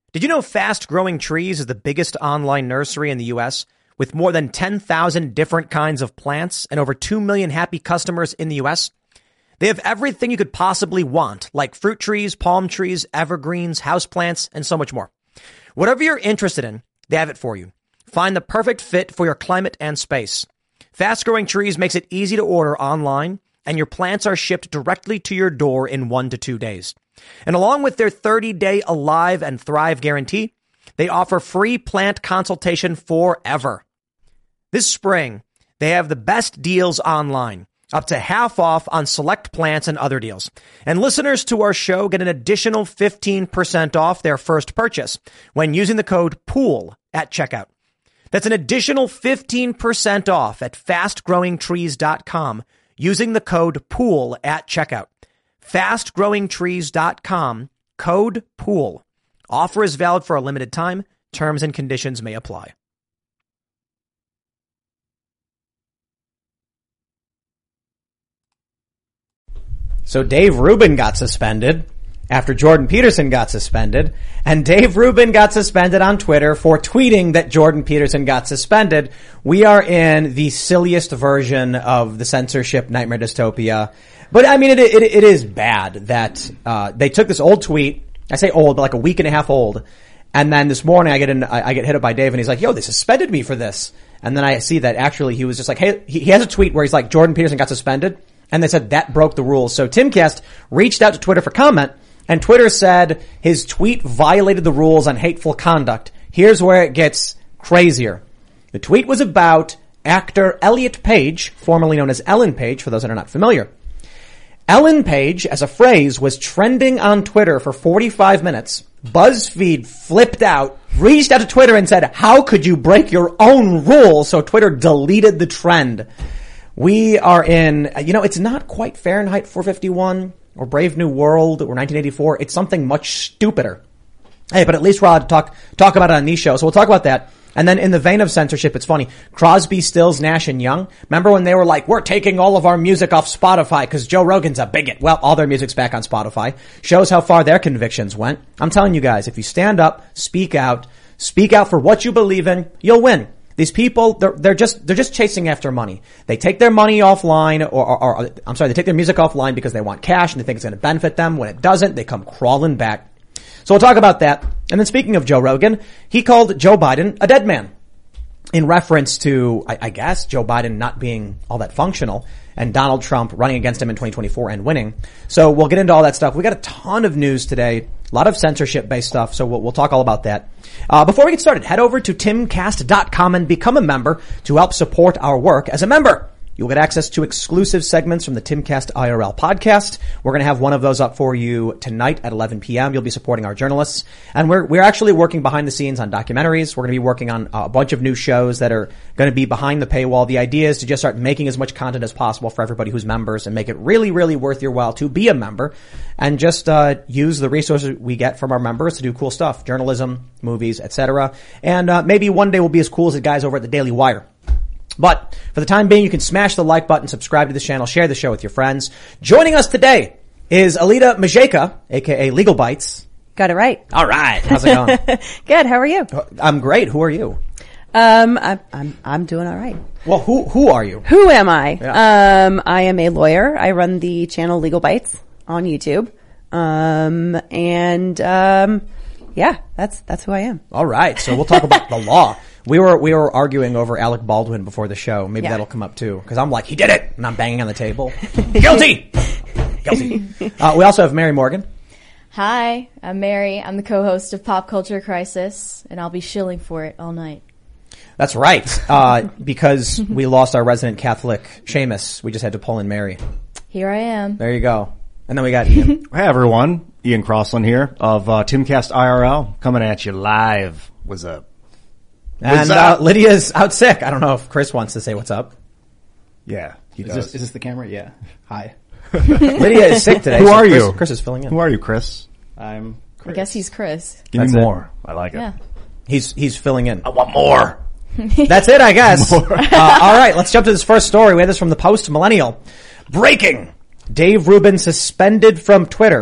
Did you know Fast Growing Trees is the biggest online nursery in the U.S. with more than 10,000 different kinds of plants and over 2 million happy customers in the U.S.? They have everything you could possibly want, like fruit trees, palm trees, evergreens, houseplants, and so much more. Whatever you're interested in, they have it for you. Find the perfect fit for your climate and space. Fast Growing Trees makes it easy to order online, and your plants are shipped directly to your door in 1 to 2 days. And along with their 30-day Alive and Thrive guarantee, they offer free plant consultation forever. This spring, they have the best deals online, up to half off on select plants and other deals. And listeners to our show get an additional 15% off their first purchase when using the code POOL at checkout. That's an additional 15% off at fastgrowingtrees.com using the code POOL at checkout. fastgrowingtrees.com, code POOL. Offer is valid for a limited time. Terms and conditions may apply. So Dave Rubin got suspended after Jordan Peterson got suspended, and Dave Rubin got suspended on Twitter for tweeting that Jordan Peterson got suspended. We are in the silliest version of the censorship nightmare dystopia. But I mean, it is bad that, they took this old tweet. I say old, but like a week and a half old. And then this morning I get hit up by Dave and he's like, yo, they suspended me for this. And then I see that actually he was just like, hey, he has a tweet where he's like, Jordan Peterson got suspended. And they said that broke the rules. So Timcast reached out to Twitter for comment, and Twitter said his tweet violated the rules on hateful conduct. Here's where it gets crazier. The tweet was about actor Elliot Page, formerly known as Ellen Page, for those that are not familiar. Ellen Page, as a phrase, was trending on Twitter for 45 minutes. BuzzFeed flipped out, reached out to Twitter and said, how could you break your own rules? So Twitter deleted the trend. We are in, it's not quite Fahrenheit 451 or Brave New World or 1984. It's something much stupider. Hey, but at least we're allowed to talk about it on these shows. So we'll talk about that. And then in the vein of censorship, it's funny. Crosby, Stills, Nash, and Young. Remember when they were like, we're taking all of our music off Spotify because Joe Rogan's a bigot. Well, all their music's back on Spotify. Shows how far their convictions went. I'm telling you guys, if you stand up, speak out for what you believe in, you'll win. These people, they're just chasing after money. They take their money offline they take their music offline because they want cash and they think it's going to benefit them. When it doesn't, they come crawling back. So we'll talk about that. And then speaking of Joe Rogan, he called Joe Biden a dead man in reference to, I guess, Joe Biden not being all that functional and Donald Trump running against him in 2024 and winning. So we'll get into all that stuff. We got a ton of news today, a lot of censorship-based stuff, so we'll talk all about that. Before we get started, head over to timcast.com and become a member to help support our work. As a member, you'll get access to exclusive segments from the Timcast IRL podcast. We're going to have one of those up for you tonight at 11 p.m. You'll be supporting our journalists. And we're actually working behind the scenes on documentaries. We're going to be working on a bunch of new shows that are going to be behind the paywall. The idea is to just start making as much content as possible for everybody who's members and make it really, really worth your while to be a member and just use the resources we get from our members to do cool stuff, journalism, movies, etc. And maybe one day we'll be as cool as the guys over at the Daily Wire. But for the time being, you can smash the like button, subscribe to the channel, share the show with your friends. Joining us today is Alita Majeka, aka Legal Bites. Got it right. All right. How's it going? Good. How are you? I'm great. Who are you? I'm doing all right. Well, who are you? Who am I? Yeah. I am a lawyer. I run the channel Legal Bites on YouTube. Yeah, that's who I am. All right. So we'll talk about the law. We were arguing over Alec Baldwin before the show. Maybe that'll come up too. Cause I'm like, he did it. And I'm banging on the table. Guilty. Guilty. We also have Mary Morgan. Hi, I'm Mary. I'm the co-host of Pop Culture Crisis, and I'll be shilling for it all night. That's right. Because we lost our resident Catholic, Seamus, we just had to pull in Mary. Here I am. There you go. And then we got Ian. Hey everyone, Ian Crossland here of Timcast IRL, coming at you live. What's up? And Lydia's out sick. I don't know if Chris wants to say what's up. Yeah, he Is does. this the camera? Yeah. Hi. Lydia is sick today. Who are Chris, you? Chris is filling in. Who are you, Chris? I'm Chris. I guess he's Chris. Give That's me it. more. I like it. Yeah. He's filling in. I want more. That's it, I guess. All right, let's jump to this first story. We had this from the Post Millennial. Breaking. Dave Rubin suspended from Twitter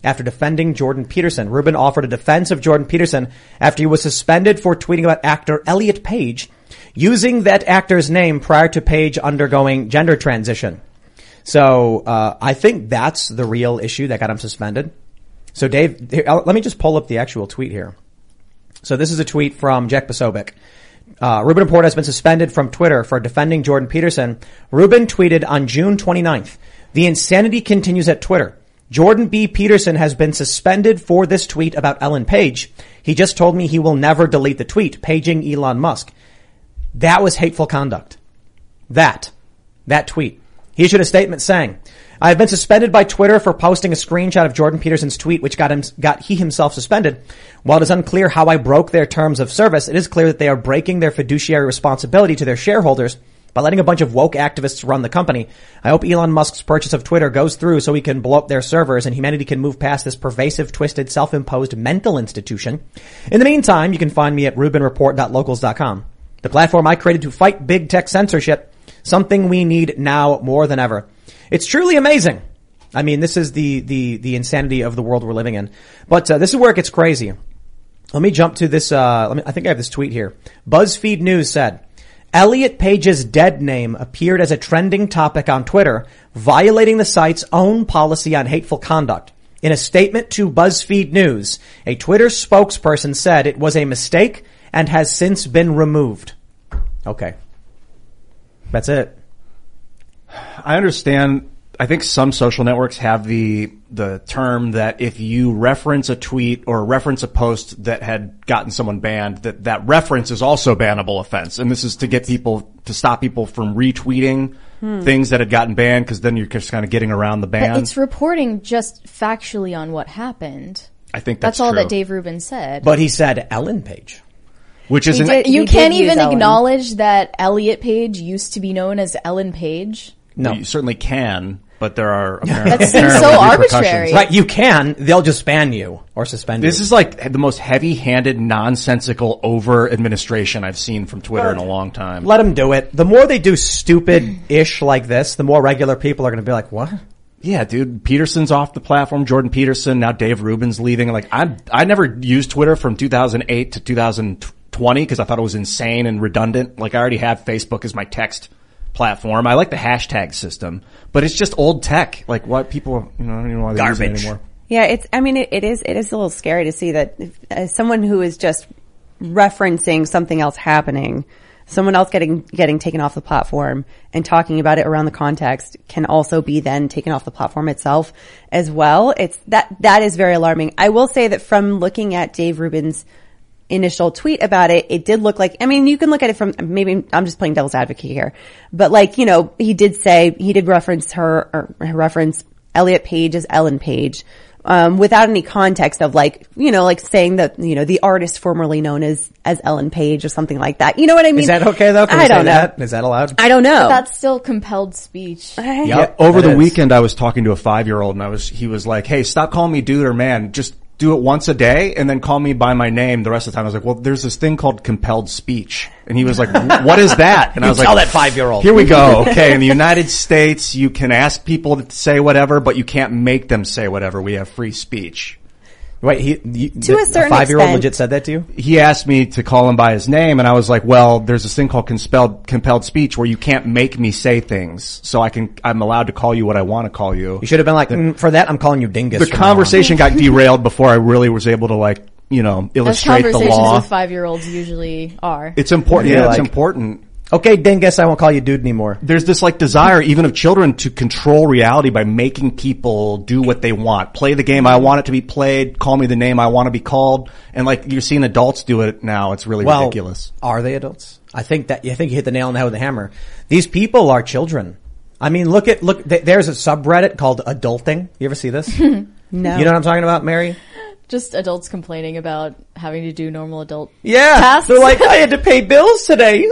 after defending Jordan Peterson. Rubin offered a defense of Jordan Peterson after he was suspended for tweeting about actor Elliot Page, using that actor's name prior to Page undergoing gender transition. So, I think that's the real issue that got him suspended. So Dave, here, let me just pull up the actual tweet here. So this is a tweet from Jack Posobiec. Rubin Report has been suspended from Twitter for defending Jordan Peterson. Rubin tweeted on June 29th, "The insanity continues at Twitter. Jordan B. Peterson has been suspended for this tweet about Ellen Page. He just told me he will never delete the tweet, paging Elon Musk." That was hateful conduct. That tweet. He issued a statement saying, "I have been suspended by Twitter for posting a screenshot of Jordan Peterson's tweet, which got he himself suspended. While it is unclear how I broke their terms of service, it is clear that they are breaking their fiduciary responsibility to their shareholders by letting a bunch of woke activists run the company. I hope Elon Musk's purchase of Twitter goes through so he can blow up their servers and humanity can move past this pervasive, twisted, self-imposed mental institution. In the meantime, you can find me at rubinreport.locals.com. The platform I created to fight big tech censorship, something we need now more than ever. It's truly amazing." I mean, this is the insanity of the world we're living in. But this is where it gets crazy. Let me jump to this. I think I have this tweet here. BuzzFeed News said, "Elliot Page's dead name appeared as a trending topic on Twitter, violating the site's own policy on hateful conduct. In a statement to BuzzFeed News, a Twitter spokesperson said it was a mistake and has since been removed." Okay. That's it. I understand. I think some social networks have the term that if you reference a tweet or reference a post that had gotten someone banned, that reference is also a bannable offense. And this is to get people, to stop people from retweeting things that had gotten banned, because then you're just kind of getting around the ban. But it's reporting just factually on what happened. I think that's all true. that Dave Rubin said. But he said Ellen Page. Which is You can't even acknowledge that Elliot Page used to be known as Ellen Page. No. You certainly can, but there are apparently That seems so arbitrary. Right, you can. They'll just ban you or suspend you. This is like the most heavy-handed, nonsensical over-administration I've seen from Twitter in a long time. Let them do it. The more they do stupid-ish like this, the more regular people are going to be like, what? Yeah, dude. Peterson's off the platform. Jordan Peterson. Now Dave Rubin's leaving. Like, I never used Twitter from 2008 to 2020 because I thought it was insane and redundant. Like, I already have Facebook as my text platform. I like the hashtag system, but it's just old tech. Like, what people, I don't even know why they use it anymore. Yeah, it is a little scary to see that as someone who is just referencing something else happening, someone else getting taken off the platform and talking about it around the context can also be then taken off the platform itself as well. That is very alarming. I will say that from looking at Dave Rubin's initial tweet about it, it did look like, you can look at it from, maybe I'm just playing devil's advocate here, but he did reference Elliot Page as Ellen Page, without any context of saying that, the artist formerly known as Ellen Page or something like that. You know what I mean? Is that okay though? Can I don't know. That? Is that allowed? I don't know. But that's still compelled speech. Yep, over the is. weekend, I was talking to a 5-year-old and he was like, "Hey, stop calling me dude or man. Just do it once a day and then call me by my name the rest of the time." I was like, "Well, there's this thing called compelled speech." And he was like, "What is that?" And I was tell like, that 5-year-old. "Here we go. Okay. In the United States, you can ask people to say whatever, but you can't make them say whatever. We have free speech." Wait, to a certain 5-year-old extent. legit said that to you? He asked me to call him by his name, and I was like, "Well, there's this thing called compelled speech where you can't make me say things, so I'm allowed to call you what I want to call you." You should have been like, for that, I'm calling you dingus. The from now on." conversation got derailed before I really was able to As illustrate the conversations law. with 5-year-olds usually are. It's important. Yeah, Yeah, it's like- important. Okay, dingus, I won't call you dude anymore. There's this desire even of children to control reality by making people do what they want. Play the game I want it to be played, call me the name I want to be called. And you're seeing adults do it now. It's really ridiculous. Are they adults? I think you hit the nail on the head with a hammer. These people are children. Look, there's a subreddit called Adulting. You ever see this? No. You know what I'm talking about, Mary? Just adults complaining about having to do normal adult Yeah. tasks. They're like, I had to pay bills today.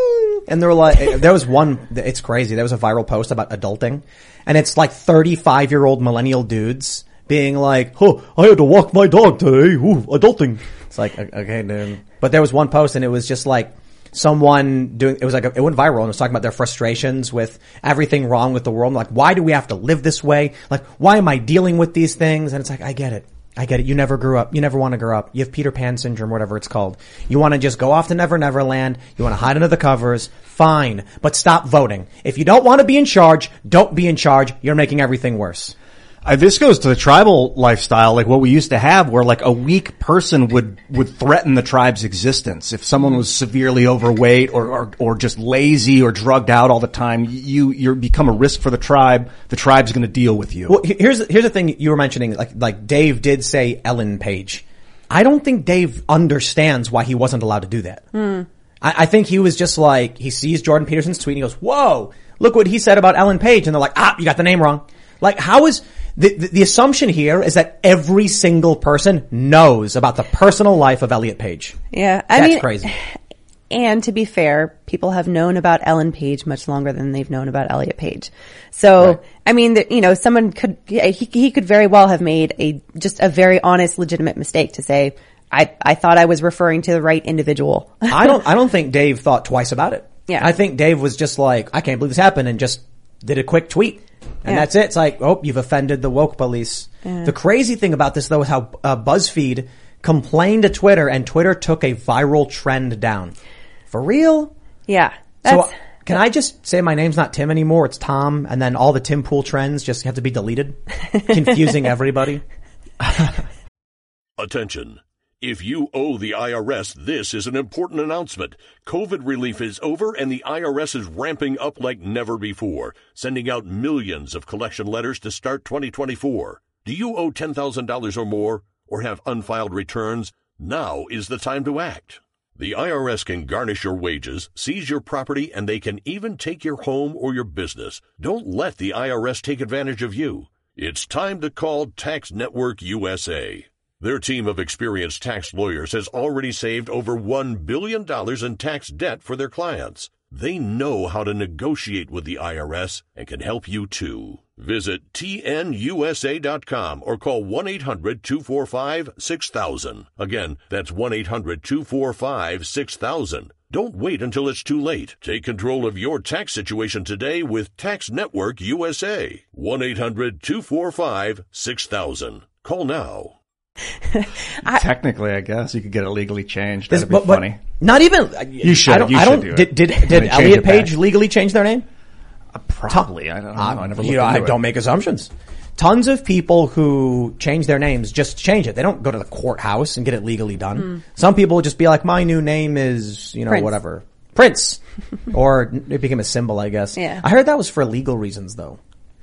And they're like, there was one, it's crazy. There was a viral post about adulting. And it's like 35-year-old millennial dudes being like, "Oh, I had to walk my dog today. Ooh, adulting." It's like, okay, dude. But there was one post and it was just like, someone doing, it went viral and it was talking about their frustrations with everything wrong with the world. Like, why do we have to live this way? Like, why am I dealing with these things? And it's like, I get it. You never grew up. You never want to grow up. You have Peter Pan syndrome, whatever it's called. You want to just go off to Never Never Land. You want to hide under the covers. Fine. But stop voting. If you don't want to be in charge, don't be in charge. You're making everything worse. This goes to the tribal lifestyle, like what we used to have, where like a weak person would threaten the tribe's existence. If someone was severely overweight or just lazy or drugged out all the time, you become a risk for the tribe. The tribe's going to deal with you. Well, here's the thing you were mentioning. Like Dave did say Ellen Page. I don't think Dave understands why he wasn't allowed to do that. I think he was just like, he sees Jordan Peterson's tweet and he goes, whoa, look what he said about Ellen Page. And they're like, you got the name wrong. Like, how is the assumption here is that every single person knows about the personal life of Elliot Page. Yeah. That's crazy. And to be fair, people have known about Ellen Page much longer than they've known about Elliot Page. So, right. I mean, someone could, he could very well have made just a very honest, legitimate mistake to say, I thought I was referring to the right individual. I don't think Dave thought twice about it. Yeah. I think Dave was just like, I can't believe this happened, and just did a quick tweet. And that's it. It's like, you've offended the woke police. Yeah. The crazy thing about this, though, is how BuzzFeed complained to Twitter, and Twitter took a viral trend down. For real? Yeah. So can I just say my name's not Tim anymore? It's Tom, and then all the Tim Pool trends just have to be deleted, confusing everybody. Attention. If you owe the IRS, this is an important announcement. COVID relief is over and the IRS is ramping up like never before, sending out millions of collection letters to start 2024. Do you owe $10,000 or more or have unfiled returns? Now is the time to act. The IRS can garnish your wages, seize your property, and they can even take your home or your business. Don't let the IRS take advantage of you. It's time to call Tax Network USA. Their team of experienced tax lawyers has already saved over $1 billion in tax debt for their clients. They know how to negotiate with the IRS and can help you too. Visit tnusa.com or call 1-800-245-6000. Again, that's 1-800-245-6000. Don't wait until it's too late. Take control of your tax situation today with Tax Network USA. 1-800-245-6000. Call now. Technically, I guess you could get it legally changed. That'd be funny. Not even. You should. I don't. Do it. Did Elliot Page legally change their name? Probably. I don't know. I never looked into I it. don't make assumptions. Tons of people who change their names just change it. They don't go to the courthouse and get it legally done. Some people will just be like, my new name is, Prince. whatever. Prince. Or it became a symbol, I guess. Yeah. I heard that was for legal reasons, though.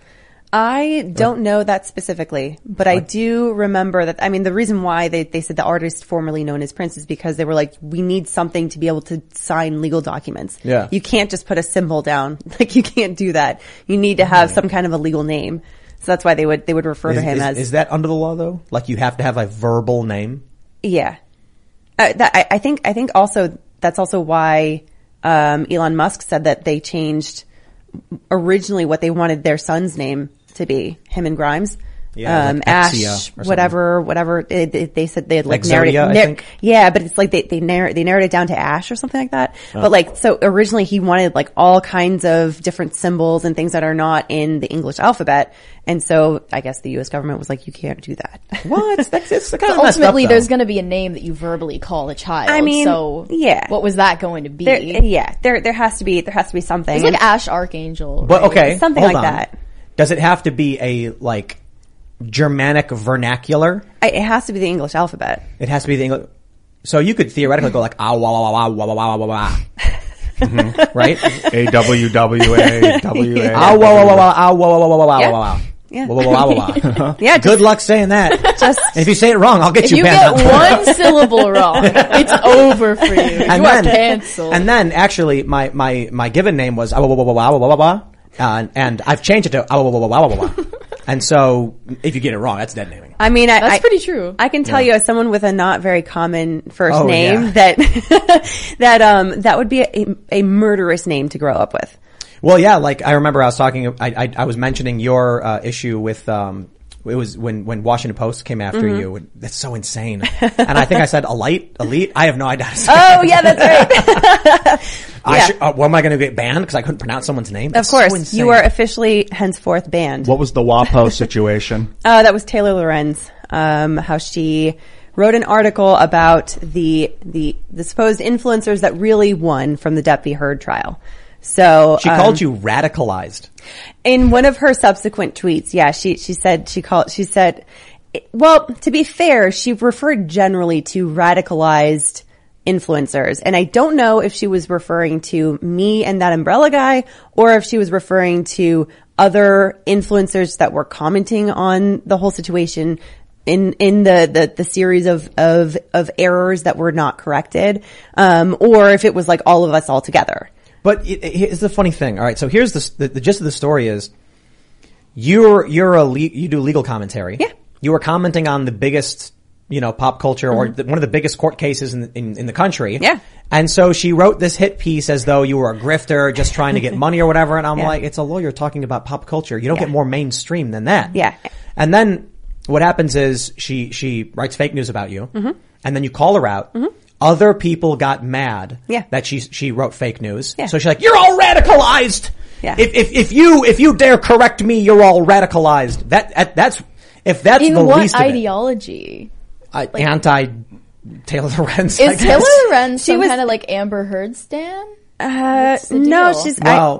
I don't know that specifically, but I do remember that, the reason why they said the artist formerly known as Prince is because they were like, we need something to be able to sign legal documents. Yeah. You can't just put a symbol down. Like, you can't do that. You need to have some kind of a legal name. So that's why they would refer to him as. Is that under the law, though? Like, you have to have a verbal name? Yeah. I think also, that's also why, Elon Musk said that they changed originally what they wanted their son's name to be, him and Grimes. Yeah, like Ash, whatever. They said they had like narrowed Exodia, I think. Yeah, but it's like they narrowed it down to Ash or something like that. But like, so originally he wanted like all kinds of different symbols and things that are not in the English alphabet. And so I guess the U.S. government was like, you can't do that. What? It's kind of messed up, ultimately, though. there's going to be a name that you verbally call a child. So yeah. what was that going to be? There has to be something. It's like Ash Archangel. But right? okay, something hold like on. that. Does it have to be a, like, Germanic vernacular? It has to be the English alphabet. It has to be the English. So you could theoretically go like, ah, wah, wah, wah, wah, wah, wah, wah, wah. Right? A-W-W-A-W-A. Ah, wah, wah, wah, wah, ah, wah, wah, wah, wah, wah, Yeah. wah, wah. Yeah. Wah, wah, wah, wah, wah. Yeah. Good luck saying that. And if you say it wrong, I'll get If you you banned get on Twitter. one syllable wrong, it's over for you. You are canceled. And then actually my given name was ah, wah, wah, wah, wah, wah, wah, wah. And I've changed it to ah, wah, wah, wah, wah, wah, wah. And so if you get it wrong, that's dead naming. That's pretty true. I can tell you, as someone with a not very common first name, yeah. that would be a murderous name to grow up with. Well, yeah, like I remember I was talking, I was mentioning your issue with it was when Washington Post came after you. That's so insane. And I think I said elite. I have no idea how to say Oh, yeah, that's right. What am I going to get banned because I couldn't pronounce someone's name? Of That's course, so insane. you are officially henceforth banned. What was the WAPO situation? That was Taylor Lorenz. How she wrote an article about the supposed influencers that really won from the Depp v. Heard trial. So She called you radicalized. in one of her subsequent tweets, yeah, she said, well, to be fair, she referred generally to radicalized influencers. And I don't know if she was referring to me and that umbrella guy, or if she was referring to other influencers that were commenting on the whole situation in the series of errors that were not corrected, or if it was like all of us all together. But here's the funny thing. All right, so here's the gist of the story is you do legal commentary. Yeah. You were commenting on the biggest, pop culture or one of the biggest court cases in the country. Yeah. And so she wrote this hit piece as though you were a grifter just trying to get money or whatever. And I'm like, it's a lawyer talking about pop culture. You don't get more mainstream than that. Yeah. And then what happens is she writes fake news about you, and then you call her out. Other people got mad that she wrote fake news. Yeah. So she's like, "You're all radicalized. Yeah. If you dare correct me, you're all radicalized." That's the what least of it. ideology? Anti Taylor Lorenz. Is Taylor Lorenz some kind of like Amber Heard stan? No, deal? she's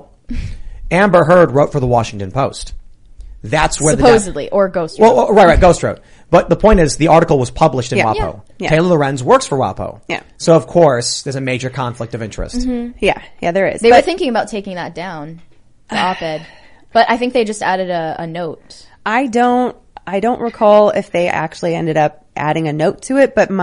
Amber Heard wrote for the Washington Post. That's where supposedly or Ghost. Well, right, Ghost wrote. But the point is, the article was published in WAPO. Yeah. Taylor Lorenz works for WAPO. Yeah. So of course, there's a major conflict of interest. Yeah, there is. They were thinking about taking that down, the op-ed, but I think they just added a note. I don't recall if they actually ended up adding a note to it, but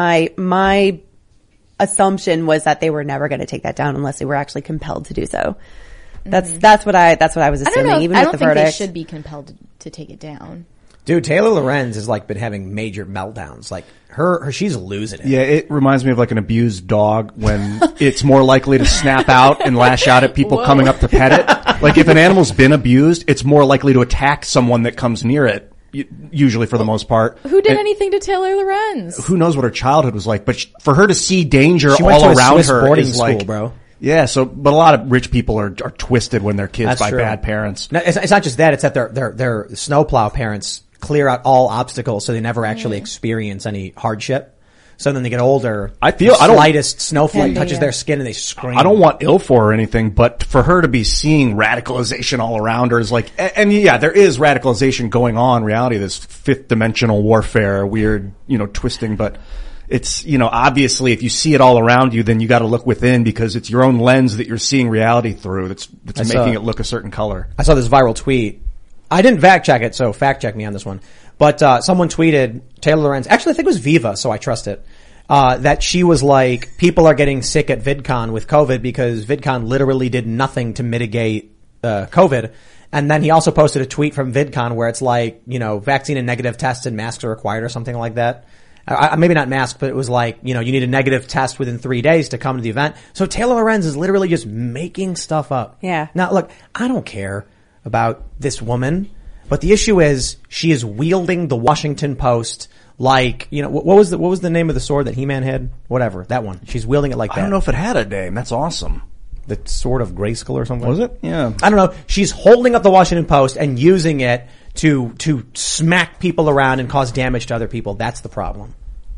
my assumption was that they were never going to take that down unless they were actually compelled to do so. That's what I was assuming. I Even don't with the think verdict, they should be compelled to take it down. Dude, Taylor Lorenz has been having major meltdowns. Like she's losing it. Yeah, it reminds me of like an abused dog when it's more likely to snap out and lash out at people coming up to pet it. Like if an animal's been abused, it's more likely to attack someone that comes near it. Usually for the most part. Who did anything to Taylor Lorenz? Who knows what her childhood was like, but for her to see danger She went all to a around Swiss her boarding is school, like, bro. Yeah, but a lot of rich people are twisted when they're kids That's by true. bad parents. No, it's not just that, it's that their snowplow parents clear out all obstacles so they never actually experience any hardship. So then they get older. The slightest snowflake touches their skin and they scream. I don't want ill for her or anything, but for her to be seeing radicalization all around her is like, and yeah, there is radicalization going on in reality, this fifth dimensional warfare, weird, twisting, but it's, obviously if you see it all around you, then you gotta look within because it's your own lens that you're seeing reality through that's making it look a certain color. I saw this viral tweet. I didn't fact check it, so fact check me on this one. But someone tweeted Taylor Lorenz. Actually, I think it was Viva, so I trust it. That she was like, people are getting sick at VidCon with COVID because VidCon literally did nothing to mitigate COVID. And then he also posted a tweet from VidCon where it's like, vaccine and negative tests and masks are required or something like that. Maybe not mask, but it was like, you need a negative test within 3 days to come to the event. So Taylor Lorenz is literally just making stuff up. Yeah. Now, look, I don't care about this woman, but the issue is she is wielding the Washington Post like, what was the name of the sword that He-Man had? Whatever, that one. She's wielding it like that. I don't know if it had a name. That's awesome. The Sword of Grayskull or something. Was it? Yeah. I don't know. She's holding up the Washington Post and using it to smack people around and cause damage to other people. That's the problem.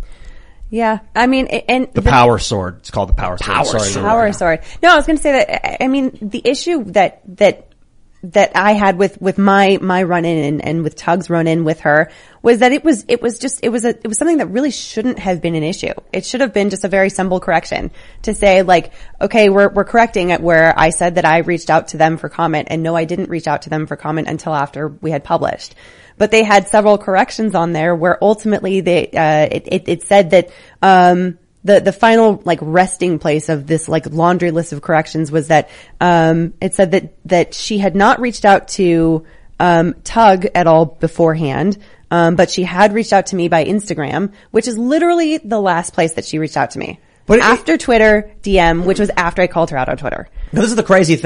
Yeah, I mean, and the power sword. It's called the power sword. Power sword. No, I was going to say that. I mean, the issue that I had with my run in and with Tug's run in with her was that it was something that really shouldn't have been an issue. It should have been just a very simple correction to say like, okay, we're correcting it where I said that I reached out to them for comment, and no, I didn't reach out to them for comment until after we had published. But they had several corrections on there where ultimately it said that, the final like resting place of this like laundry list of corrections was that, it said that she had not reached out to, Tug at all beforehand. But she had reached out to me by Instagram, which is literally the last place that she reached out to me. But after Twitter DM, which was after I called her out on Twitter. Now this is the crazy thing.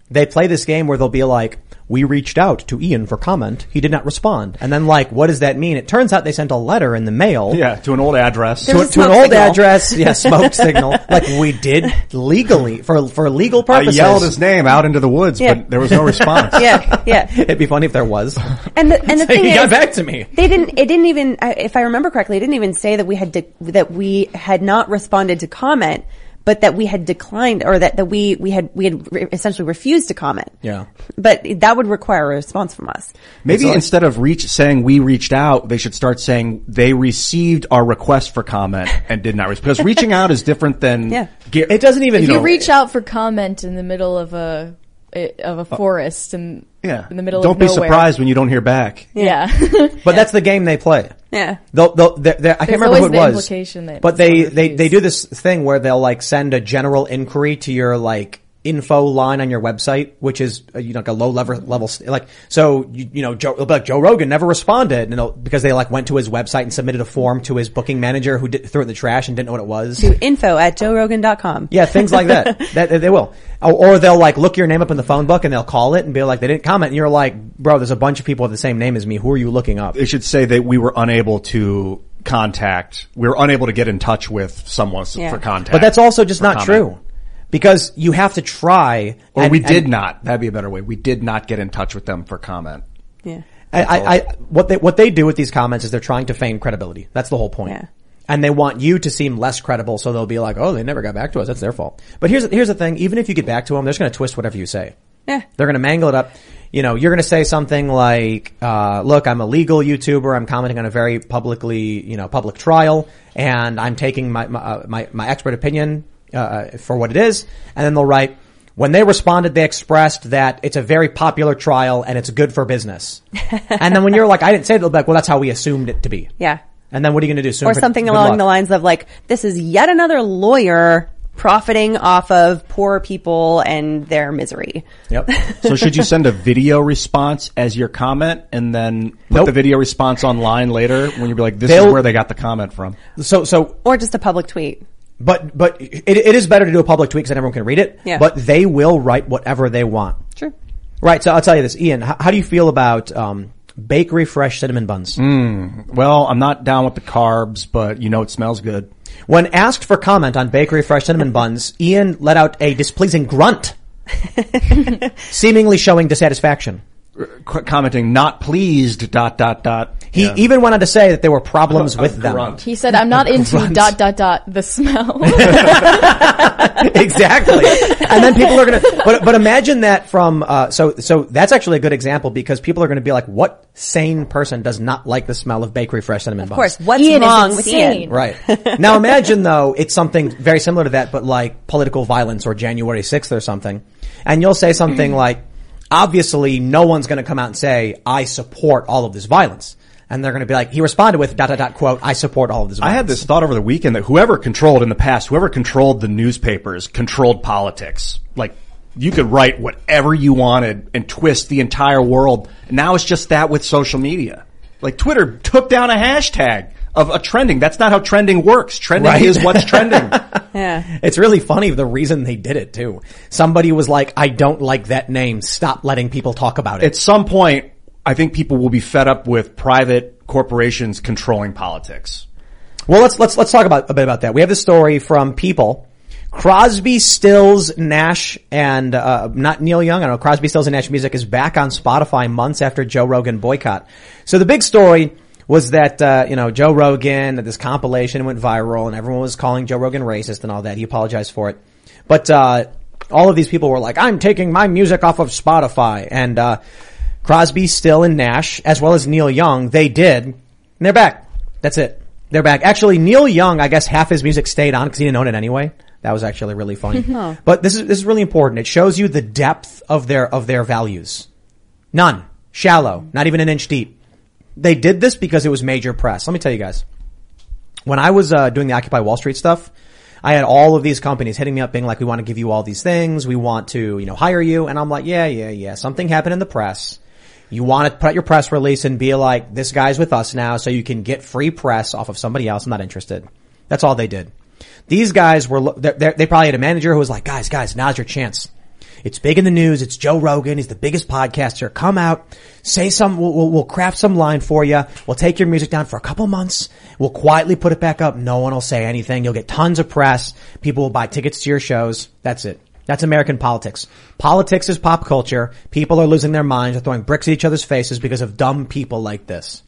they play this game where they'll be like, we reached out to Ian for comment. He did not respond. And then like, what does that mean? It turns out they sent a letter in the mail. Yeah, to an old address. To an old signal. address. Yeah, smoke signal. Like we did legally for legal I purposes. yelled his name out into the woods, Yeah. but there was no response. Yeah. It'd be funny if there was. And the thing He is, got back to me. it didn't even, if I remember correctly, it didn't even say that we had not responded to comment, but that we had declined, or that we had essentially refused to comment. Yeah. But that would require a response from us. Maybe instead of saying we reached out, they should start saying they received our request for comment and did not respond. Because reaching out is different than Yeah. It doesn't even, If you reach out for comment in the middle of a forest in the middle Don't of be nowhere. surprised when you don't hear back. Yeah. but that's the game they play. Yeah. I can't remember who always it the was, implication that but someone they refused. do this thing where they'll like send a general inquiry to your like info line on your website, which is like a low level like so Joe Rogan never responded because they like went to his website and submitted a form to his booking manager who threw it in the trash and didn't know what it was. To info@joerogan.com. Yeah, things like that. That they will. Or they'll like look your name up in the phone book and they'll call it and be like, they didn't comment. And you're like, bro, there's a bunch of people with the same name as me. Who are you looking up? It should say that we were unable to get in touch with someone for contact. But that's also just not comment. true. Because you have to try. Or we did not. That'd be a better way. We did not get in touch with them for comment. Yeah. What they do with these comments is they're trying to feign credibility. That's the whole point. Yeah. And they want you to seem less credible, so they'll be like, oh, they never got back to us. That's their fault. But here's the thing. Even if you get back to them, they're just going to twist whatever you say. Yeah. They're going to mangle it up. You're going to say something like, look, I'm a legal YouTuber. I'm commenting on a very public trial, and I'm taking my expert opinion for what it is. And then they'll write, when they responded, they expressed that it's a very popular trial and it's good for business. And then when you're like, I didn't say it, they'll be like, well, that's how we assumed it to be. Yeah. And then what are you going to do? Or something along the lines of like, this is yet another lawyer profiting off of poor people and their misery. Yep. So should you send a video response as your comment and then put the video response online later when you'll be like, this is where they got the comment from? So, Or just a public tweet. but it is better to do a public tweet because then everyone can read it. Yeah. But they will write whatever they want. Sure. Right. So I'll tell you this, Ian, how do you feel about, bakery fresh cinnamon buns? Well, I'm not down with the carbs, but it smells good. When asked for comment on bakery fresh cinnamon buns, Ian let out a displeasing grunt, seemingly showing dissatisfaction. Commenting, not pleased, ... He even went on to say that there were problems with them. Grunt. He said, I'm not into ... the smell. Exactly. And then people are going to, but imagine that from, so that's actually a good example because people are going to be like, what sane person does not like the smell of bakery fresh cinnamon buns? Of course. What's Ian is wrong with insane. Ian? Right. Now imagine though, it's something very similar to that, but like political violence or January 6th or something. And you'll say something like, obviously no one's going to come out and say, I support all of this violence. And they're going to be like, he responded with ... quote, I support all of this violence. I had this thought over the weekend that whoever controlled the newspapers controlled politics. Like, you could write whatever you wanted and twist the entire world. Now it's just that with social media. Like, Twitter took down a hashtag of a trending. That's not how trending works. Trending is what's trending. Yeah. It's really funny the reason they did it too. Somebody was like, I don't like that name. Stop letting people talk about it. At some point, I think people will be fed up with private corporations controlling politics. Well, let's talk a bit about that. We have this story from People. Crosby, Stills, Nash, and not Neil Young. I don't know. Crosby, Stills, and Nash music is back on Spotify months after Joe Rogan boycott. So the big story was that Joe Rogan, this compilation went viral, and everyone was calling Joe Rogan racist and all that. He apologized for it, but all of these people were like, "I'm taking my music off of Spotify," and Crosby, Still, and Nash, as well as Neil Young, they did. And they're back. That's it. They're back. Actually, Neil Young, I guess half his music stayed on because he didn't own it anyway. That was actually really funny. But this is really important. It shows you the depth of their values. None. Shallow. Not even an inch deep. They did this because it was major press. Let me tell you guys. When I was doing the Occupy Wall Street stuff, I had all of these companies hitting me up being like, we want to give you all these things. We want to, hire you. And I'm like, yeah. Something happened in the press. You want to put out your press release and be like, this guy's with us now so you can get free press off of somebody else. I'm not interested. That's all they did. These guys they probably had a manager who was like, guys, now's your chance. It's big in the news. It's Joe Rogan. He's the biggest podcaster. Come out, say some, we'll craft some line for you. We'll take your music down for a couple months. We'll quietly put it back up. No one will say anything. You'll get tons of press. People will buy tickets to your shows. That's it. That's American politics. Politics is pop culture. People are losing their minds. They're throwing bricks at each other's faces because of dumb people like this.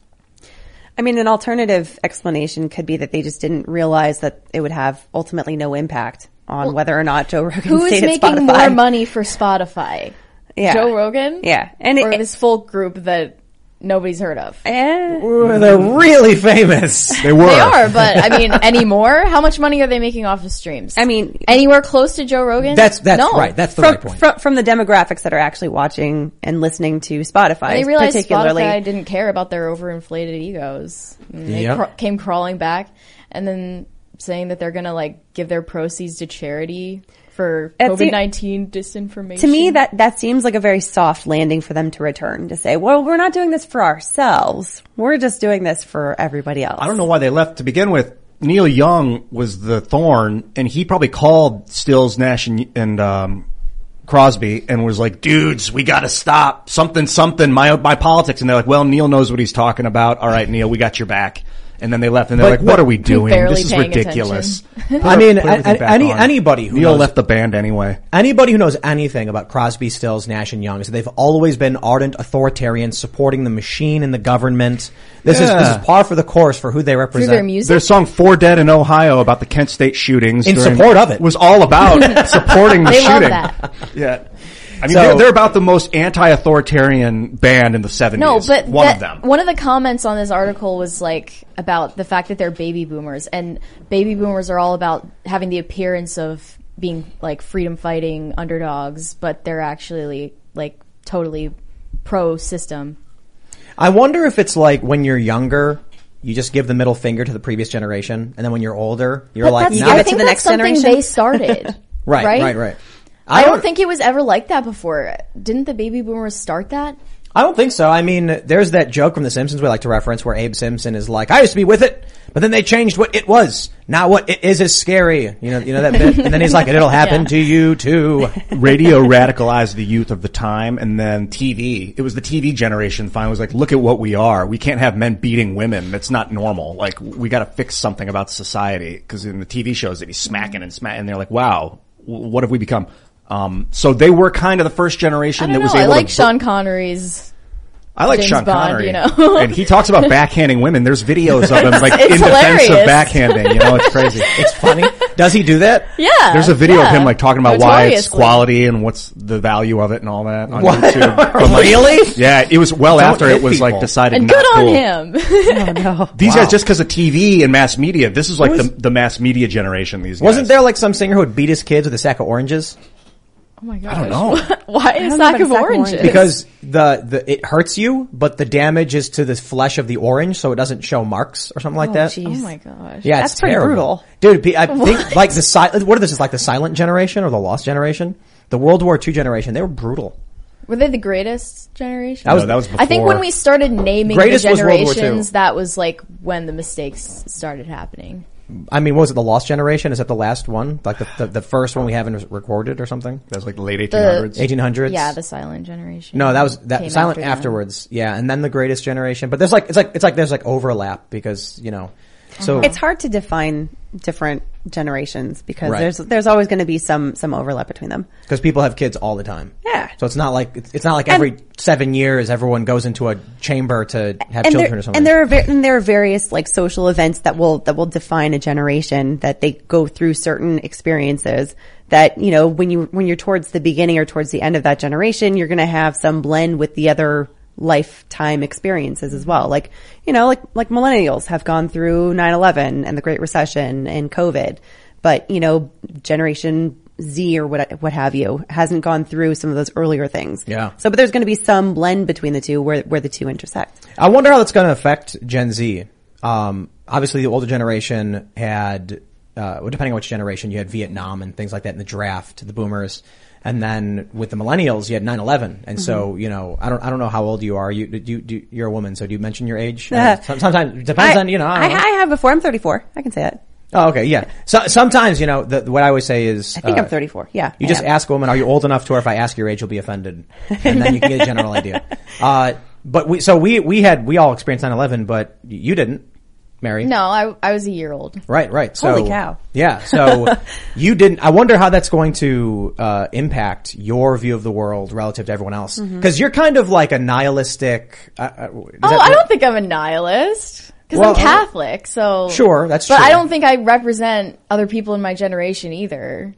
I mean, an alternative explanation could be that they just didn't realize that it would have ultimately no impact on whether or not Joe Rogan Who is stayed at making Spotify. more money for Spotify? Yeah. Joe Rogan? Yeah. And or this folk group that nobody's heard of? They're really famous. They were. They are, but I mean, anymore? How much money are they making off of streams? I mean, anywhere close to Joe Rogan? That's no. right. That's the right point. From the demographics that are actually watching and listening to Spotify, They realized particularly. Spotify didn't care about their overinflated egos. And they Yep. came crawling back and then saying that they're gonna like give their proceeds to charity for That's the- COVID-19 disinformation. To me, that seems like a very soft landing for them to return, to say, well, we're not doing this for ourselves. We're just doing this for everybody else. I don't know why they left to begin with. Neil Young was the thorn, and he probably called Stills, Nash, and Crosby and was like, dudes, we gotta stop. Something, my politics. And they're like, well, Neil knows what he's talking about. All right, Neil, we got your back. And then they left and they're like, what are we doing? barely This is paying ridiculous. I mean, Put everything back on. anybody who Neil knows, left the band anyway. anybody who knows anything about Crosby, Stills, Nash, and Young is that they've always been ardent authoritarians supporting the machine and the government. This is par for the course for who they through represent. their music. Their song "4 Dead in Ohio" about the Kent State shootings In support of it. was all about supporting the They love shooting. that. Yeah. I mean, So- they're about the most anti-authoritarian band in the 70s. No, but one of them. One of the comments on this article was like about the fact that they're baby boomers, and baby boomers are all about having the appearance of being like freedom fighting underdogs, but they're actually like totally pro system. I wonder if it's like when you're younger, you just give the middle finger to the previous generation, and then when you're older, you're But like, that's, nah. give I it to think the that's next something generation. they started. right. I don't think it was ever like that before. Didn't the baby boomers start that? I don't think so. I mean, there's that joke from The Simpsons we like to reference where Abe Simpson is like, I used to be with it, but then they changed what it was. Now what it is scary. You know that bit? And then he's like, it'll happen Yeah. to you too. Radio radicalized the youth of the time, and then TV. It was the TV generation finally was like, look at what we are. We can't have men beating women. That's not normal. Like, we gotta fix something about society. Cause in the TV shows, they'd be smacking and smacking, and they're like, wow, what have we become? So they were kind of the first generation I don't that was know. I able like to... Sean Connery's. I like James Sean Bond, Connery. you know. And he talks about backhanding women. There's videos of him like It's in defense of hilarious. backhanding. You know, it's crazy. It's funny. Does he do that? Yeah. There's a video of yeah. him like talking about why it's Notoriously. quality and what's the value of it and all that on What? YouTube. But, like, Really? Yeah, it was well Don't after hit it was like people. decided And not good on cool. him. Oh, no. These Wow. guys, just because of TV and mass media, this is like the mass media generation. These guys. Wasn't there like some singer who would beat his kids with a sack of oranges? Oh my gosh. I don't know. Why a don't know sack about of a sack of oranges? oranges. Because it hurts you, but the damage is to the flesh of the orange, so it doesn't show marks or something like that. geez. Oh my gosh. Yeah, That's it's pretty terrible. brutal. Dude, I think like the silent, what are this is like the silent generation or the lost generation? The World War II generation, they were brutal. Were they the greatest generation? That was- that was before. I think when we started naming Greatest the was World War II. generations, that was like when the mistakes started happening. I mean, what was it, the lost generation? Is that the last one? Like the first one we haven't recorded or something? that was like the late 1800s. 1800s? Yeah, the silent generation. No, that was came silent after them. afterwards. Yeah, and then the greatest generation. But there's it's like there's like overlap because, you know, so It's hard to define different generations because Right. there's always going to be some overlap between them. because people have kids all the time. Yeah. So it's not like every 7 years everyone goes into a chamber to have And children there, or something. and there are various like social events that will define a generation, that they go through certain experiences that, you know, when you're towards the beginning or towards the end of that generation, you're going to have some blend with the other lifetime experiences as well. Like, you know, like millennials have gone through 9/11 and the Great Recession and COVID, but, you know, Generation Z or what have you hasn't gone through some of those earlier things. Yeah. So, but there's going to be some blend between the two where the two intersect. I wonder how that's going to affect Gen Z. Obviously the older generation had, depending on which generation, you had Vietnam and things like that in the draft, the boomers. And then with the millennials, you had 9/11. And so, you know, I don't know how old you are. You're a woman, so do you mention your age? Sometimes it depends on, you know, I don't know. I have before. I'm 34. I can say that. Oh, okay, yeah. So sometimes, what I always say is, I think I'm 34. Yeah. you just ask a woman, "Are you old enough to?" Or if I ask your age, you'll be offended, and then you can get a general idea. But we all experienced 9/11, but you didn't, Mary. No, I was a year old. Right. So, Holy cow. Yeah. So you didn't. I wonder how that's going to impact your view of the world relative to everyone else. Because you're kind of like a nihilistic. I don't think I'm a nihilist. Because I'm Catholic, so... Sure, that's true. true. But I don't think I represent other people in my generation either,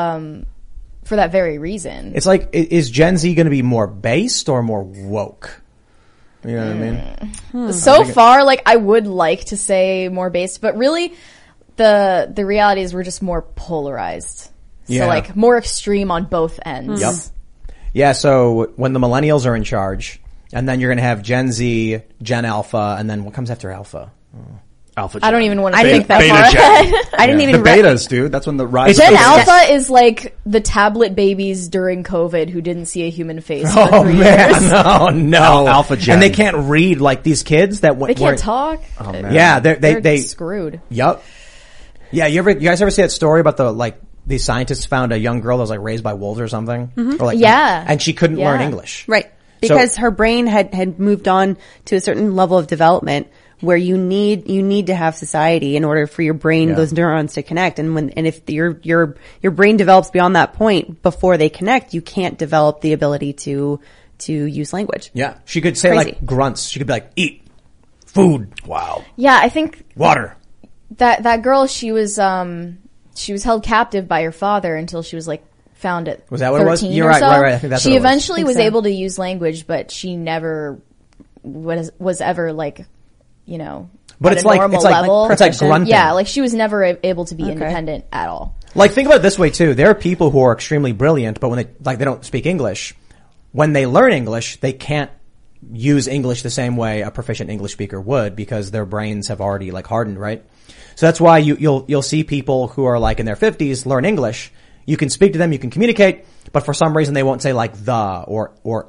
for that very reason. It's like, is Gen Z going to be more based or more woke? You know what I mean? So far, like, I would like to say more based, but really, the reality is we're just more polarized. Yeah. So, like, more extreme on both ends. Yep. Yeah, so when the millennials are in charge... And then you're going to have Gen Z, Gen Alpha, and then what comes after Alpha? Alpha. I don't even want to Beta- think that Beta far Gen. ahead. I didn't even The betas, dude. That's when the rise. Gen of Alpha is like the tablet babies during COVID who didn't see a human face for Oh 3 man, years. no. Alpha Gen. And they can't read like these kids that They can't talk. Oh, man. Yeah, They're they screwed. Yup. Yeah, you guys ever see that story about these scientists found a young girl that was like raised by wolves or something? Or like, Yeah. and she couldn't learn Yeah. English. Right. Because her brain had moved on to a certain level of development where you need to have society in order for your brain, those neurons to connect. And if your brain develops beyond that point before they connect, you can't develop the ability to use language. Yeah, she could say Crazy. like grunts. She could be like, eat, food, Wow. Yeah, I think water. that girl, she was held captive by her father until she was like found at Was that what it was? 13 You're or right, so. right. I think that's she what it was. eventually I think was so. able to use language, but she never was ever like, But at it's a like normal it's like level. it's like grunting. Yeah, like she was never able to be independent at all. Like think about it this way too. There are people who are extremely brilliant, but when they don't speak English, when they learn English, they can't use English the same way a proficient English speaker would because their brains have already like hardened, right? So that's why you'll see people who are like in their 50s learn English. You can speak to them, you can communicate, but for some reason they won't say like the or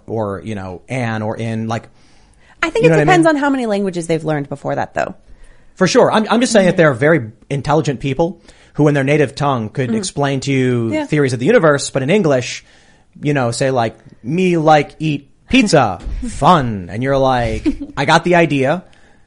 an or in like. I think You it know what I depends mean? on how many languages they've learned before that though. For sure. I'm just saying that there are very intelligent people who in their native tongue could explain to you theories of the universe, but in English, say like, me like eat pizza, fun. And you're like, I got the idea.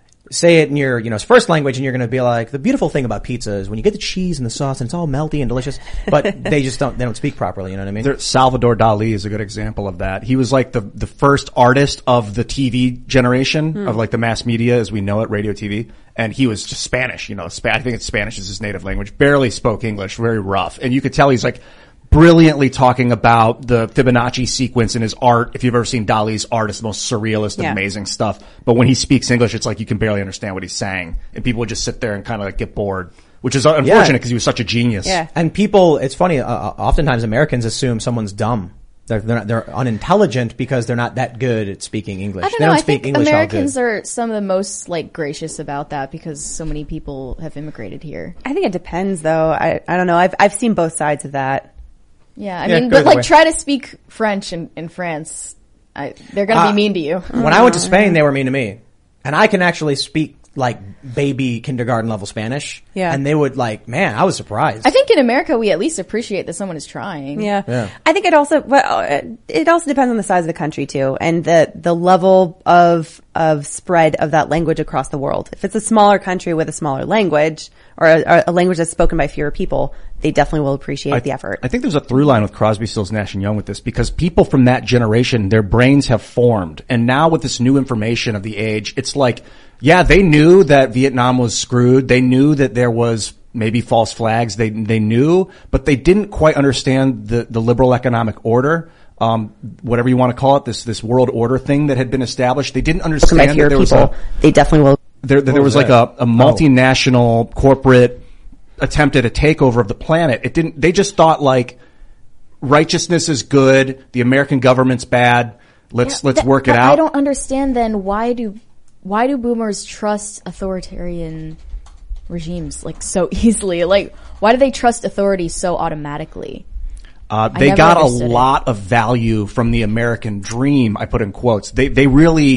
Say it in your, first language and you're going to be like, the beautiful thing about pizza is when you get the cheese and the sauce and it's all melty and delicious, but they don't speak properly. You know what I mean? Salvador Dali is a good example of that. He was like the first artist of the TV generation of like the mass media as we know it, radio, TV. And he was just Spanish, I think it's Spanish is his native language, barely spoke English, very rough. And you could tell he's like brilliantly talking about the Fibonacci sequence in his art. If you've ever seen Dali's art, it's the most surrealist, amazing stuff. But when he speaks English, it's like you can barely understand what he's saying. And people would just sit there and kind of like get bored, which is unfortunate because he was such a genius. Yeah. And people, it's funny, oftentimes Americans assume someone's dumb. They're unintelligent because they're not that good at speaking English. I don't They know. don't I speak think English Americans all good. are some of the most like gracious about that because so many people have immigrated here. I think it depends though. I don't know. I've seen both sides of that. Yeah, I Yeah, mean, go but either like way. try to speak French in France. They're going to be mean to you. When I went to Spain, they were mean to me. And I can actually speak like baby kindergarten level Spanish. Yeah. And they would like, man, I was surprised. I think in America we at least appreciate that someone is trying. Yeah. I think it also depends on the size of the country too, and the level of spread of that language across the world. If it's a smaller country with a smaller language or a language that's spoken by fewer people, they definitely will appreciate the effort. I think there's a through line with Crosby, Stills, Nash and Young with this because people from that generation, their brains have formed. And now with this new information of the age, it's like, yeah, they knew that Vietnam was screwed. They knew that there was maybe false flags. They knew, but they didn't quite understand the liberal economic order. Whatever you want to call it, this world order thing that had been established. They didn't understand that there was they definitely will. there was like a multinational corporate attempted a takeover of the planet. They just thought like righteousness is good. The American government's bad. Let's work it out. I don't understand then why do boomers trust authoritarian regimes like so easily? Like why do they trust authority so automatically? They never got a understood it. lot of value from the American dream. I put in quotes. They really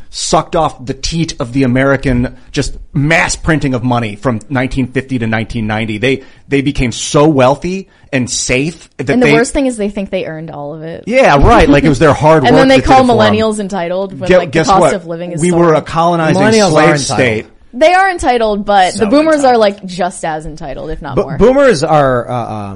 sucked off the teat of the American just mass printing of money from 1950 to 1990. They became so wealthy and safe that And the worst thing is they think they earned all of it. Yeah, right. Like it was their hard work. And then they that call did it for 'em. millennials entitled when like the Guess cost what? of living is We so were high. a colonizing Millennials are slave entitled. state. They are entitled, but So the boomers entitled. are like just as entitled, if not more. Boomers are,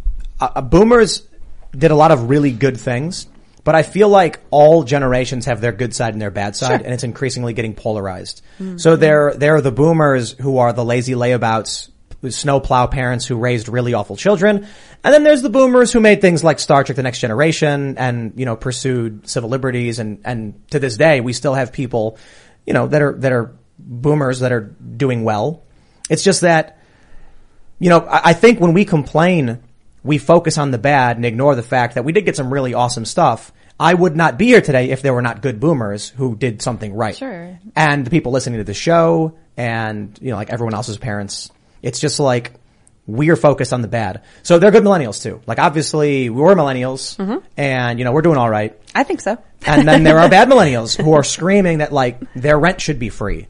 boomers did a lot of really good things, but I feel like all generations have their good side and their bad side, and it's increasingly getting polarized. So there are the boomers who are the lazy layabouts, snowplow parents who raised really awful children, and then there's the boomers who made things like Star Trek: The Next Generation and, you know, pursued civil liberties, and to this day we still have people, you know, that are boomers that are doing well. It's just that, you know, I think when we complain, we focus on the bad and ignore the fact that we did get some really awesome stuff. I would not be here today if there were not good boomers who did something right. Sure. And the people listening to the show and, you know, like everyone else's parents. It's just like we're focused on the bad. So they're good millennials too. Like obviously we were millennials and, you know, we're doing all right. I think so. And then there are bad millennials who are screaming that like their rent should be free.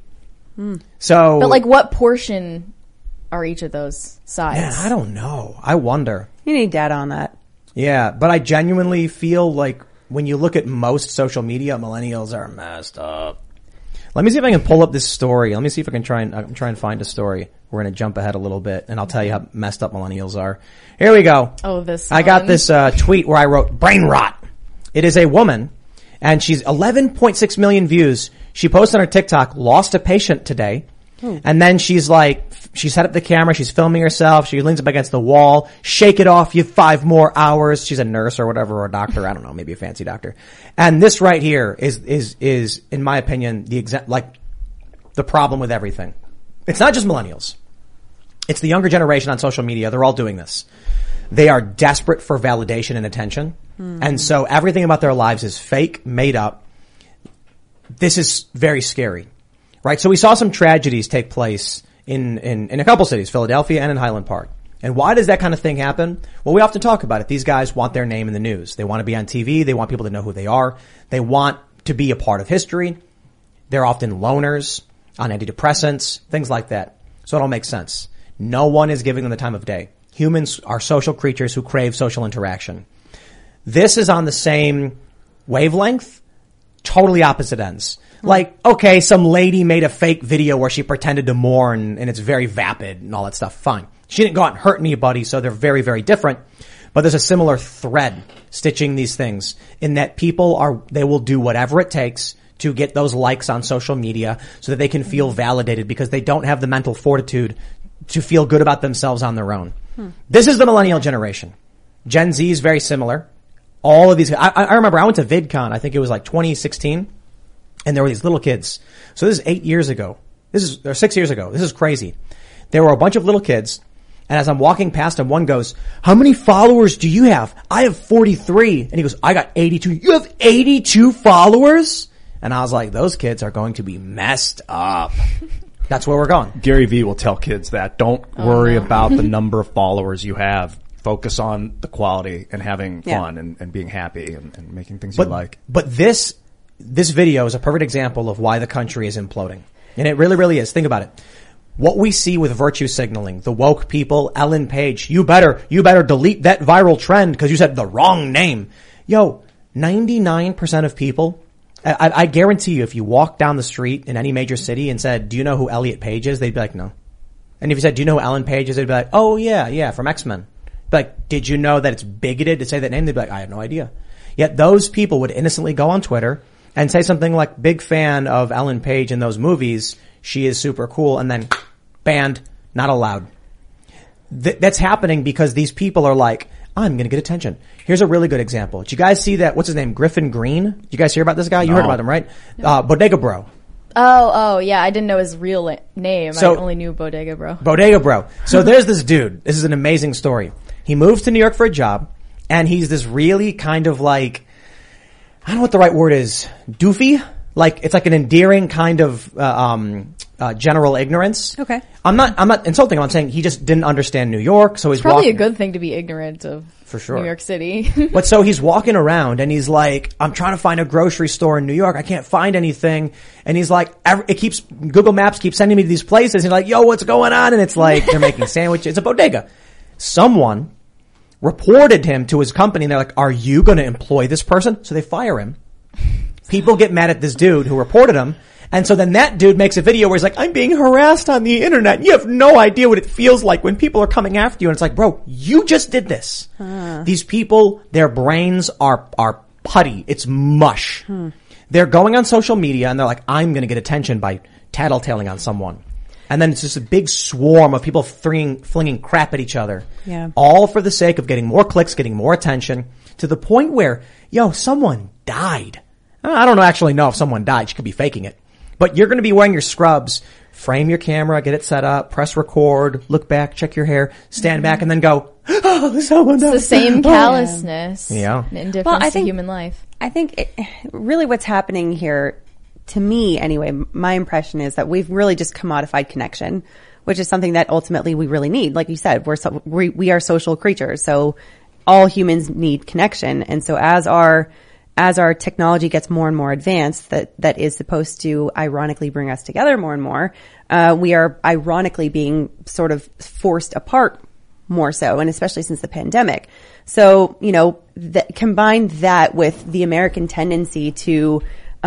So, But like what portion are each of those sides? man, I don't know. I wonder. You need data on that. Yeah, but I genuinely feel like when you look at most social media, millennials are messed up. Let me see if I can pull up this story. Let me see if I can try and find a story. We're going to jump ahead a little bit and I'll tell you how messed up millennials are. Here we go. Oh, this I got one. this tweet where I wrote brain rot. It is a woman and she's 11.6 million views. She posted on her TikTok, lost a patient today. And then she's like, she set up the camera, she's filming herself, she leans up against the wall, shake it off, you have 5 more hours. She's a nurse or whatever, or a doctor, I don't know, maybe a fancy doctor. And this right here is, in my opinion, the problem with everything. It's not just millennials. It's the younger generation on social media, they're all doing this. They are desperate for validation and attention. And so everything about their lives is fake, made up. This is very scary. Right, so we saw some tragedies take place in a couple cities, Philadelphia and in Highland Park. And why does that kind of thing happen? Well, we often talk about it. These guys want their name in the news. They want to be on TV. They want people to know who they are. They want to be a part of history. They're often loners on antidepressants, things like that. So it all makes sense. No one is giving them the time of day. Humans are social creatures who crave social interaction. This is on the same wavelength, totally opposite ends. Like, okay, some lady made a fake video where she pretended to mourn and it's very vapid and all that stuff. Fine. She didn't go out and hurt anybody, so they're very, very different. But there's a similar thread stitching these things in that they will do whatever it takes to get those likes on social media so that they can feel validated because they don't have the mental fortitude to feel good about themselves on their own. This is the millennial generation. Gen Z is very similar. All of these, I remember I went to VidCon, I think it was like 2016. And there were these little kids. So this is 8 years ago. Or 6 years ago. This is crazy. There were a bunch of little kids. And as I'm walking past them, one goes, how many followers do you have? I have 43. And he goes, I got 82. You have 82 followers? And I was like, those kids are going to be messed up. That's where we're going. Gary Vee will tell kids that. Don't worry about the number of followers you have. Focus on the quality and having fun and being happy and making things you like. But this video is a perfect example of why the country is imploding. And it really, really is. Think about it. What we see with virtue signaling, the woke people, Ellen Page, you better delete that viral trend because you said the wrong name. Yo, 99% of people, I guarantee you if you walk down the street in any major city and said, do you know who Elliot Page is? They'd be like, no. And if you said, do you know who Ellen Page is? They'd be like, oh yeah, from X-Men. Like, did you know that it's bigoted to say that name? They'd be like, I have no idea. Yet those people would innocently go on Twitter and say something like, big fan of Ellen Page in those movies. She is super cool. And then banned, not allowed. That's happening because these people are like, I'm going to get attention. Here's a really good example. Did you guys see that? What's his name? Griffin Green? Did you guys hear about this guy? You heard about him, right? No. Bodega Bro. Oh, yeah. I didn't know his real name. So, I only knew Bodega Bro. Bodega Bro. So there's this dude. This is an amazing story. He moves to New York for a job, and he's this really kind of like, I don't know what the right word is, doofy? Like, it's like an endearing kind of, general ignorance. Okay. I'm not insulting him. I'm saying he just didn't understand New York, so he's Probably walking, a good thing to be ignorant of for sure. New York City. But so he's walking around and he's like, I'm trying to find a grocery store in New York. I can't find anything. And he's like, Google Maps keeps sending me to these places. He's like, yo, what's going on? And it's like, they're making sandwiches. It's a bodega. Someone reported him to his company and they're like, are you going to employ this person? So they fire him. People get mad at this dude who reported him. And so then that dude makes a video where he's like, I'm being harassed on the internet. You have no idea what it feels like when people are coming after you. And it's like, bro, you just did this. These people, their brains are putty. It's mush. They're going on social media and they're like, I'm going to get attention by tattletaling on someone. And then it's just a big swarm of people flinging crap at each other. Yeah. All for the sake of getting more clicks, getting more attention, to the point where, someone died. I don't actually know if someone died. She could be faking it. But you're going to be wearing your scrubs, frame your camera, get it set up, press record, look back, check your hair, stand back, and then go, oh, someone died. It's the same callousness Yeah. and indifference I to think- human life. I think really what's happening here, to me anyway, my impression is that we've really just commodified connection, which is something that ultimately we really need. Like you said, we are social creatures, so all humans need connection. And so as our technology gets more and more advanced, that is supposed to ironically bring us together more and more, we are ironically being sort of forced apart more so, and especially since the pandemic. So, combine that with the American tendency to,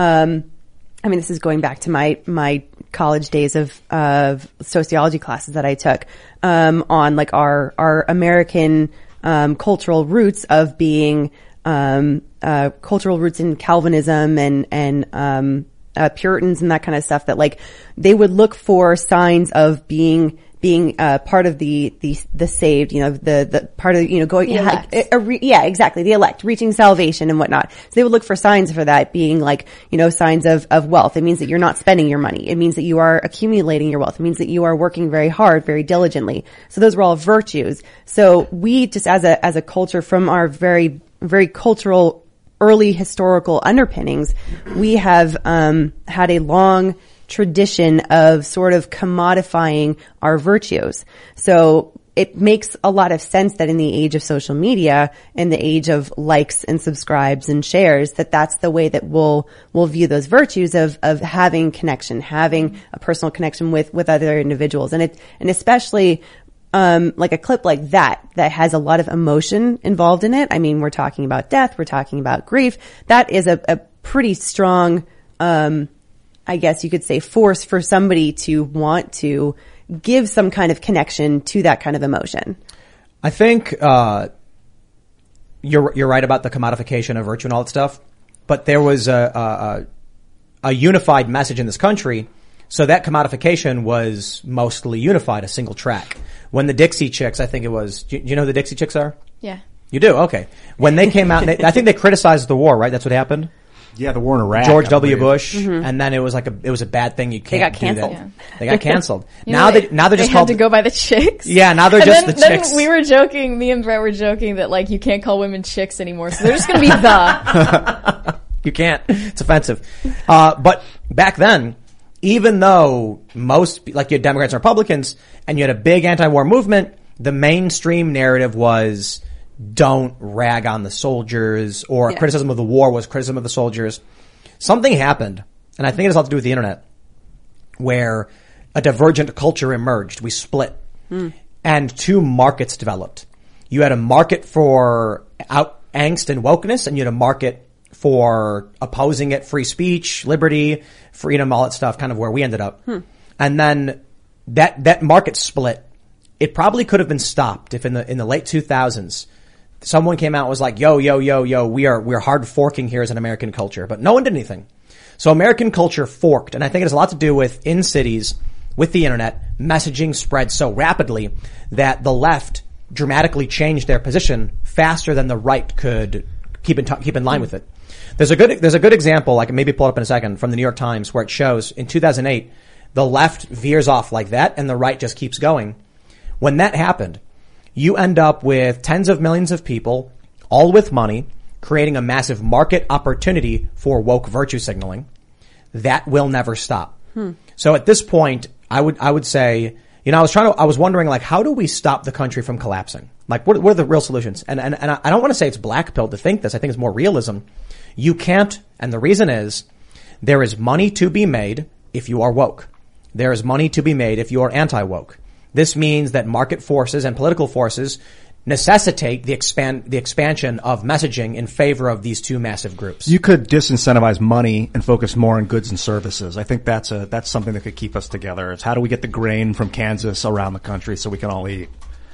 this is going back to my college days of sociology classes that I took, on like our American, cultural roots of being, cultural roots in Calvinism and Puritans and that kind of stuff, that like they would look for signs of being part of the saved, the part of, going, exactly, the elect, reaching salvation and whatnot. So they would look for signs for that being like, signs of wealth. It means that you're not spending your money. It means that you are accumulating your wealth. It means that you are working very hard, very diligently. So those were all virtues. So we just as a culture, from our very, very cultural early historical underpinnings, we have had a long tradition of sort of commodifying our virtues. So it makes a lot of sense that in the age of social media, in the age of likes and subscribes and shares, that's the way that we'll view those virtues of having connection, having a personal connection with other individuals. And especially like a clip like that has a lot of emotion involved in it. I mean, we're talking about death, we're talking about grief. That is a pretty strong, I guess you could say, force for somebody to want to give some kind of connection to that kind of emotion. I think, you're right about the commodification of virtue and all that stuff, but there was a unified message in this country. So that commodification was mostly unified, a single track. When the Dixie Chicks, I think it was, do you know who the Dixie Chicks are? Yeah. You do? Okay. When they came out, I think they criticized the war, right? That's what happened? Yeah, the war in Iraq. George W. Bush, and then it was a bad thing. You can't. They got do canceled. that. They got canceled. Now they're just they called had to go by the chicks. Yeah, now they're And just then, the chicks. Then we were joking. Me and Brett were joking that like you can't call women chicks anymore, so they're just going to be the. You can't. It's offensive. But back then, even though most, like you had Democrats and Republicans, and you had a big anti-war movement, the mainstream narrative was don't rag on the soldiers, or criticism of the war was criticism of the soldiers. Something happened, and I think it has a lot to do with the internet, where a divergent culture emerged. We split. And two markets developed. You had a market for angst and wokeness, and you had a market for opposing it, free speech, liberty, freedom, all that stuff, kind of where we ended up. And then that market split. It probably could have been stopped if in the late 2000s someone came out and was like, yo, we're hard forking here as an American culture, but no one did anything. So American culture forked, and I think it has a lot to do with in cities, with the internet, messaging spread so rapidly that the left dramatically changed their position faster than the right could keep in line with it. There's a good example, I can maybe pull it up in a second, from the New York Times, where it shows in 2008, the left veers off like that and the right just keeps going. When that happened, you end up with tens of millions of people, all with money, creating a massive market opportunity for woke virtue signaling. That will never stop. So at this point, I would say, I was wondering, like, how do we stop the country from collapsing? Like, what are the real solutions? And I don't want to say it's black pill to think this. I think it's more realism. You can't, and the reason is, there is money to be made if you are woke. There is money to be made if you are anti-woke. This means that market forces and political forces necessitate the expansion of messaging in favor of these two massive groups. You could disincentivize money and focus more on goods and services. I think that's something that could keep us together. It's how do we get the grain from Kansas around the country so we can all eat?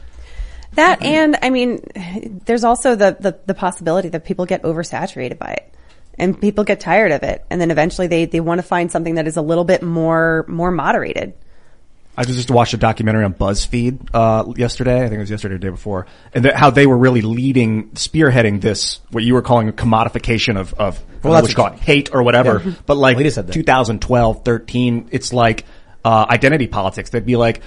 That, and I mean, there's also the possibility that people get oversaturated by it. And people get tired of it. And then eventually they want to find something that is a little bit more moderated. I just watched a documentary on BuzzFeed yesterday. I think it was yesterday or the day before, and how they were really spearheading this, what you were calling a commodification of what you call it, hate or whatever. Yeah. But like 2012, 13, it's like identity politics. They'd be like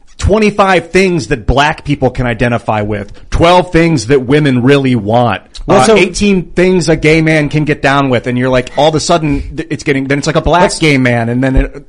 25 things that black people can identify with, 12 things that women really want. 18 things a gay man can get down with, and you're like, all of a sudden then it's like a black gay man, and then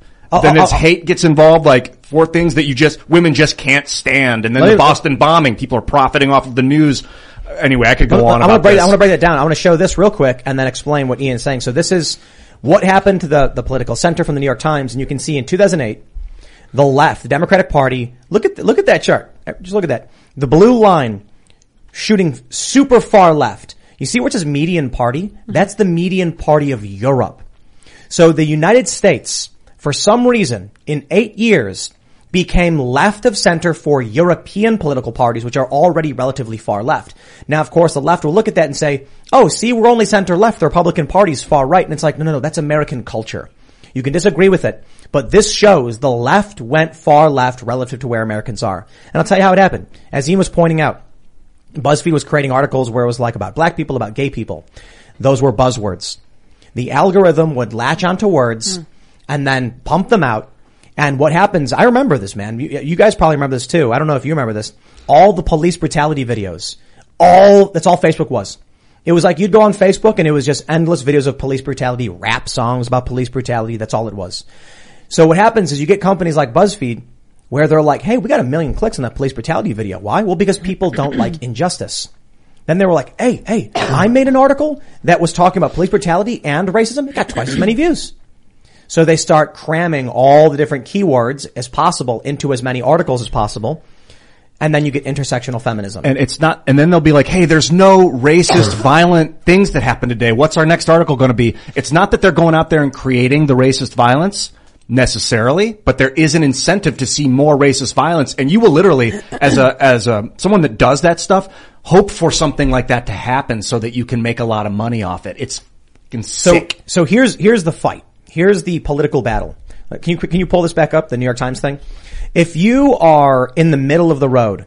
hate gets involved, like 4 things that women just can't stand, and then the Boston bombing, people are profiting off of the news. Anyway, I could go on about this. I want to break that down. I want to show this real quick and then explain what Ian's saying. So this is what happened to the political center from the New York Times, and you can see in 2008, the left, the Democratic Party, look at that chart. Just look at that. The blue line shooting super far left. You see where it says median party? That's the median party of Europe. So the United States, for some reason, in 8 years, became left of center for European political parties, which are already relatively far left. Now, of course, the left will look at that and say, oh, see, we're only center left. The Republican Party's far right. And it's like, no, that's American culture. You can disagree with it, but this shows the left went far left relative to where Americans are. And I'll tell you how it happened. As Ian was pointing out, BuzzFeed was creating articles where it was like about black people, about gay people. Those were buzzwords. The algorithm would latch onto words and then pump them out. And what happens, I remember this, man. You guys probably remember this too. I don't know if you remember this. All the police brutality videos, that's all Facebook was. It was like you'd go on Facebook and it was just endless videos of police brutality, rap songs about police brutality. That's all it was. So what happens is you get companies like BuzzFeed where they're like, hey, we got 1 million clicks on that police brutality video. Why? Well, because people don't like injustice. Then they were like, hey, I made an article that was talking about police brutality and racism. It got twice as many views. So they start cramming all the different keywords as possible into as many articles as possible. And then you get intersectional feminism. And then they'll be like, hey, there's no racist, violent things that happen today. What's our next article going to be? It's not that they're going out there and creating the racist violence necessarily, but there is an incentive to see more racist violence. And you will literally, as someone that does that stuff, hope for something like that to happen so that you can make a lot of money off it. It's fucking sick. So here's the fight. Here's the political battle. Can you pull this back up, the New York Times thing? If you are in the middle of the road,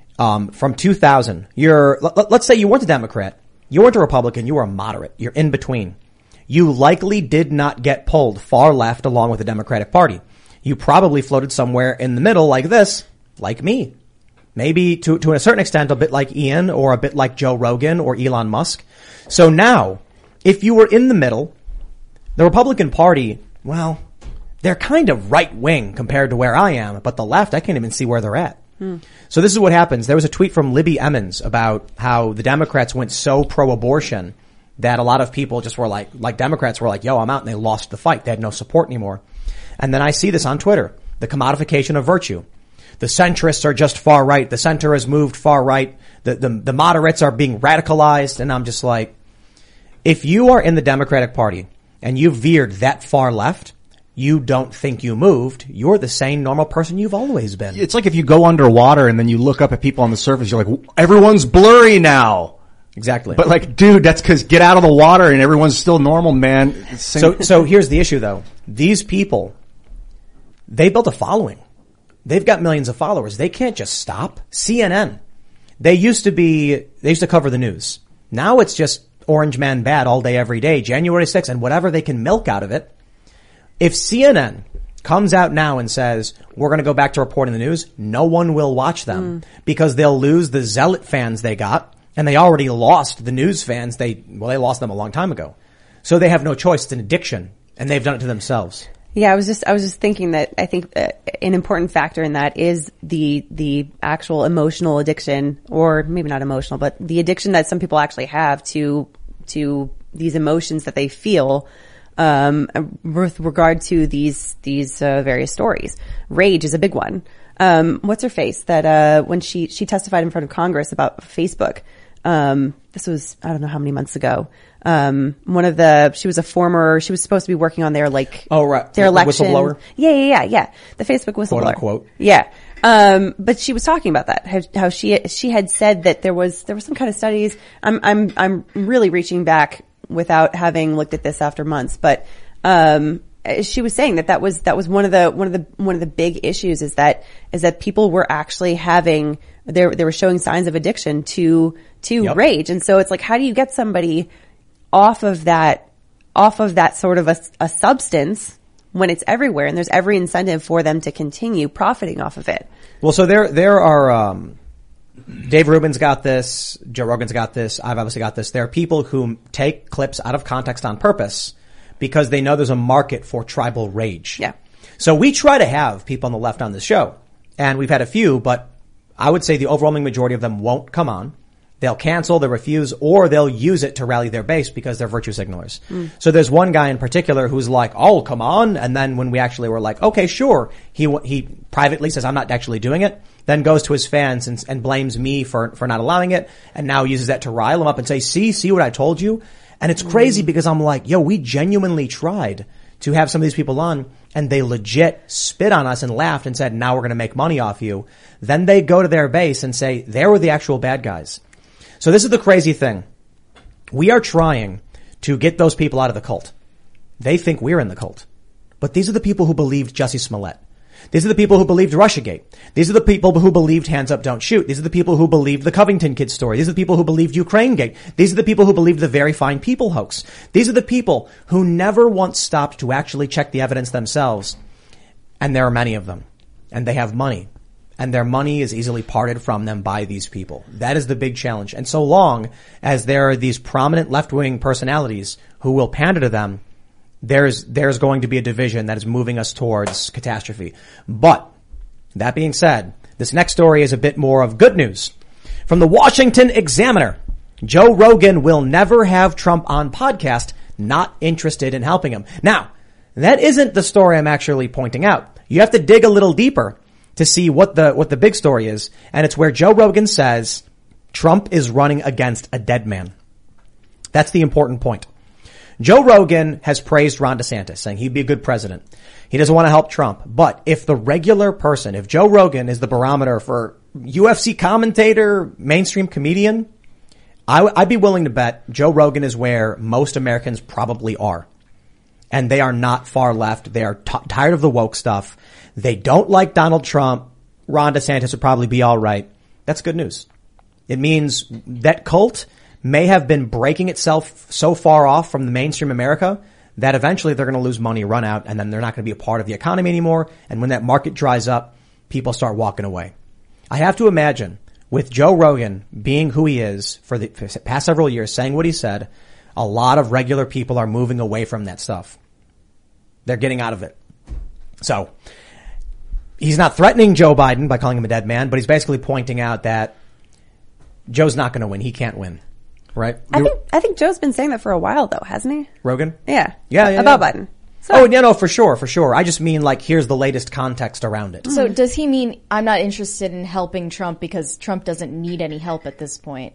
from 2000, let's say you weren't a Democrat, you weren't a Republican, you were a moderate, you're in between. You likely did not get pulled far left along with the Democratic Party. You probably floated somewhere in the middle like this, like me. Maybe to a certain extent, a bit like Ian or a bit like Joe Rogan or Elon Musk. So now, if you were in the middle, the Republican Party, well, they're kind of right wing compared to where I am, but the left, I can't even see where they're at. So this is what happens. There was a tweet from Libby Emmons about how the Democrats went so pro-abortion that a lot of people just were like Democrats were like, yo, I'm out, and they lost the fight. They had no support anymore. And then I see this on Twitter, the commodification of virtue. The centrists are just far right. The center has moved far right. The moderates are being radicalized. And I'm just like, if you are in the Democratic Party and you veered that far left, you don't think you moved. You're the same normal person you've always been. It's like if you go underwater and then you look up at people on the surface, you're like, everyone's blurry now. Exactly. But like, dude, that's because get out of the water and everyone's still normal, man. So here's the issue though. These people, they built a following. They've got millions of followers. They can't just stop. CNN. They used to cover the news. Now it's just Orange Man bad all day, every day, January 6th, and whatever they can milk out of it. If CNN comes out now and says, we're going to go back to reporting the news, no one will watch them because they'll lose the zealot fans they got. And they already lost the news fans. They lost them a long time ago. So they have no choice. It's an addiction. And they've done it to themselves. Yeah, I was just thinking that I think an important factor in that is the actual emotional addiction, or maybe not emotional, but the addiction that some people actually have to these emotions that they feel, with regard to these various stories. Rage is a big one. What's her face that, when she testified in front of Congress about Facebook, this was, I don't know how many months ago. She was supposed to be working on their their election. Whistleblower? Yeah. The Facebook whistleblower. Quote unquote. Yeah. But she was talking about that, how she had said that there was some kind of studies. I'm really reaching back without having looked at this after months, but, she was saying that was one of the big issues is that people were actually having, they were showing signs of addiction to rage. And so it's like, how do you get somebody off of that sort of a substance when it's everywhere and there's every incentive for them to continue profiting off of it? Well, so there are, Dave Rubin's got this, Joe Rogan's got this, I've obviously got this. There are people who take clips out of context on purpose because they know there's a market for tribal rage. Yeah. So we try to have people on the left on this show, and we've had a few, but I would say the overwhelming majority of them won't come on. They'll cancel, they'll refuse, or they'll use it to rally their base because they're virtue signalers. So there's one guy in particular who's like, oh, come on. And then when we actually were like, okay, sure. He privately says, I'm not actually doing it. Then goes to his fans and blames me for not allowing it. And now uses that to rile them up and say, see what I told you? And it's crazy because I'm like, yo, we genuinely tried to have some of these people on and they legit spit on us and laughed and said, now we're going to make money off you. Then they go to their base and say, they were the actual bad guys. So this is the crazy thing. We are trying to get those people out of the cult. They think we're in the cult. But these are the people who believed Jussie Smollett. These are the people who believed Russiagate. These are the people who believed Hands Up, Don't Shoot. These are the people who believed the Covington Kids story. These are the people who believed Ukrainegate. These are the people who believed the Very Fine People hoax. These are the people who never once stopped to actually check the evidence themselves. And there are many of them. And they have money. And their money is easily parted from them by these people. That is the big challenge. And so long as there are these prominent left-wing personalities who will pander to them, there's going to be a division that is moving us towards catastrophe. But that being said, this next story is a bit more of good news. From the Washington Examiner, Joe Rogan will never have Trump on podcast, not interested in helping him. Now, that isn't the story I'm actually pointing out. You have to dig a little deeper to see what the big story is. And it's where Joe Rogan says Trump is running against a dead man. That's the important point. Joe Rogan has praised Ron DeSantis, saying he'd be a good president. He doesn't want to help Trump. But if the regular person, if Joe Rogan is the barometer for UFC commentator, mainstream comedian, I'd be willing to bet Joe Rogan is where most Americans probably are. And they are not far left. They are tired of the woke stuff. They don't like Donald Trump. Ron DeSantis would probably be all right. That's good news. It means that cult may have been breaking itself so far off from the mainstream America that eventually they're going to lose money, run out, and then they're not going to be a part of the economy anymore. And when that market dries up, people start walking away. I have to imagine with Joe Rogan being who he is for the past several years, saying what he said, a lot of regular people are moving away from that stuff. They're getting out of it. So he's not threatening Joe Biden by calling him a dead man, but he's basically pointing out that Joe's not going to win. He can't win. Right? I think Joe's been saying that for a while though, hasn't he? Rogan? Yeah. Yeah. About Biden. So. Oh, yeah, no, for sure. I just mean like, here's the latest context around it. So does he mean I'm not interested in helping Trump because Trump doesn't need any help at this point?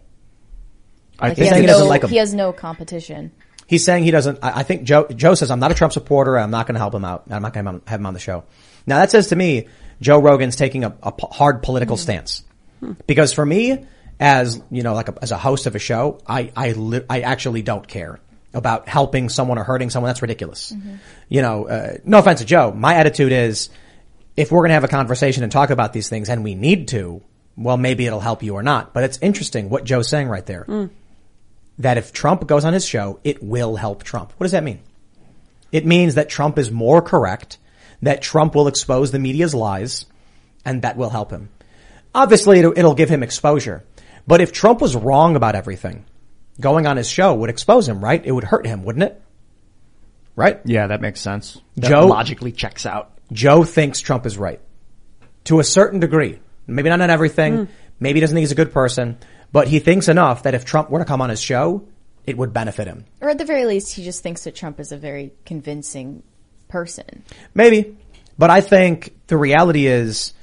I think he doesn't like him. He has no competition. He's saying he doesn't. I think Joe says, I'm not a Trump supporter. I'm not going to help him out. I'm not going to have him on the show. Now that says to me, Joe Rogan's taking a hard political stance. Because for me, as, you know, as a host of a show, I actually don't care about helping someone or hurting someone. That's ridiculous. You know, no offense to Joe. My attitude is, if we're going to have a conversation and talk about these things and we need to, well, maybe it'll help you or not. But it's interesting what Joe's saying right there. That if Trump goes on his show, it will help Trump. What does that mean? It means that Trump is more correct, that Trump will expose the media's lies, and that will help him. Obviously, it'll give him exposure. But if Trump was wrong about everything, going on his show would expose him, right? It would hurt him, wouldn't it? right? Yeah, that makes sense. That Joe logically checks out. Joe thinks Trump is right. To a certain degree. Maybe not on everything. Maybe he doesn't think he's a good person. But he thinks enough that if Trump were to come on his show, it would benefit him. Or at the very least, he just thinks that Trump is a very convincing person. Maybe. But I think the reality is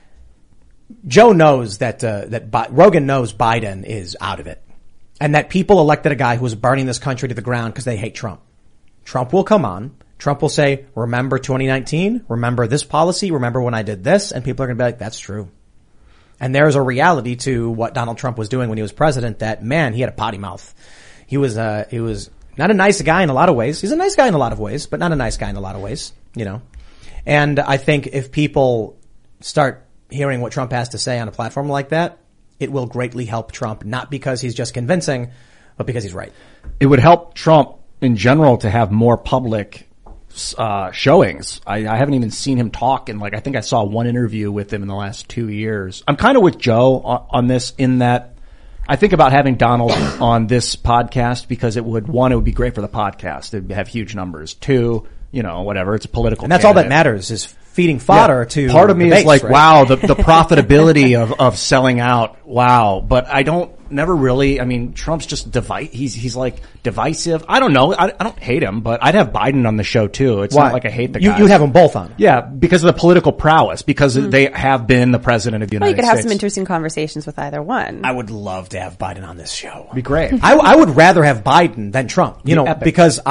Joe knows that Rogan knows Biden is out of it. And that people elected a guy who was burning this country to the ground because they hate Trump. Trump will come on. Trump will say, remember 2019? Remember this policy? Remember when I did this? And people are going to be like, that's true. And there's a reality to what Donald Trump was doing when he was president that, man, he had a potty mouth. He was not a nice guy in a lot of ways. He's a nice guy in a lot of ways, but not a nice guy in a lot of ways, you know. And I think if people start hearing what Trump has to say on a platform like that, it will greatly help Trump, not because he's just convincing, but because he's right. It would help Trump in general to have more public showings. I haven't even seen him talk, and I think I saw one interview with him in the last 2 years. I'm kind of with Joe on this, in that I think about having Donald on this podcast because it would be great for the podcast. It'd have huge numbers. 2, whatever. It's a political, and that's all that matters is feeding fodder to. Part of me debates, is like, right? wow, the profitability of selling out. Wow. But I don't never really, I mean, Trump's just he's like divisive. I don't know. I don't hate him, but I'd have Biden on the show too. It's not like I hate the guy. You'd have them both on. Yeah, because of the political prowess, because they have been the president of the United You could States. have some interesting conversations with either one. I would love to have Biden on this show. It'd be great. I would rather have Biden than Trump, Epic. because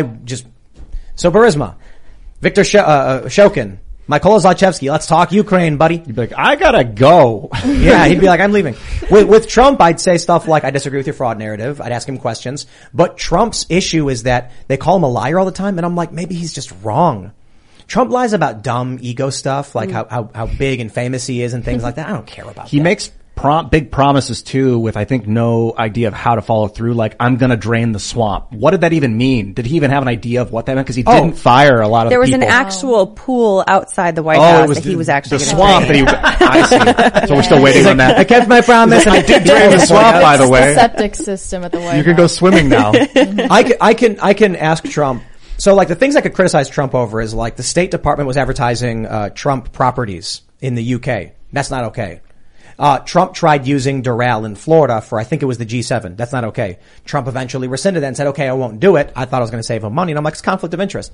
so Burisma, Viktor Shokin, Mykola Zlochevsky, let's talk Ukraine, buddy. You'd be like, I gotta go. Yeah, he'd be like, I'm leaving. With Trump, I'd say stuff like, I disagree with your fraud narrative. I'd ask him questions. But Trump's issue is that they call him a liar all the time, and I'm like, maybe he's just wrong. Trump lies about dumb ego stuff, like how big and famous he is and things like that. I don't care about that. He makes big promises too, with I think no idea of how to follow through. Like, I'm gonna drain the swamp. What did that even mean? Did he even have an idea of what that meant? Because he didn't fire a lot of There was people. an actual pool outside the White House that he was actually the gonna swamp drain. that he. I see. So we're still waiting on that. I kept my promise, and I did Drain the swamp, by the It's way. septic system at the White You can go House. swimming now. I can ask Trump. So like the things I could criticize Trump over is like the State Department was advertising Trump properties in the UK. That's not okay. Trump tried using Doral in Florida for, I think it was the G7. That's not okay. Trump eventually rescinded that and said, okay, I won't do it. I thought I was going to save him money. And I'm like, it's conflict of interest.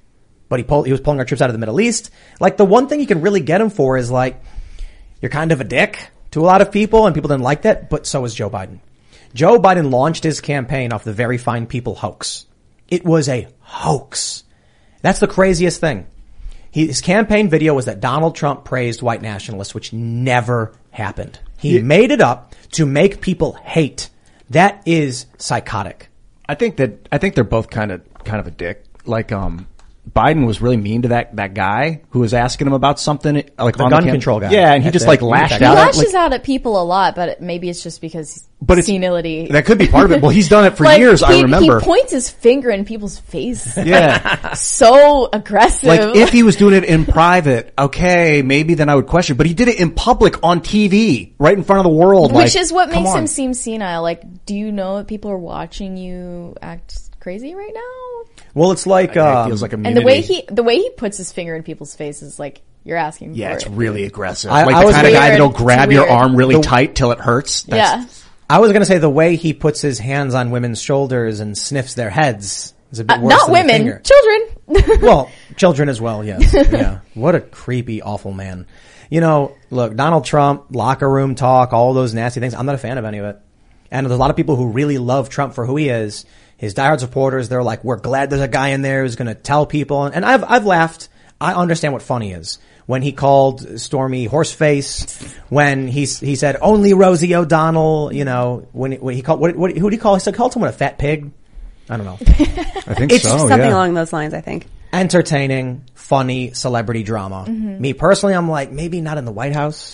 But he was pulling our troops out of the Middle East. Like the one thing you can really get him for is like, you're kind of a dick to a lot of people and people didn't like that, but so is Joe Biden. Joe Biden launched his campaign off the Very Fine People hoax. It was a hoax. That's the craziest thing. His campaign video was that Donald Trump praised white nationalists, which never happened. He made it up to make people hate. That is psychotic. I think they're both kind of a dick. Like, Biden was really mean to that guy who was asking him about something, like The on gun the control guy. Yeah, and he That's just it. lashed He He out. lashes out at people a lot, but maybe it's just because senility. That could be part of it. Well, he's done it for years. I remember. He points his finger in people's face. Yeah. So aggressive. Like, if he was doing it in private, okay, maybe then I would question. But he did it in public on TV, right in front of the world. Which is what come makes on. him seem senile. Like, do you know that people are watching you act crazy right now? Well, it's like, It feels like And immunity. the way he puts his finger in people's face is like, you're asking Yeah, for it's it. really aggressive. I Like the was kind of guy weird. that'll grab It's your weird. arm really tight till it hurts. Yeah. I was going to say the way he puts his hands on women's shoulders and sniffs their heads is a bit worse Not than the women, finger. children. Well, children as well, yes. Yeah. What a creepy, awful man. You know, look, Donald Trump, locker room talk, all those nasty things. I'm not a fan of any of it. And there's a lot of people who really love Trump for who he is. His diehard supporters, they're like, we're glad there's a guy in there who's going to tell people. And I've laughed. I understand what funny is. When he called Stormy horseface, when he said only Rosie O'Donnell, you know, when he called, who did he call? He called someone a fat pig. I don't know. I think It's so. Something yeah. along those lines, I think. Entertaining, funny, celebrity drama. Me personally, I'm like, maybe not in the White House.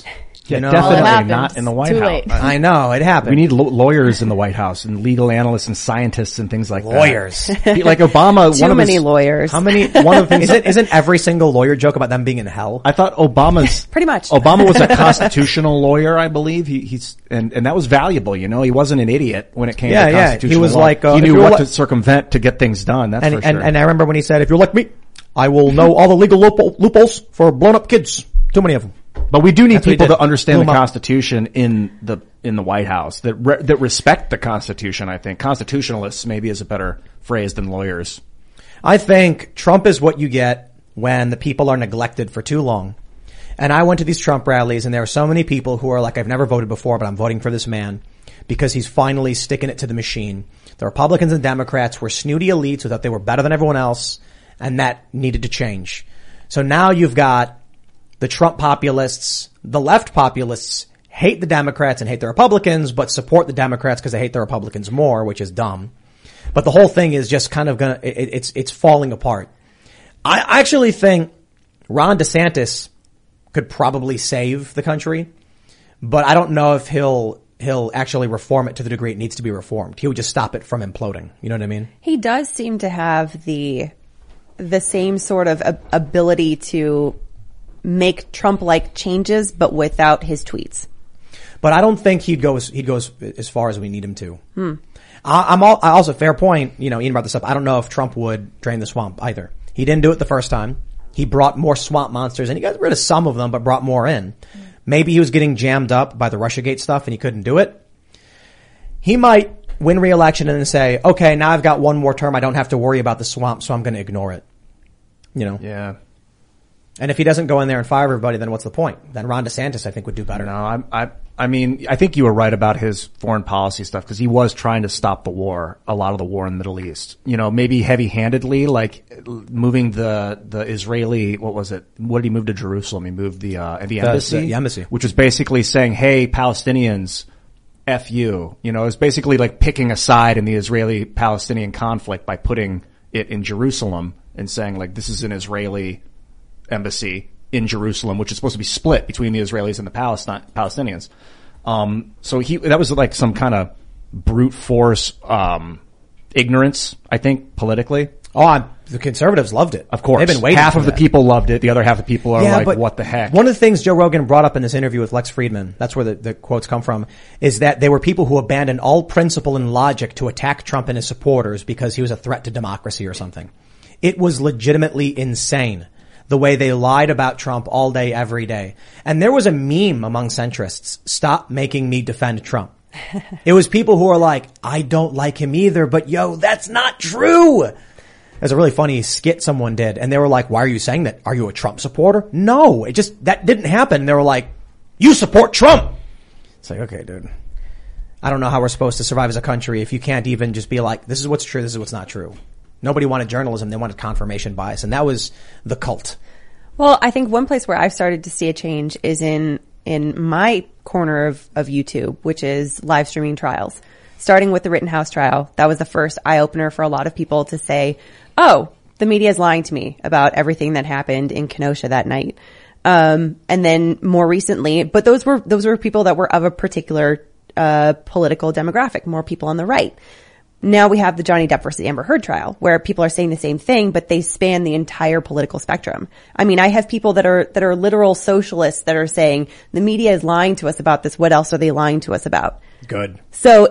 Yeah, You know? definitely Well, it happened. not in the White Too House. late. I know it happened. We need lawyers in the White House and legal analysts and scientists and things like lawyers. that. Like Obama, Too one of many his, lawyers. How many? One of the things Isn't every single lawyer joke about them being in hell? I thought Obama's Pretty much. Obama was a constitutional lawyer, I believe. He's and that was valuable. You know, he wasn't an idiot when it came Yeah, to yeah. constitutional He was law. like, he if knew you're what li- to circumvent to get things done. That's for sure. And I remember when he said, if you're like me, I will know all the legal loopholes for blown up kids. Too many of them. But we do need That's what he people did. that understand Blew the 'em up. Constitution in the White House that that respect the Constitution. I think constitutionalists maybe is a better phrase than lawyers. I think Trump is what you get when the people are neglected for too long. And I went to these Trump rallies and there are so many people who are like, I've never voted before, but I'm voting for this man because he's finally sticking it to the machine. The Republicans and Democrats were snooty elites who thought they were better than everyone else, and that needed to change. So now you've got the Trump populists, the left populists hate the Democrats and hate the Republicans, but support the Democrats because they hate the Republicans more, which is dumb. But the whole thing is just kind of it's falling apart. I actually think Ron DeSantis could probably save the country, but I don't know if he'll actually reform it to the degree it needs to be reformed. He would just stop it from imploding. You know what I mean? He does seem to have the same sort of ability to make Trump-like changes, but without his tweets. But I don't think he'd go as far as we need him to. I also, fair point, you know, Ian brought this up. I don't know if Trump would drain the swamp either. He didn't do it the first time. He brought more swamp monsters and he got rid of some of them, but brought more in. Maybe he was getting jammed up by the Russiagate stuff and he couldn't do it. He might win re-election and then say, okay, now I've got one more term. I don't have to worry about the swamp, so I'm going to ignore it. You know? Yeah. And if he doesn't go in there and fire everybody, then what's the point? Then Ron DeSantis, I think, would do better. No, I mean, I think you were right about his foreign policy stuff because he was trying to stop the war, a lot of the war in the Middle East. You know, maybe heavy-handedly, like moving the Israeli, what was it? What did he move to Jerusalem? He moved the embassy. The embassy. Which was basically saying, hey, Palestinians, F you. You know, it was basically like picking a side in the Israeli-Palestinian conflict by putting it in Jerusalem and saying like, this is an Israeli embassy in Jerusalem, which is supposed to be split between the Israelis and the Palestinians. So that was like some kind of brute force, ignorance, I think, politically. Oh, the conservatives loved it. Of course. They've been waiting Half for of the that. people loved it. The other half of the people are like, but what the heck? One of the things Joe Rogan brought up in this interview with Lex Friedman, that's where the quotes come from, is that there were people who abandoned all principle and logic to attack Trump and his supporters because he was a threat to democracy or something. It was legitimately insane the way they lied about Trump all day, every day. And there was a meme among centrists, stop making me defend Trump. It was people who are like, I don't like him either, but yo, that's not true. There's a really funny skit someone did, and they were like, why are you saying that? Are you a Trump supporter? No, that didn't happen. They were like, you support Trump. It's like, okay, dude. I don't know how we're supposed to survive as a country if you can't even just be like, this is what's true, this is what's not true. Nobody wanted journalism, they wanted confirmation bias, and that was the cult. Well, I think one place where I've started to see a change is in my corner of YouTube, which is live streaming trials. Starting with the Rittenhouse trial, that was the first eye-opener for a lot of people to say, oh, the media is lying to me about everything that happened in Kenosha that night. And then more recently, but those were people that were of a particular political demographic, more people on the right. Now we have the Johnny Depp versus Amber Heard trial where people are saying the same thing, but they span the entire political spectrum. I mean, I have people that are literal socialists that are saying the media is lying to us about this. What else are they lying to us about? Good. So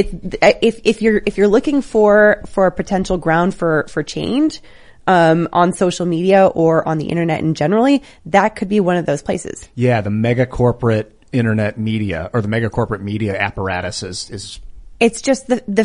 if you're looking for a potential ground for change, on social media or on the internet in generally, that could be one of those places. Yeah, the mega corporate internet media or the mega corporate media apparatus is It's just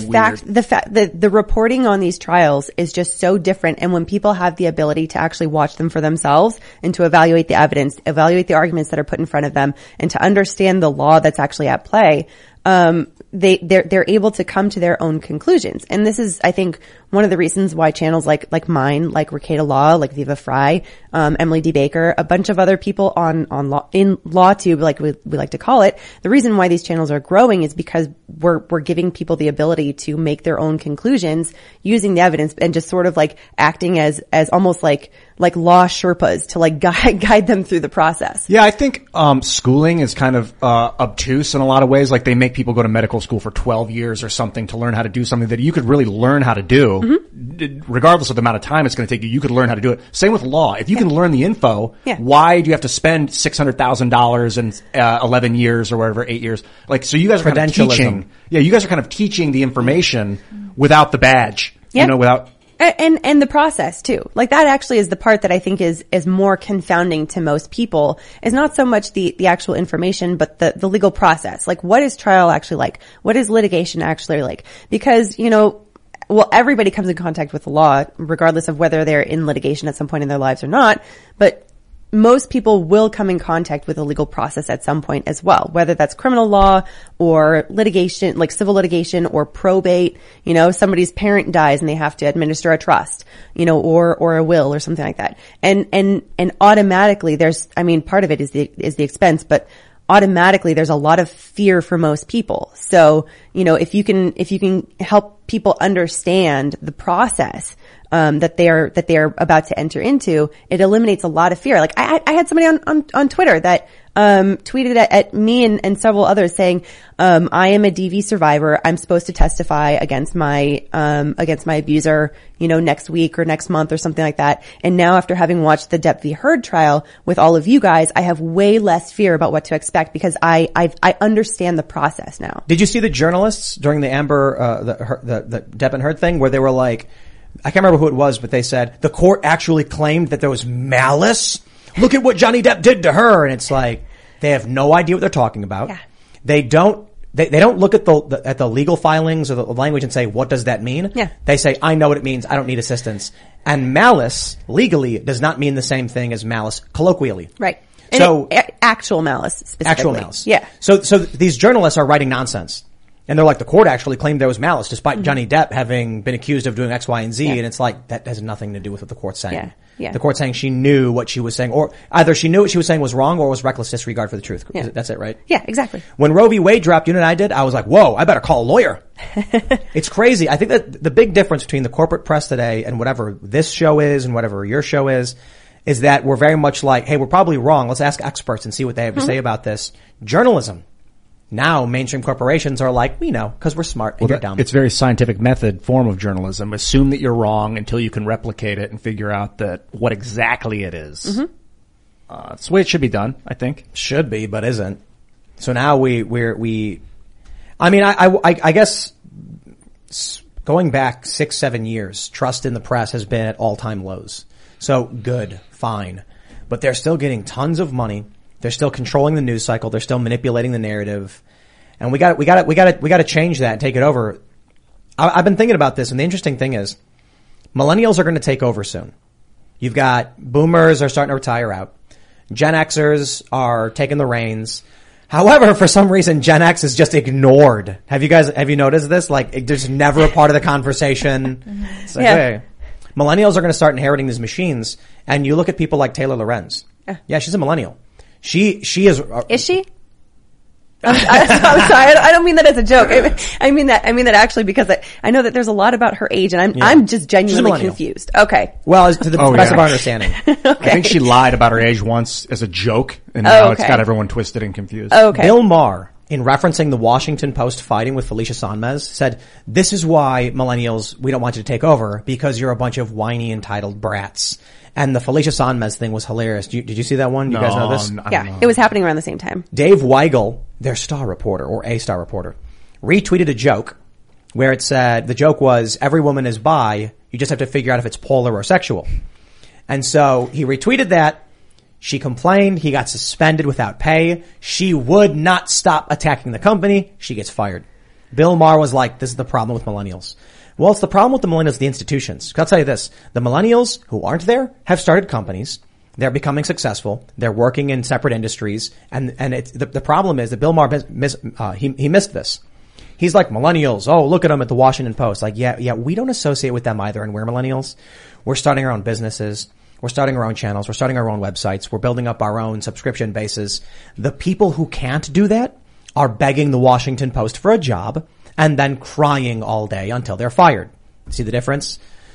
the reporting on these trials is just so different. And when people have the ability to actually watch them for themselves and to evaluate the evidence, evaluate the arguments that are put in front of them and to understand the law that's actually at play, they're able to come to their own conclusions. And this is, I think, one of the reasons why channels like mine, like Rekieta Law, like Viva Fry, Emily D. Baker, a bunch of other people in LawTube, like we like to call it, the reason why these channels are growing is because we're giving people the ability to make their own conclusions using the evidence and just sort of like acting as almost like like law Sherpas to like guide them through the process. Yeah, I think schooling is kind of obtuse in a lot of ways. Like they make people go to medical school for 12 years or something to learn how to do something that you could really learn how to do, regardless of the amount of time it's going to take you. You could learn how to do it. Same with law. If you can learn the info, why do you have to spend $600,000 in 11 years or whatever, 8 years? Like, so you guys are kind of teaching. Yeah, you guys are kind of teaching the information without the badge. Yeah. You know, without. And the process too. Like that actually is the part that I think is more confounding to most people, is not so much the actual information, but the legal process. Like what is trial actually like? What is litigation actually like? Because, you know, well, everybody comes in contact with the law, regardless of whether they're in litigation at some point in their lives or not. But most people will come in contact with a legal process at some point as well, whether that's criminal law or litigation, like civil litigation or probate. You know, somebody's parent dies and they have to administer a trust, you know, or a will or something like that. And automatically there's, I mean, part of it is the expense, but automatically there's a lot of fear for most people. So, you know, if you can help people understand the process, that they are about to enter into, it eliminates a lot of fear. Like I had somebody on Twitter that, tweeted at me and several others saying, I am a DV survivor. I'm supposed to testify against my abuser, you know, next week or next month or something like that. And now after having watched the Depp v. Heard trial with all of you guys, I have way less fear about what to expect because I understand the process now. Did you see the journalists during the Amber, the Depp and Heard thing where they were like, I can't remember who it was, but they said the court actually claimed that there was malice. Look at what Johnny Depp did to her. And it's like, they have no idea what they're talking about. Yeah. They don't look at the legal filings or the language and say, what does that mean? Yeah. They say, I know what it means. I don't need assistance. And malice legally does not mean the same thing as malice colloquially. Right. So actual malice specifically. Actual malice. Yeah. So these journalists are writing nonsense. And they're like, the court actually claimed there was malice despite Johnny Depp having been accused of doing X, Y, and Z. Yeah. And it's like, that has nothing to do with what the court's saying. Yeah. Yeah. The court's saying she knew what she was saying, or either she knew what she was saying was wrong or was reckless disregard for the truth. Yeah. That's it, right? Yeah, exactly. When Roe v. Wade dropped, you know what I did? I was like, whoa, I better call a lawyer. It's crazy. I think that the big difference between the corporate press today and whatever this show is and whatever your show is that we're very much like, hey, we're probably wrong. Let's ask experts and see what they have to say about this. Journalism. Now, mainstream corporations are like, we know, because we're smart and you're dumb. It's a very scientific method form of journalism. Assume that you're wrong until you can replicate it and figure out that what exactly it is. Mm-hmm. That's the way it should be done, I think. Should be, but isn't. So now I guess going back 6-7 years, trust in the press has been at all-time lows. So good, fine. But they're still getting tons of money. They're still controlling the news cycle. They're still manipulating the narrative. And we got to change that and take it over. I've been thinking about this, and the interesting thing is millennials are going to take over soon. You've got boomers are starting to retire out. Gen Xers are taking the reins. However, for some reason, Gen X is just ignored. Have you noticed this? Like, there's never a part of the conversation. It's like, hey, millennials are going to start inheriting these machines. And you look at people like Taylor Lorenz. Yeah, she's a millennial. She is. Is she? I'm sorry. I don't mean that as a joke. I mean that actually because I know that there's a lot about her age, and I'm just genuinely confused. Okay. Well, to the best of our understanding. Okay. I think she lied about her age once as a joke, and now it's got everyone twisted and confused. Okay. Bill Maher, in referencing the Washington Post fighting with Felicia Sonmez, said, "This is why millennials, we don't want you to take over because you're a bunch of whiny, entitled brats." And the Felicia Sonmez thing was hilarious. Did you see that one? You guys know this? Yeah, it was happening around the same time. Dave Weigel, their star reporter, or a star reporter, retweeted a joke where it said, the joke was, every woman is bi, you just have to figure out if it's polar or sexual. And so he retweeted that. She complained. He got suspended without pay. She would not stop attacking the company. She gets fired. Bill Maher was like, this is the problem with millennials. Well, it's the problem with the millennials, the institutions. I'll tell you this. The millennials who aren't there have started companies. They're becoming successful. They're working in separate industries. And it's, the problem is that Bill Maher he missed this. He's like, millennials. Oh, look at them at the Washington Post. Like, yeah, we don't associate with them either. And we're millennials. We're starting our own businesses. We're starting our own channels. We're starting our own websites. We're building up our own subscription bases. The people who can't do that are begging the Washington Post for a job and then crying all day until they're fired. See the difference?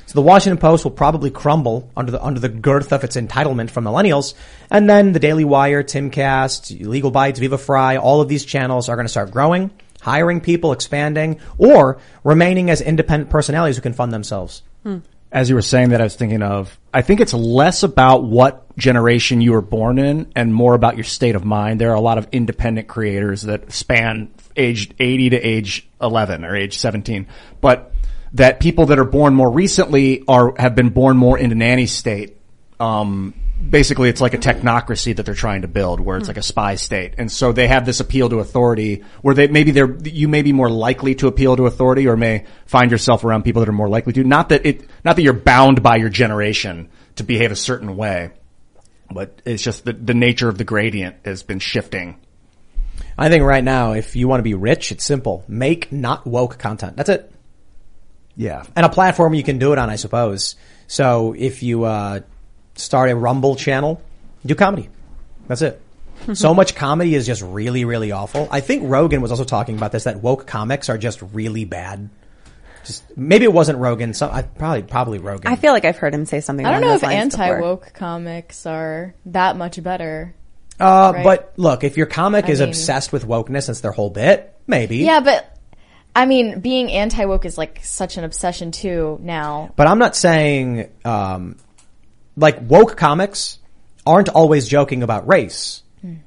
So the Washington Post will probably crumble under the girth of its entitlement from millennials. And then the Daily Wire, Timcast, Legal Bites, Viva Fry, all of these channels are going to start growing, hiring people, expanding, or remaining as independent personalities who can fund themselves. As you were saying that, I was thinking of, I think it's less about what generation you were born in and more about your state of mind. There are a lot of independent creators that span age 80 to age 11 or age 17. But that people that are born more recently have been born more in a nanny state. Basically it's like a technocracy that they're trying to build where it's like a spy state. And so they have this appeal to authority where you may be more likely to appeal to authority or may find yourself around people that are more likely to. Not that you're bound by your generation to behave a certain way, but it's just the nature of the gradient has been shifting. I think right now, if you want to be rich, it's simple. Make not woke content. That's it. Yeah. And a platform you can do it on, I suppose. So if you, start a Rumble channel, do comedy. That's it. So much comedy is just really, really awful. I think Rogan was also talking about this, that woke comics are just really bad. Just maybe it wasn't Rogan. Probably Rogan. I feel like I've heard him say something. I don't along know if those lines before. anti-woke comics are that much better. Right? But look, if your comic is obsessed with wokeness, that's their whole bit, maybe. Yeah, but I mean, being anti-woke is like such an obsession too now. But I'm not saying, like woke comics aren't always joking about race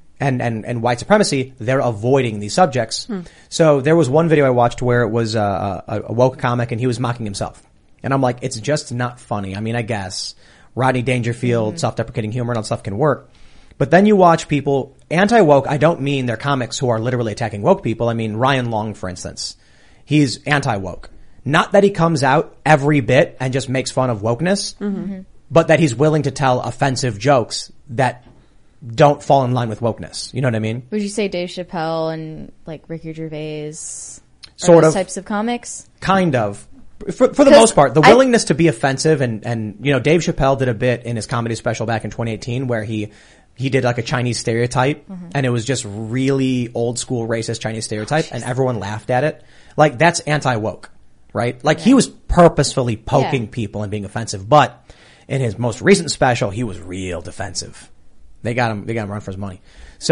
and white supremacy. They're avoiding these subjects. So there was one video I watched where it was a woke comic and he was mocking himself. And I'm like, it's just not funny. I mean, I guess Rodney Dangerfield, self-deprecating humor and all that stuff can work. But then you watch people, anti-woke, I don't mean they're comics who are literally attacking woke people. I mean Ryan Long, for instance. He's anti-woke. Not that he comes out every bit and just makes fun of wokeness, but that he's willing to tell offensive jokes that don't fall in line with wokeness. You know what I mean? Would you say Dave Chappelle and like Ricky Gervais Sort are those of. types of comics? Kind of. For the most part, the willingness to be offensive and, you know, Dave Chappelle did a bit in his comedy special back in 2018 where he did like a Chinese stereotype and it was just really old school racist Chinese stereotype and everyone laughed at it. Like that's anti-woke, right? Like he was purposefully poking people and being offensive, but in his most recent special, he was real defensive. They got him run for his money.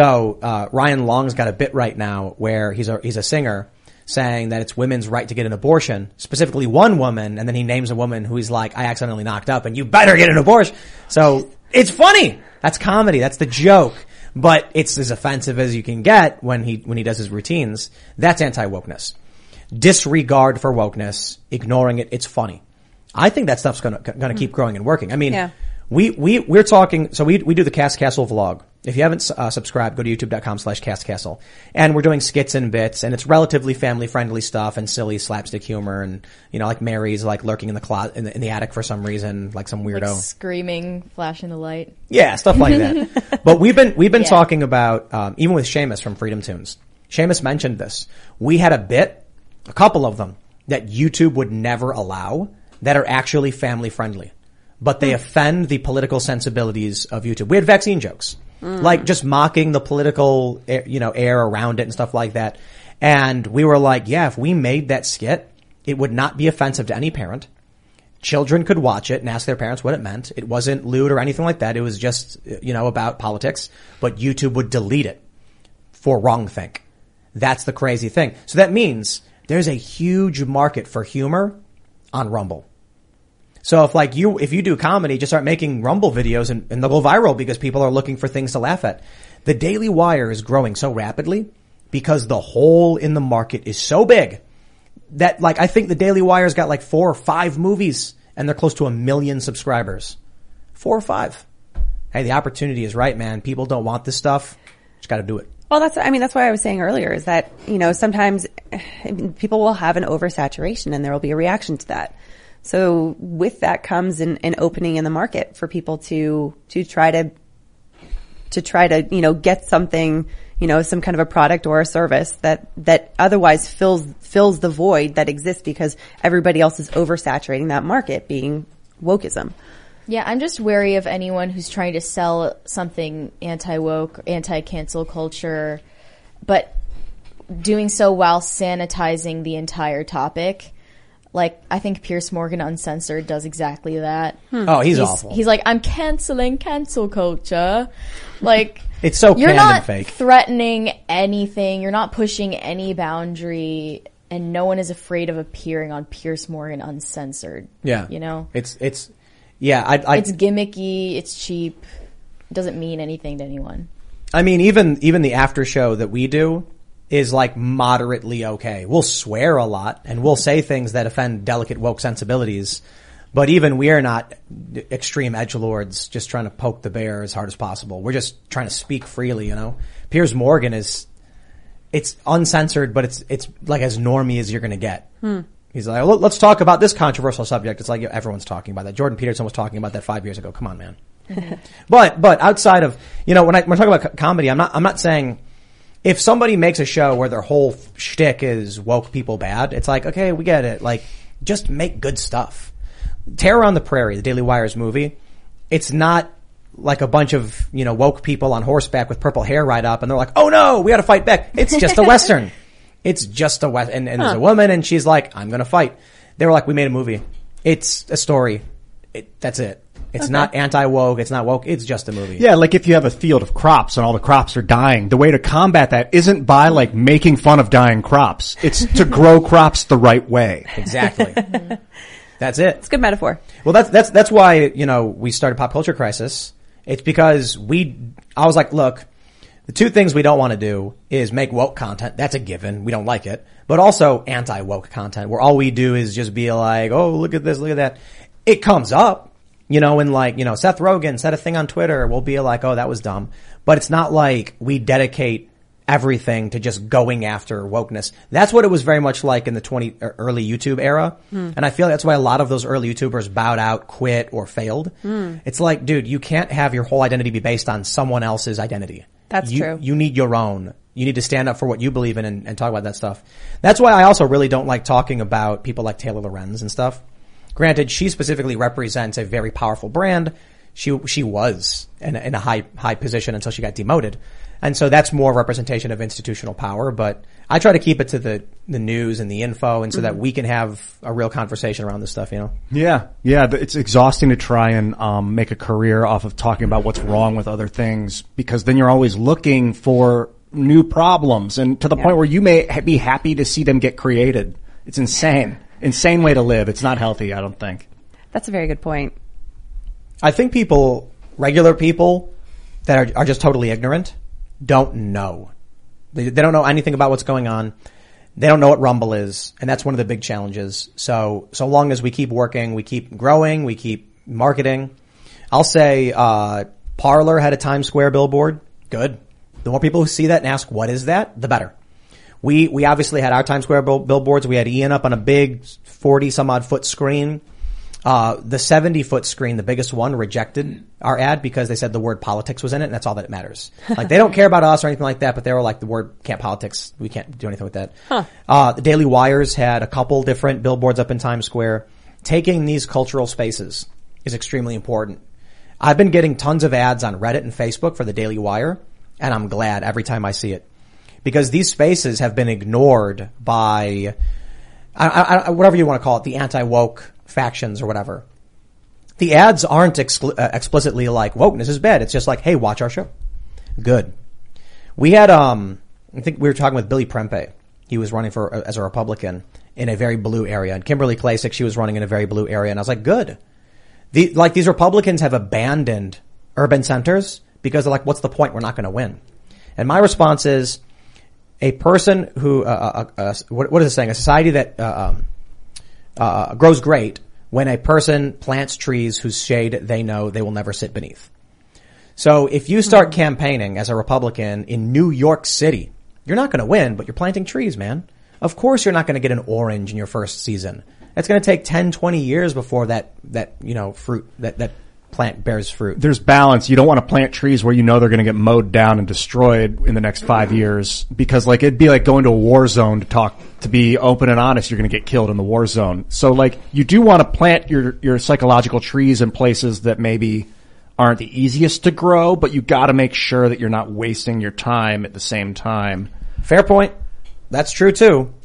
So, Ryan Long's got a bit right now where he's a singer saying that it's women's right to get an abortion, specifically one woman, and then he names a woman who he's like, I accidentally knocked up and you better get an abortion. So, it's funny. That's comedy. That's the joke. But it's as offensive as you can get when he does his routines. That's anti-wokeness. Disregard for wokeness, ignoring it, it's funny. I think that stuff's gonna keep growing and working. I mean, we're talking, so we do the Cast Castle vlog. If you haven't subscribed, go to youtube.com/castcastle. And we're doing skits and bits, and it's relatively family friendly stuff and silly slapstick humor, and you know, like Mary's like lurking in the closet in the attic for some reason, like some weirdo, like screaming, flashing the light. Yeah, stuff like that. But we've been talking about even with Seamus from Freedom Tunes. Seamus mentioned this. We had a couple of them that YouTube would never allow that are actually family friendly, but they offend the political sensibilities of YouTube. We had vaccine jokes, like just mocking the political, air around it and stuff like that. And we were like, yeah, if we made that skit, it would not be offensive to any parent. Children could watch it and ask their parents what it meant. It wasn't lewd or anything like that. It was just, about politics, but YouTube would delete it for wrongthink. That's the crazy thing. So that means there's a huge market for humor on Rumble. So if you do comedy, just start making Rumble videos and they'll go viral because people are looking for things to laugh at. The Daily Wire is growing so rapidly because the hole in the market is so big that I think the Daily Wire's got 4 or 5 movies and they're close to 1 million subscribers. 4 or 5. Hey, the opportunity is right, man. People don't want this stuff. Just gotta do it. Well, that's why I was saying earlier is that, sometimes people will have an oversaturation and there will be a reaction to that. So with that comes an opening in the market for people to try to get something, some kind of a product or a service that otherwise fills the void that exists because everybody else is oversaturating that market, being wokeism. Yeah, I'm just wary of anyone who's trying to sell something anti-woke, anti-cancel culture, but doing so while sanitizing the entire topic. Like, I think Piers Morgan Uncensored does exactly that. Oh, he's awful. He's like, I'm canceling cancel culture. Like, It's so you're canned not and fake. threatening anything. You're not pushing any boundary, and no one is afraid of appearing on Piers Morgan Uncensored. Yeah. You know? It's It's gimmicky. It's cheap. It doesn't mean anything to anyone. I mean, even the after show that we do is like moderately okay. We'll swear a lot and we'll say things that offend delicate woke sensibilities, but even we are not extreme edgelords just trying to poke the bear as hard as possible. We're just trying to speak freely, you know? Piers Morgan it's uncensored, but it's like as normie as you're going to get. He's like, let's talk about this controversial subject. It's like everyone's talking about that. Jordan Peterson was talking about that 5 years ago. Come on, man. But outside of, you know, when we're talking about comedy, I'm not saying if somebody makes a show where their whole shtick is woke people bad, it's like, okay, we get it. Like, just make good stuff. Terror on the Prairie, the Daily Wire's movie, it's not like a bunch of, you know, woke people on horseback with purple hair ride up and they're like, oh no, we gotta fight back. It's just a Western. It's just a Western. And there's a woman and she's like, I'm gonna fight. They were like, we made a movie. It's a story. That's it. It's not anti-woke. It's not woke. It's just a movie. Yeah, like if you have a field of crops and all the crops are dying, the way to combat that isn't by like making fun of dying crops. It's to grow crops the right way. Exactly. That's it. It's a good metaphor. Well, that's why, you know, we started Pop Culture Crisis. It's because I was like, look, the two things we don't want to do is make woke content. That's a given. We don't like it. But also anti-woke content where all we do is just be like, oh, look at this, look at that. It comes up. You know, and like, you know, Seth Rogen said a thing on Twitter. We'll be like, oh, that was dumb. But it's not like we dedicate everything to just going after wokeness. That's what it was very much like in the early YouTube era. And I feel that's why a lot of those early YouTubers bowed out, quit, or failed. It's like, dude, you can't have your whole identity be based on someone else's identity. That's true. You need your own. You need to stand up for what you believe in and talk about that stuff. That's why I also really don't like talking about people like Taylor Lorenz and stuff. Granted, she specifically represents a very powerful brand. She was in a high position until she got demoted. And so that's more representation of institutional power, but I try to keep it to the news and the info and so that we can have a real conversation around this stuff, you know? Yeah. It's exhausting to try and make a career off of talking about what's wrong with other things because then you're always looking for new problems and to the point where you may be happy to see them get created. It's insane. Insane way to live. It's not healthy, I don't think. That's a very good point. I think regular people that are just totally ignorant don't know. They don't know anything about what's going on. They don't know what Rumble is, and that's one of the big challenges. So long as we keep working, we keep growing, we keep marketing. I'll say, Parler had a Times Square billboard. Good. The more people who see that and ask, what is that? The better. We obviously had our Times Square billboards. We had Ian up on a big 40 some odd foot screen. The 70 foot screen, the biggest one, rejected our ad because they said the word politics was in it and that's all that matters. Like they don't care about us or anything like that, but they were like the word can't politics. We can't do anything with that. The Daily Wires had a couple different billboards up in Times Square. Taking these cultural spaces is extremely important. I've been getting tons of ads on Reddit and Facebook for the Daily Wire and I'm glad every time I see it. Because these spaces have been ignored by, whatever you want to call it, the anti-woke factions or whatever. The ads aren't explicitly like, wokeness is bad. It's just like, hey, watch our show. Good. We had, I think we were talking with Billy Prempe. He was running as a Republican in a very blue area. And Kimberly Klacik, she was running in a very blue area. And I was like, good. These Republicans have abandoned urban centers because they're like, what's the point? We're not going to win. And my response is, a person who, what is it saying? A society that, grows great when a person plants trees whose shade they know they will never sit beneath. So if you start campaigning as a Republican in New York City, you're not going to win, but you're planting trees, man. Of course you're not going to get an orange in your first season. It's going to take 10, 20 years before that, you know, fruit, that plant bears fruit. There's balance. You don't want to plant trees where you know they're going to get mowed down and destroyed in the next 5 years because like it'd be like going to a war zone to be open and honest. You're going to get killed in the war zone. So like you do want to plant your psychological trees in places that maybe aren't the easiest to grow, but you got to make sure that you're not wasting your time at the same time. Fair point. That's true too.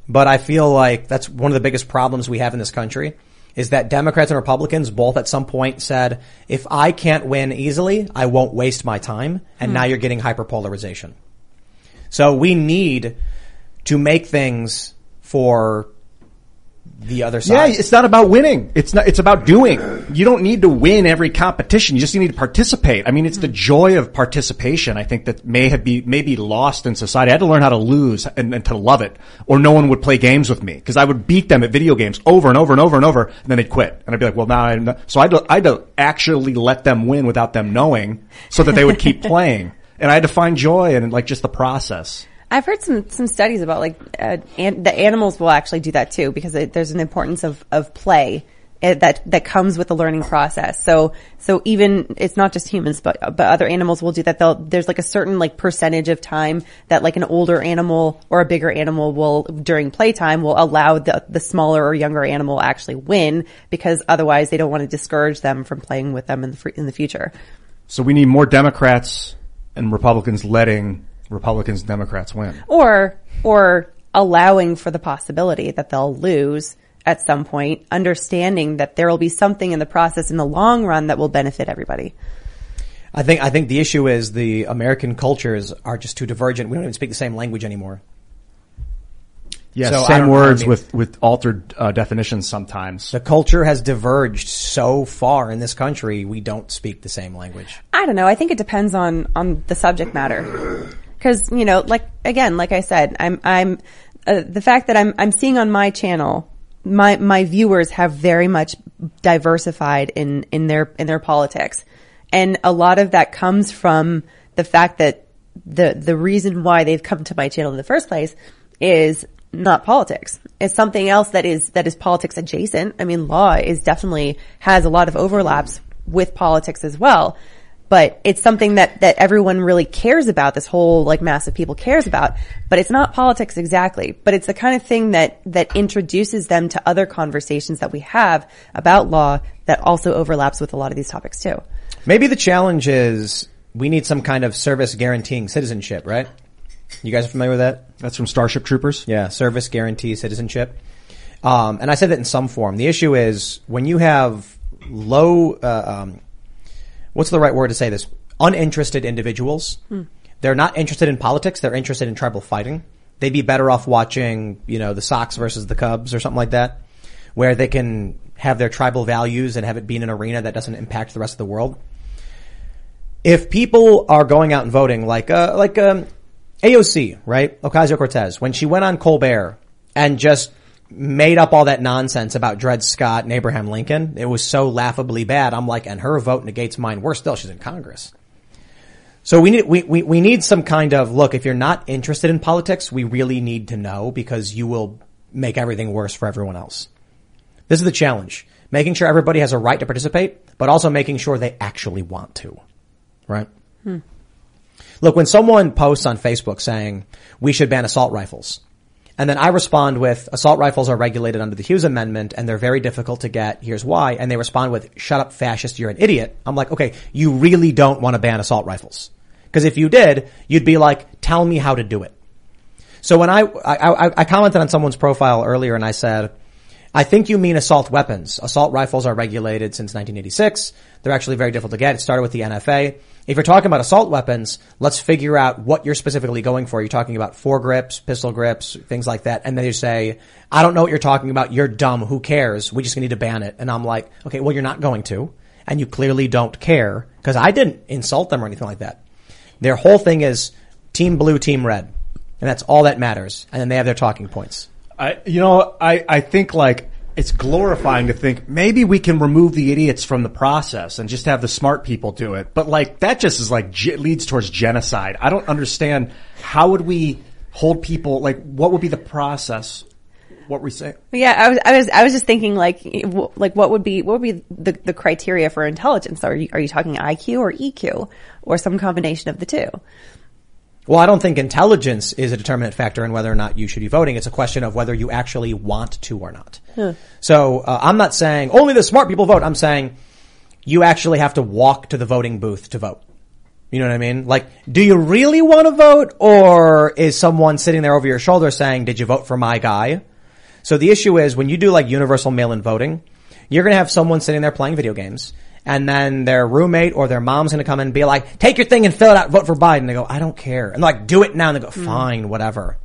but I feel like that's one of the biggest problems we have in this country is that Democrats and Republicans both at some point said, if I can't win easily, I won't waste my time. And now you're getting hyperpolarization. So we need to make things for the other side. Yeah, it's not about winning. It's about doing. You don't need to win every competition. You just need to participate. I mean, it's the joy of participation, I think, that may be lost in society. I had to learn how to lose and to love it, or no one would play games with me, because I would beat them at video games over and over and over and over, and then they'd quit. And I'd be like, well, now I'm not. So I had to actually let them win without them knowing, so that they would keep playing. And I had to find joy in like just the process. I've heard some studies about like the animals will actually do that too, because there's an importance of play that comes with the learning process. So even it's not just humans, but other animals will do that. There's like a certain like percentage of time that like an older animal or a bigger animal will during playtime will allow the smaller or younger animal actually win, because otherwise they don't want to discourage them from playing with them in the future. So we need more Democrats and Republicans letting Republicans and Democrats win. Or allowing for the possibility that they'll lose at some point, understanding that there will be something in the process in the long run that will benefit everybody. I think the issue is the American cultures are just too divergent. We don't even speak the same language anymore. Yeah, So same words with altered definitions sometimes. The culture has diverged so far in this country, we don't speak the same language. I don't know. I think it depends on the subject matter. Cause, like I said, I'm the fact that I'm seeing on my channel, my viewers have very much diversified in their politics. And a lot of that comes from the fact that the reason why they've come to my channel in the first place is not politics. It's something else that is politics adjacent. I mean, law definitely has a lot of overlaps with politics as well. But it's something that everyone really cares about, this whole like mass of people cares about, but it's not politics exactly. But it's the kind of thing that introduces them to other conversations that we have about law that also overlaps with a lot of these topics too. Maybe the challenge is we need some kind of service guaranteeing citizenship, right? You guys are familiar with that? That's from Starship Troopers? Yeah, service guarantee citizenship. And I said that in some form. The issue is when you have low, what's the right word to say this? Uninterested individuals. They're not interested in politics. They're interested in tribal fighting. They'd be better off watching, the Sox versus the Cubs or something like that, where they can have their tribal values and have it be in an arena that doesn't impact the rest of the world. If people are going out and voting like AOC, right? Ocasio-Cortez, when she went on Colbert and just made up all that nonsense about Dred Scott and Abraham Lincoln, it was so laughably bad. I'm like, and her vote negates mine. Worse still, she's in Congress. So we need some kind of, look, if you're not interested in politics, we really need to know, because you will make everything worse for everyone else. This is the challenge. Making sure everybody has a right to participate, but also making sure they actually want to. Right? Look, when someone posts on Facebook saying we should ban assault rifles, and then I respond with assault rifles are regulated under the Hughes Amendment and they're very difficult to get, here's why, and they respond with shut up fascist, you're an idiot. I'm like, okay, you really don't want to ban assault rifles. Because if you did, you'd be like, tell me how to do it. So when I commented on someone's profile earlier and I said, I think you mean assault weapons. Assault rifles are regulated since 1986. They're actually very difficult to get. It started with the NFA. If you're talking about assault weapons, let's figure out what you're specifically going for. You're talking about foregrips, pistol grips, things like that. And then you say, I don't know what you're talking about. You're dumb. Who cares? We just need to ban it. And I'm like, okay, well, you're not going to. And you clearly don't care, because I didn't insult them or anything like that. Their whole thing is team blue, team red. And that's all that matters. And then they have their talking points. I think like it's glorifying to think maybe we can remove the idiots from the process and just have the smart people do it. But like that just is like leads towards genocide. I don't understand, how would we hold people, like what would be the process? What were we saying? Yeah, I was just thinking like what would be the criteria for intelligence? Are you talking IQ or EQ or some combination of the two? Well, I don't think intelligence is a determinant factor in whether or not you should be voting. It's a question of whether you actually want to or not. So I'm not saying only the smart people vote. I'm saying you actually have to walk to the voting booth to vote. You know what I mean? Like, do you really want to vote, or is someone sitting there over your shoulder saying, did you vote for my guy? So the issue is when you do like universal mail-in voting, you're going to have someone sitting there playing video games, and then their roommate or their mom's going to come in and be like, take your thing and fill it out, vote for Biden. They go, I don't care. And like, do it now. And they go, fine, whatever.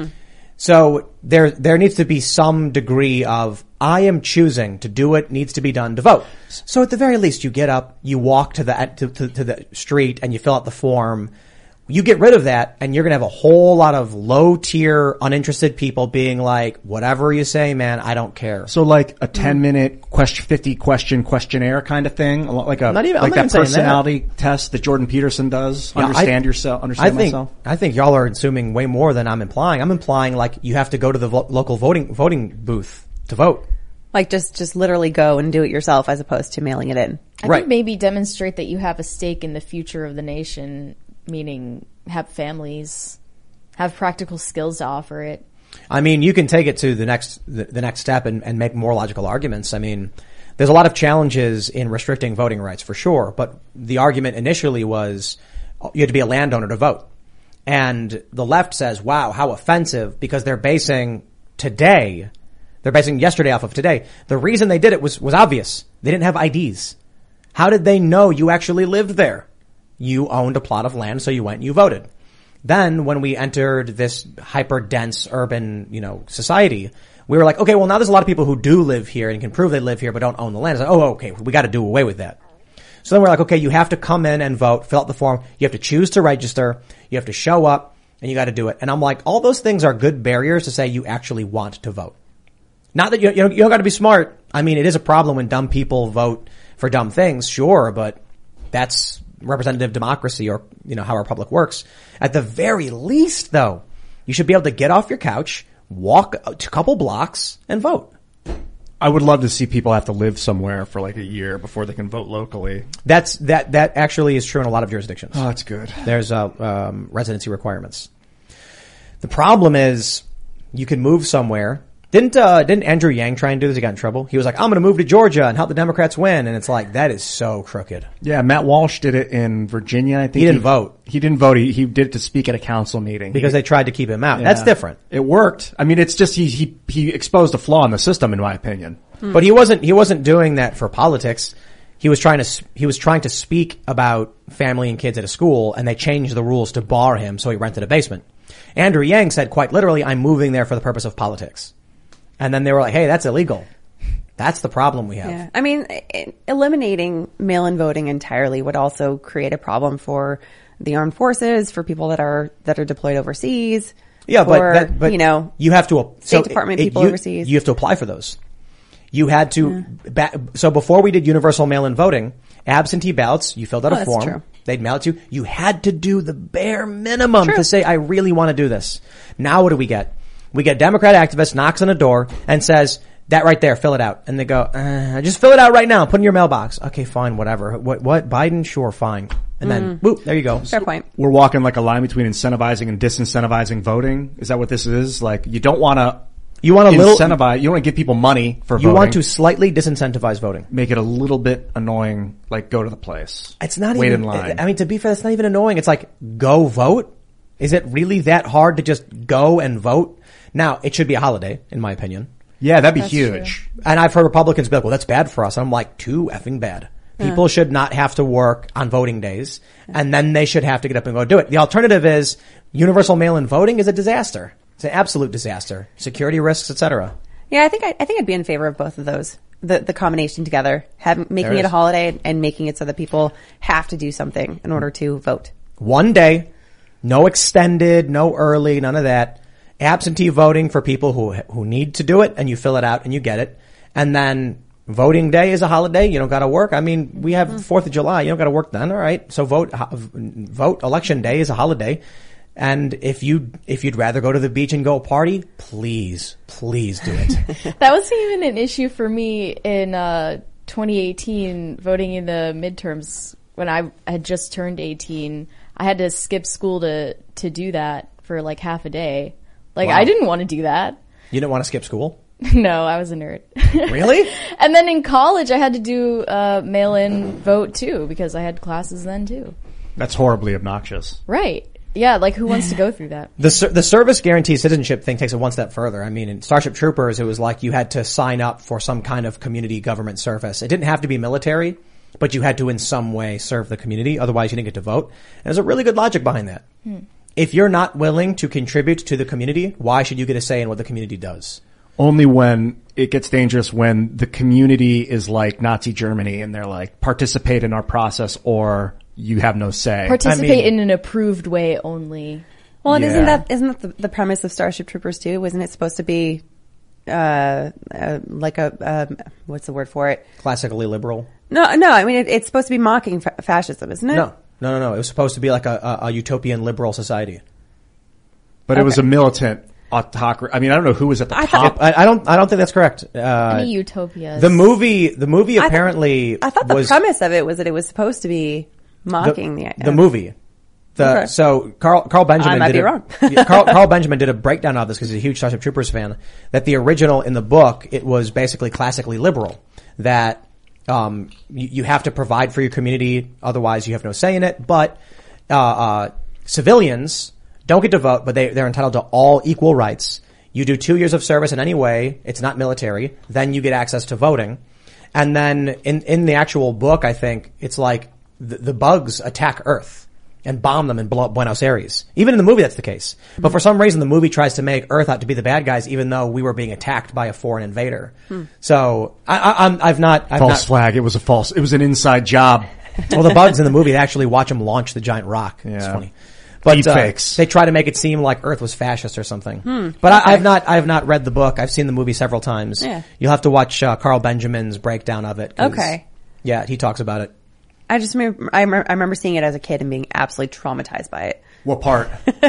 So there needs to be some degree of, I am choosing to do what needs to be done to vote. So at the very least, you get up, you walk to the street, and you fill out the form. You get rid of that, and you're going to have a whole lot of low-tier, uninterested people being like, whatever you say, man, I don't care. So like a 10-minute 50 question questionnaire kind of thing, like I'm not even that saying personality test that Jordan Peterson does. Yeah, Understand myself. I think y'all are assuming way more than I'm implying. I'm implying like you have to go to the local voting booth to vote. Like just literally go and do it yourself as opposed to mailing it in. I think maybe demonstrate that you have a stake in the future of the nation, meaning have families, have practical skills to offer it. I mean, you can take it to the next step and make more logical arguments. I mean, there's a lot of challenges in restricting voting rights for sure, but the argument initially was you had to be a landowner to vote. And the left says, wow, how offensive, because they're basing yesterday off of today. The reason they did it was obvious. They didn't have IDs. How did they know you actually lived there? You owned a plot of land, so you went and you voted. Then when we entered this hyper-dense urban, society, we were like, okay, well now there's a lot of people who do live here and can prove they live here but don't own the land. It's like, oh, okay, we got to do away with that. So then we're like, okay, you have to come in and vote, fill out the form. You have to choose to register. You have to show up, and you got to do it. And I'm like, all those things are good barriers to say you actually want to vote. Not that you don't got to be smart. I mean, it is a problem when dumb people vote for dumb things, sure, but that's representative democracy, or how our republic works. At the very least, though, you should be able to get off your couch, walk a couple blocks, and vote. I would love to see people have to live somewhere for like a year before they can vote locally. That actually is true in a lot of jurisdictions. Oh, that's good. There's residency requirements. The problem is you can move somewhere. Didn't Andrew Yang try and do this? He got in trouble. He was like, I'm going to move to Georgia and help the Democrats win. And it's like, that is so crooked. Yeah, Matt Walsh did it in Virginia, I think. He didn't vote. He didn't vote. He did it to speak at a council meeting. Because they tried to keep him out. Yeah. That's different. It worked. I mean, it's just he exposed a flaw in the system, in my opinion. But he wasn't doing that for politics. He was trying to speak about family and kids at a school, and they changed the rules to bar him, so he rented a basement. Andrew Yang said quite literally, I'm moving there for the purpose of politics. And then they were like, hey, that's illegal. That's the problem we have. Yeah. I mean, eliminating mail-in voting entirely would also create a problem for the armed forces, for people that are deployed overseas. Yeah, for, but you have to State Department people overseas. You have to apply for those. You had to so before we did universal mail-in voting, absentee ballots, you filled out a form. True. They'd mail it to you. You had to do the bare minimum to say, I really want to do this. Now what do we get? We get Democrat activist knocks on a door and says, that right there, fill it out. And they go, just fill it out right now. Put it in your mailbox. Okay, fine, whatever. What? Biden? Sure, fine. And then, whoop, there you go. Fair point. We're walking like a line between incentivizing and disincentivizing voting. Is that what this is? Like, you don't want to incentivize. You don't want to give people money for voting. You want to slightly disincentivize voting. Make it a little bit annoying, like go to the place. It's not wait even, in line. I mean, to be fair, that's not even annoying. It's like, go vote? Is it really that hard to just go and vote? Now, it should be a holiday, in my opinion. Yeah, that'd be huge. True. And I've heard Republicans be like, well, that's bad for us. And I'm like, too effing bad. People should not have to work on voting days, and then they should have to get up and go do it. The alternative is universal mail-in voting is a disaster. It's an absolute disaster. Security risks, etc. Yeah, I think I'd be in favor of both of those. The combination together, making it a holiday and making it so that people have to do something in order to vote. One day, no extended, no early, none of that. Absentee voting for people who need to do it, and you fill it out and you get it. And then voting day is a holiday. You don't got to work. I mean, we have 4th of July. You don't got to work then. All right. So vote. Election day is a holiday. And if you'd rather go to the beach and go party, please do it. That wasn't even an issue for me in 2018 voting in the midterms when I had just turned 18. I had to skip school to do that for like half a day. Like, wow. I didn't want to do that. You didn't want to skip school? No, I was a nerd. Really? And then in college, I had to do mail-in vote too because I had classes then too. That's horribly obnoxious. Right. Yeah, like who wants to go through that? The service guarantee citizenship thing takes it one step further. I mean, in Starship Troopers, it was like you had to sign up for some kind of community government service. It didn't have to be military, but you had to in some way serve the community. Otherwise, you didn't get to vote. And there's a really good logic behind that. If you're not willing to contribute to the community, why should you get a say in what the community does? Only when it gets dangerous when the community is like Nazi Germany and they're like, participate in our process or you have no say. Participate in an approved way only. Well, and Yeah. isn't that the premise of Starship Troopers too? Wasn't it supposed to be, like what's the word for it? Classically liberal? No, I mean, it's supposed to be mocking fascism, isn't it? No. It was supposed to be like a utopian liberal society. But it was a militant autocracy. I mean, I don't know who was at the top. I don't think that's correct. Any utopias. The movie apparently I thought the was premise of it was that it was supposed to be mocking the movie. Okay. So Carl Benjamin I might be wrong. Carl Benjamin did a breakdown of this because he's a huge Starship Troopers fan. That the original in the book, it was basically classically liberal. That you have to provide for your community, otherwise you have no say in it. But civilians don't get to vote, but they're entitled to all equal rights. You do 2 years of service in any way, it's not military, then you get access to voting. And then in the actual book, I think it's like the bugs attack Earth and bomb them and blow up Buenos Aires. Even in the movie, that's the case. But for some reason, the movie tries to make Earth out to be the bad guys, even though we were being attacked by a foreign invader. So I've not Flag. It was an inside job. Well, the bugs in the movie, they actually watch them launch the giant rock. It's Yeah. funny. But Deepfakes. they try to make it seem like Earth was fascist or something. But I have not read the book. I've seen the movie several times. Yeah. You'll have to watch Carl Benjamin's breakdown of it. 'Cause, Okay. Yeah, he talks about it. I just remember seeing it as a kid and being absolutely traumatized by it. What part?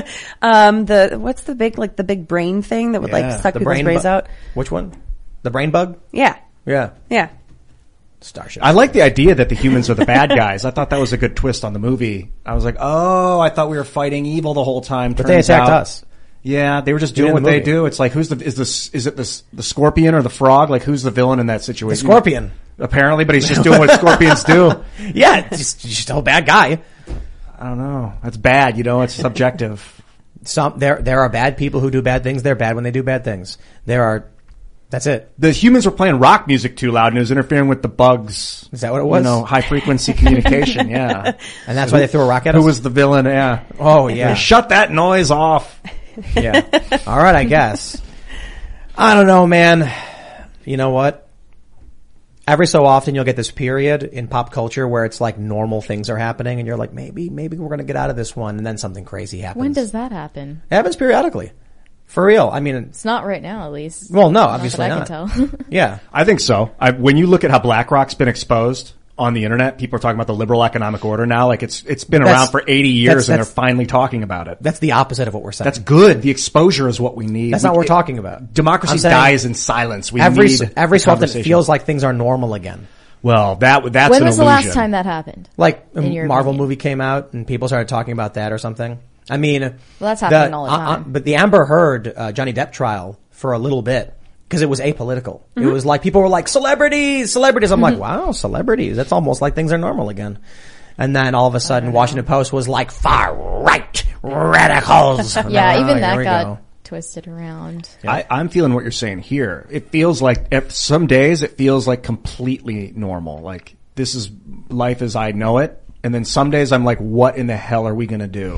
What's the big brain thing that would like suck the people's brains out? Which one? The brain bug? Yeah. Yeah. Starship. I like the idea that the humans are the bad guys. I thought that was a good twist on the movie. I was like, oh, I thought we were fighting evil the whole time. But they attacked us. Yeah, they were just doing in what the they movie. do. It's like, is it the scorpion or the frog? Like, who's the villain in that The situation? scorpion. Apparently, but he's just doing what scorpions do. Yeah, just a bad guy. I don't know. That's bad, it's subjective. There are bad people who do bad things. They're bad when they do bad things. That's it. The humans were playing rock music too loud and it was interfering with the bugs. Is that what it was? High frequency communication, yeah. And that's why they threw a rock at us? Who was the villain? Yeah. Oh, yeah. Shut that noise off. Yeah. All right, I guess. I don't know, man. You know what? Every so often you'll get this period in pop culture where it's like normal things are happening and you're like, maybe we're going to get out of this one, and then something crazy happens. When does that happen? It happens periodically. For real. I mean, It's not right now, at least. well, no, Not obviously that not. I can tell. Yeah. I think so. When you look at how BlackRock's been exposed on the internet, people are talking about the liberal economic order now. Like it's been around for 80 years and they're finally talking about it. That's the opposite of what we're saying. That's good. The exposure is what we need. That's not what we're talking about. Democracy I'm saying dies in silence. We every need so often it conversation. feels like things are normal again. Well, that's When an was illusion. the last time that happened? Like a In your Marvel opinion? movie came out and people started talking about that or something. I mean, that's happening all the time. But the Amber Heard Johnny Depp trial for a little bit, because it was apolitical. It was like people were like celebrities. I'm like, wow, celebrities. That's almost like things are normal again. And then all of a sudden, Washington Post was like far right radicals. And Yeah, I'm like, even "Oh, that here we got go." twisted around. I'm feeling what you're saying here. It feels like some days it feels like completely normal. Like this is life as I know it. And then some days I'm like, what in the hell are we going to do?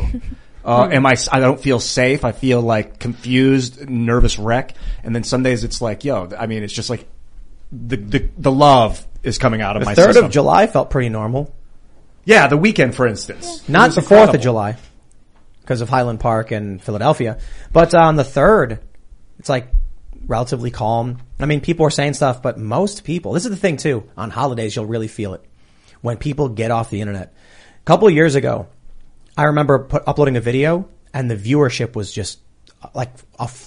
I don't feel safe. I feel like confused, nervous wreck. And then some days it's like, it's just like the love is coming out of my The 3rd system. of July felt pretty normal. Yeah, the weekend, for instance. Not It the was 4th of incredible. July because of Highland Park and Philadelphia. But on the 3rd, it's like relatively calm. I mean, people are saying stuff, but most people, this is the thing too, on holidays you'll really feel it. When people get off the internet. A couple of years ago, I remember uploading a video and the viewership was just like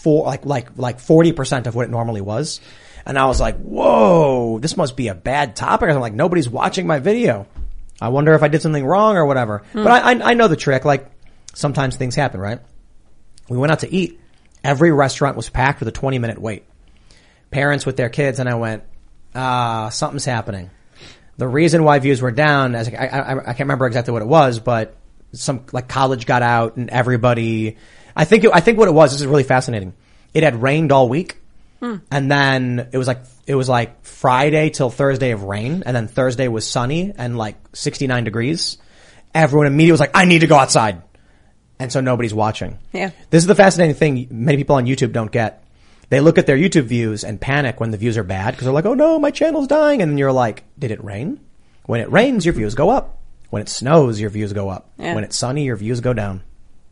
40% of what it normally was. And I was like, whoa, this must be a bad topic. I'm like, nobody's watching my video. I wonder if I did something wrong or whatever. But I know the trick. Like sometimes things happen, right? We went out to eat. Every restaurant was packed with a 20-minute wait. Parents with their kids, and I went, something's happening. The reason why views were down, I can't remember exactly what it was, but some like college got out and everybody, I think what it was, this is really fascinating. It had rained all week. And then it was like Friday till Thursday of rain. And then Thursday was sunny and like 69 degrees. Everyone immediately was like, I need to go outside. And so nobody's watching. Yeah. This is the fascinating thing many people on YouTube don't get. They look at their YouTube views and panic when the views are bad because they're like, oh no, my channel's dying. And then you're like, did it rain? When it rains, your views go up. When it snows, your views go up. Yeah. When it's sunny, your views go down.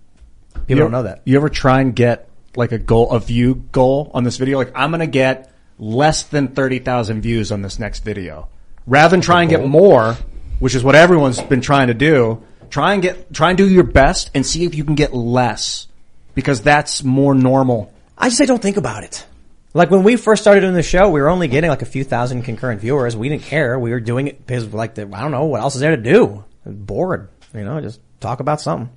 People don't know that. You ever try and get like a view goal on this video? Like, I'm going to get less than 30,000 views on this next video. Rather than try and get more, which is what everyone's been trying to do, try and do your best and see if you can get less, because that's more normal. I just say don't think about it. Like when we first started doing the show, we were only getting like a few thousand concurrent viewers. We didn't care. We were doing it because I don't know what else is there to do. I was bored, just talk about something.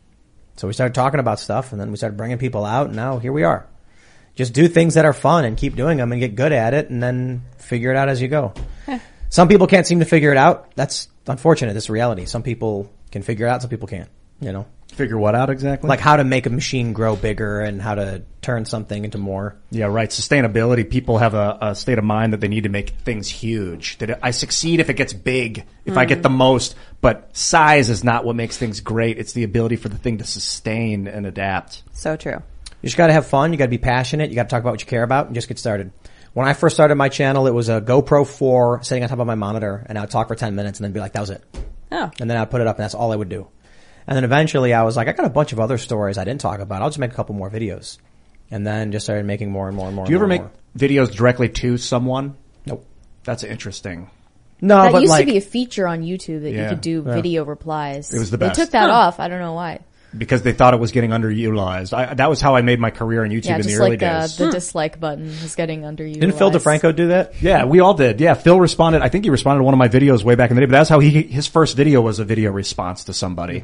So we started talking about stuff and then we started bringing people out and now here we are. Just do things that are fun and keep doing them and get good at it and then figure it out as you go. Some people can't seem to figure it out. That's unfortunate. This is reality. Some people can figure it out. Some people can't, Figure what out exactly? Like how to make a machine grow bigger and how to turn something into more. Yeah, right. Sustainability. People have a state of mind that they need to make things huge. That I succeed if it gets big, if I get the most. But size is not what makes things great. It's the ability for the thing to sustain and adapt. So true. You just gotta have fun. You gotta be passionate. You gotta talk about what you care about and just get started. When I first started my channel, it was a GoPro 4 sitting on top of my monitor and I would talk for 10 minutes and then be like, that was it. Oh. And then I'd put it up and that's all I would do. And then eventually I was like, I got a bunch of other stories I didn't talk about. I'll just make a couple more videos. And then just started making more and more and more. Do you ever make videos directly to someone? Nope. That's interesting. No, That but used like, to be a feature on YouTube that you could do video replies. It was the best. They took that off. I don't know why. Because they thought it was getting underutilized. That was how I made my career on YouTube Yeah, in just the early like days. the dislike button is getting underutilized. didn't Phil DeFranco do that? Yeah, we all did. Yeah, Phil responded. I think he responded to one of my videos way back in the day, but that's how his first video was a video response to somebody.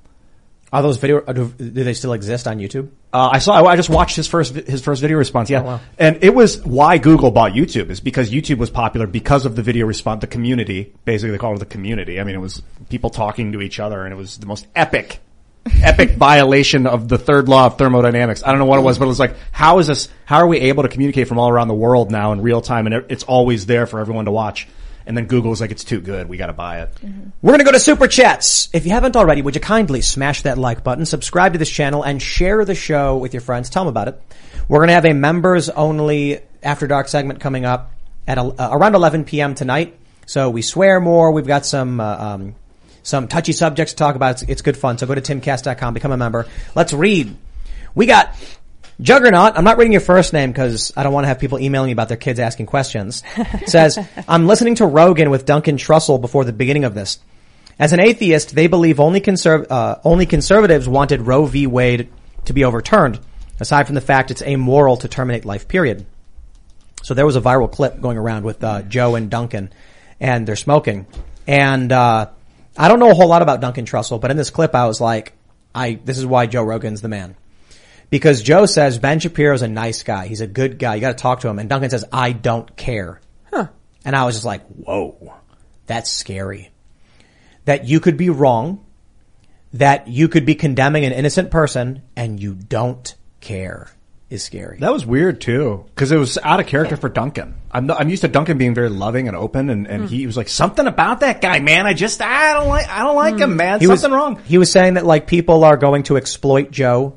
Are those do they still exist on YouTube? I just watched his first video response. Yeah. Oh, wow. And it was why Google bought YouTube, is because YouTube was popular because of the video response, the community. Basically they call it the community. I mean, it was people talking to each other and it was the most epic violation of the third law of thermodynamics. I don't know what it was, but it was like, how are we able to communicate from all around the world now in real time? And it's always there for everyone to watch. And then Google was like, it's too good. We got to buy it. Mm-hmm. We're going to go to Super Chats. If you haven't already, would you kindly smash that like button, subscribe to this channel, and share the show with your friends. Tell them about it. We're going to have a members-only After Dark segment coming up at around 11 p.m. tonight. So we swear more. We've got some touchy subjects to talk about. It's good fun. So go to timcast.com, become a member. Let's read. We got Juggernaut. I'm not reading your first name because I don't want to have people emailing me about their kids asking questions. It says, I'm listening to Rogan with Duncan Trussell before the beginning of this. As an atheist, they believe only conservatives wanted Roe v. Wade to be overturned, aside from the fact it's amoral to terminate life, period. So there was a viral clip going around with Joe and Duncan, and they're smoking. And I don't know a whole lot about Duncan Trussell, but in this clip I was like, this is why Joe Rogan's the man. Because Joe says Ben Shapiro's a nice guy. He's a good guy. You got to talk to him. And Duncan says, I don't care. And I was just like, whoa, that's scary. That you could be wrong, that you could be condemning an innocent person, and you don't care is scary. That was weird too, because it was out of character for Duncan. I'm used to Duncan being very loving and open, and he was like, something about that guy, man. I don't like him, man. Something wrong. He was saying that like people are going to exploit Joe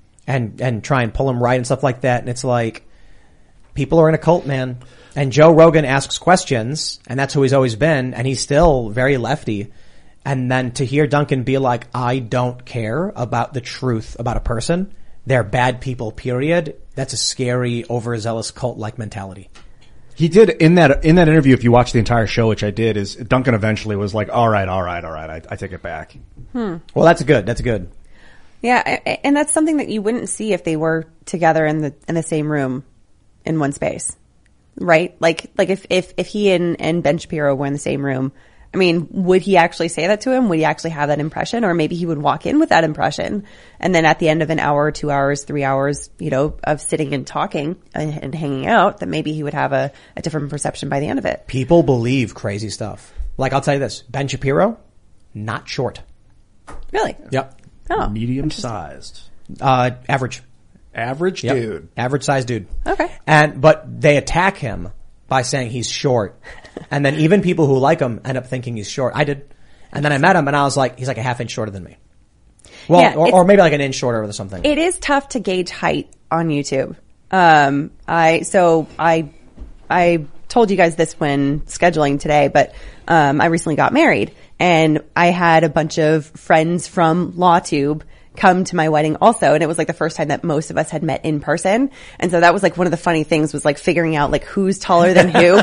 and try and pull him right and stuff like that. And it's like, people are in a cult, man. And Joe Rogan asks questions, and that's who he's always been, and he's still very lefty. And then to hear Duncan be like, I don't care about the truth about a person. They're bad people, period. That's a scary, overzealous cult-like mentality. He did in that interview, if you watch the entire show, which I did, is Duncan eventually was like, all right, I take it back. Well, that's good. Yeah, and that's something that you wouldn't see if they were together in the same room in one space, right? Like if he and Ben Shapiro were in the same room, I mean, would he actually say that to him? Would he actually have that impression? Or maybe he would walk in with that impression, and then at the end of an hour, 2 hours, 3 hours, of sitting and talking and hanging out, that maybe he would have a different perception by the end of it. People believe crazy stuff. Like, I'll tell you this, Ben Shapiro, not short. Really? Yep. Oh, Medium sized. Average. Average Yep. dude. Average sized dude. Okay. But they attack him by saying he's short. And then even people who like him end up thinking he's short. I did. And then I met him and I was like, he's like a half inch shorter than me. Well, Yeah, or maybe like an inch shorter or something. It is tough to gauge height on YouTube. I told you guys this when scheduling today, but I recently got married and I had a bunch of friends from LawTube come to my wedding also, and it was like the first time that most of us had met in person. And so that was like one of the funny things was like figuring out like who's taller than who.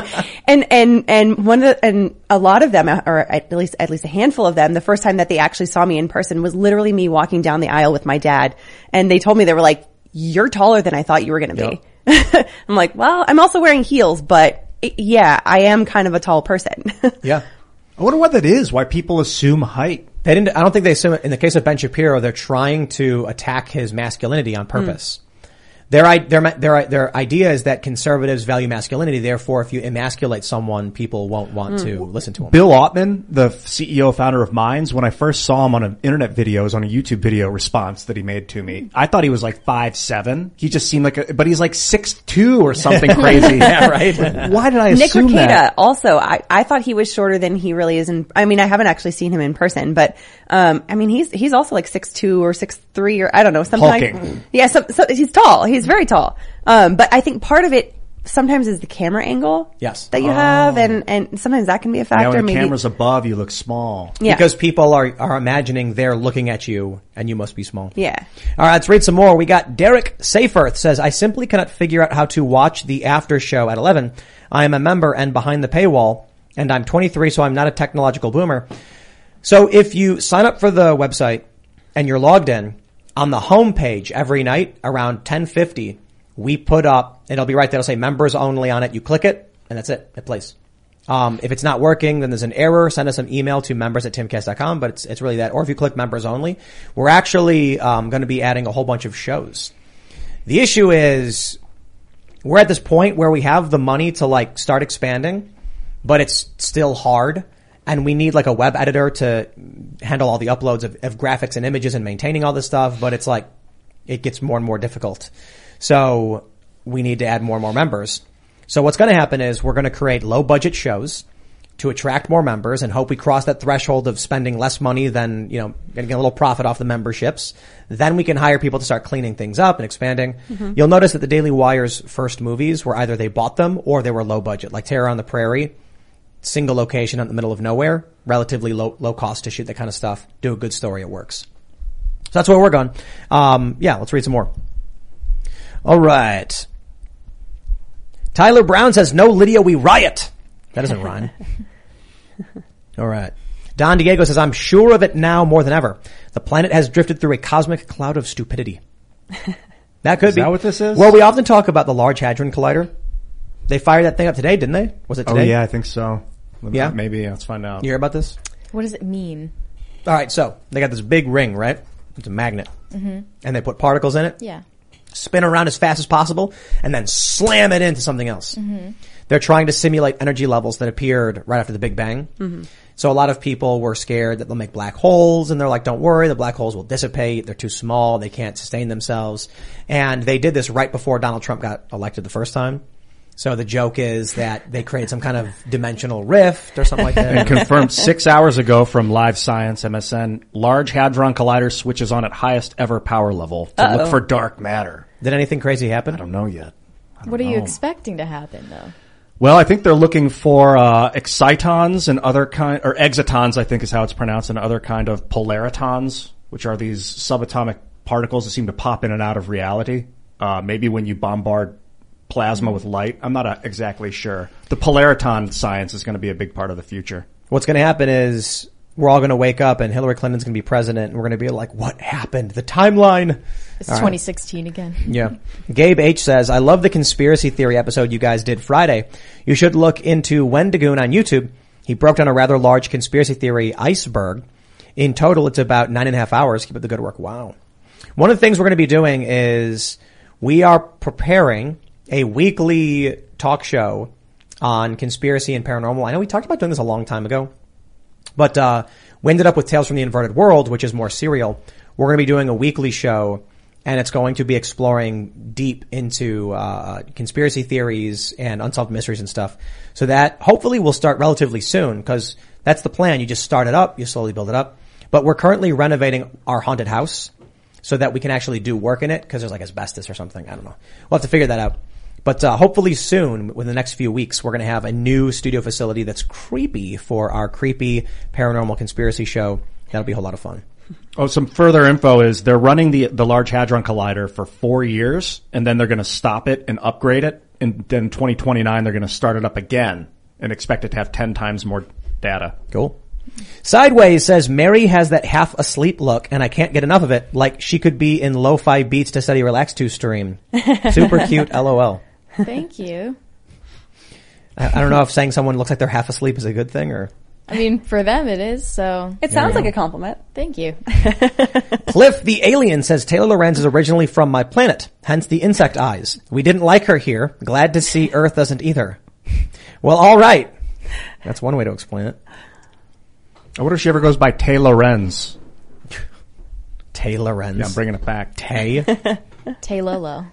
and a lot of them, or at least a handful of them, the first time that they actually saw me in person was literally me walking down the aisle with my dad. And they told me, they were like, "You're taller than I thought you were going to be." I'm like, well, I'm also wearing heels, but yeah, I am kind of a tall person. Yeah. I wonder what that is, why people assume height. I don't think they assume it. In the case of Ben Shapiro, they're trying to attack his masculinity on purpose. Their idea is that conservatives value masculinity. Therefore, if you emasculate someone, people won't want to listen to him. Bill Ottman, the CEO founder of Minds, when I first saw him on an internet video, it was on a YouTube video response that he made to me. I thought he was like 5'7". He just seemed like but he's like 6'2" or something crazy. Yeah, right. Why did I Nick assume Rekieta that? also, I thought he was shorter than he really is I haven't actually seen him in person, but, he's also like 6'2" or 6'3" or I don't know, something Hulking. like, yeah, so he's tall. He's very tall. But I think part of it sometimes is the camera angle. Yes. That you have, and sometimes that can be a factor. Now when the maybe. camera's above, you look small. Yeah. Because people are imagining they're looking at you and you must be small. Yeah. All right, let's read some more. We got Derek Saferth says, I simply cannot figure out how to watch the after show at 11. I am a member and behind the paywall, and I'm 23, so I'm not a technological boomer. So if you sign up for the website and you're logged in, on the home page every night around 10:50, we put up, it'll be right there, it'll say members only on it. You click it, and that's it. It plays. If it's not working, then there's an error. Send us an email to members@timcast.com, but it's really that. Or if you click members only, we're actually going to be adding a whole bunch of shows. The issue is we're at this point where we have the money to like start expanding, but it's still hard. And we need like a web editor to handle all the uploads of graphics and images and maintaining all this stuff. But it's like, it gets more and more difficult. So we need to add more and more members. So what's going to happen is we're going to create low budget shows to attract more members and hope we cross that threshold of spending less money than, getting a little profit off the memberships. Then we can hire people to start cleaning things up and expanding. Mm-hmm. You'll notice that the Daily Wire's first movies were either they bought them or they were low budget, like Terror on the Prairie. Single location out in the middle of nowhere, relatively low cost to shoot that kind of stuff. Do a good story, it works. So that's where we're going. Let's read some more. All right. Tyler Brown says, no Lydia, we riot. That doesn't rhyme. All right. Don Diego says, I'm sure of it now more than ever. The planet has drifted through a cosmic cloud of stupidity. That could be. Is that what this is? Well, we often talk about the Large Hadron Collider. They fired that thing up today, didn't they? Was it today? Oh yeah, I think so. Yeah? Maybe. Let's find out. You hear about this? What does it mean? All right, so they got this big ring, right? It's a magnet. Mm-hmm. And they put particles in it. Yeah. Spin around as fast as possible, and then slam it into something else. Mm-hmm. They're trying to simulate energy levels that appeared right after the Big Bang. Mm-hmm. So a lot of people were scared that they'll make black holes, and they're like, don't worry, the black holes will dissipate. They're too small. They can't sustain themselves. And they did this right before Donald Trump got elected the first time. So the joke is that they created some kind of dimensional rift or something like that. And confirmed 6 hours ago from Live Science MSN, Large Hadron Collider switches on at highest ever power level to look for dark matter. Did anything crazy happen? I don't know yet. What are you expecting to happen, though? Well, I think they're looking for excitons and other or exitons, I think is how it's pronounced, and other kind of polaritons, which are these subatomic particles that seem to pop in and out of reality. Maybe when you bombard plasma with light. I'm not exactly sure. The polariton science is going to be a big part of the future. What's going to happen is we're all going to wake up and Hillary Clinton's going to be president and we're going to be like, what happened? The timeline. It's 2016 again. Yeah. Gabe H says, I love the conspiracy theory episode you guys did Friday. You should look into Wendigoon on YouTube. He broke down a rather large conspiracy theory iceberg. In total, it's about 9.5 hours. Keep up the good work. Wow. One of the things we're going to be doing is we are preparing a weekly talk show on conspiracy and paranormal. I know we talked about doing this a long time ago, but we ended up with Tales from the Inverted World, which is more serial. We're going to be doing a weekly show, and it's going to be exploring deep into conspiracy theories and unsolved mysteries and stuff. So that hopefully will start relatively soon, because that's the plan. You just start it up, you slowly build it up. But we're currently renovating our haunted house so that we can actually do work in it, because there's like asbestos or something. I don't know. We'll have to figure that out. But hopefully soon, within the next few weeks, we're going to have a new studio facility that's creepy for our creepy paranormal conspiracy show. That'll be a whole lot of fun. Oh, some further info is they're running the Large Hadron Collider for 4 years, and then they're going to stop it and upgrade it. And then 2029, they're going to start it up again and expect it to have 10 times more data. Cool. Sideways says, Mary has that half asleep look and I can't get enough of it. Like she could be in Lo-Fi Beats to Study Relax to stream. Super cute, LOL. Thank you. I don't know if saying someone looks like they're half asleep is a good thing, or... I mean, for them it is, so. It sounds like a compliment. Thank you. Cliff the Alien says, Taylor Lorenz is originally from my planet, hence the insect eyes. We didn't like her here. Glad to see Earth doesn't either. Well, all right. That's one way to explain it. I wonder if she ever goes by Tay Lorenz. Tay Lorenz. Yeah, I'm bringing it back. Tay. Tay Lolo.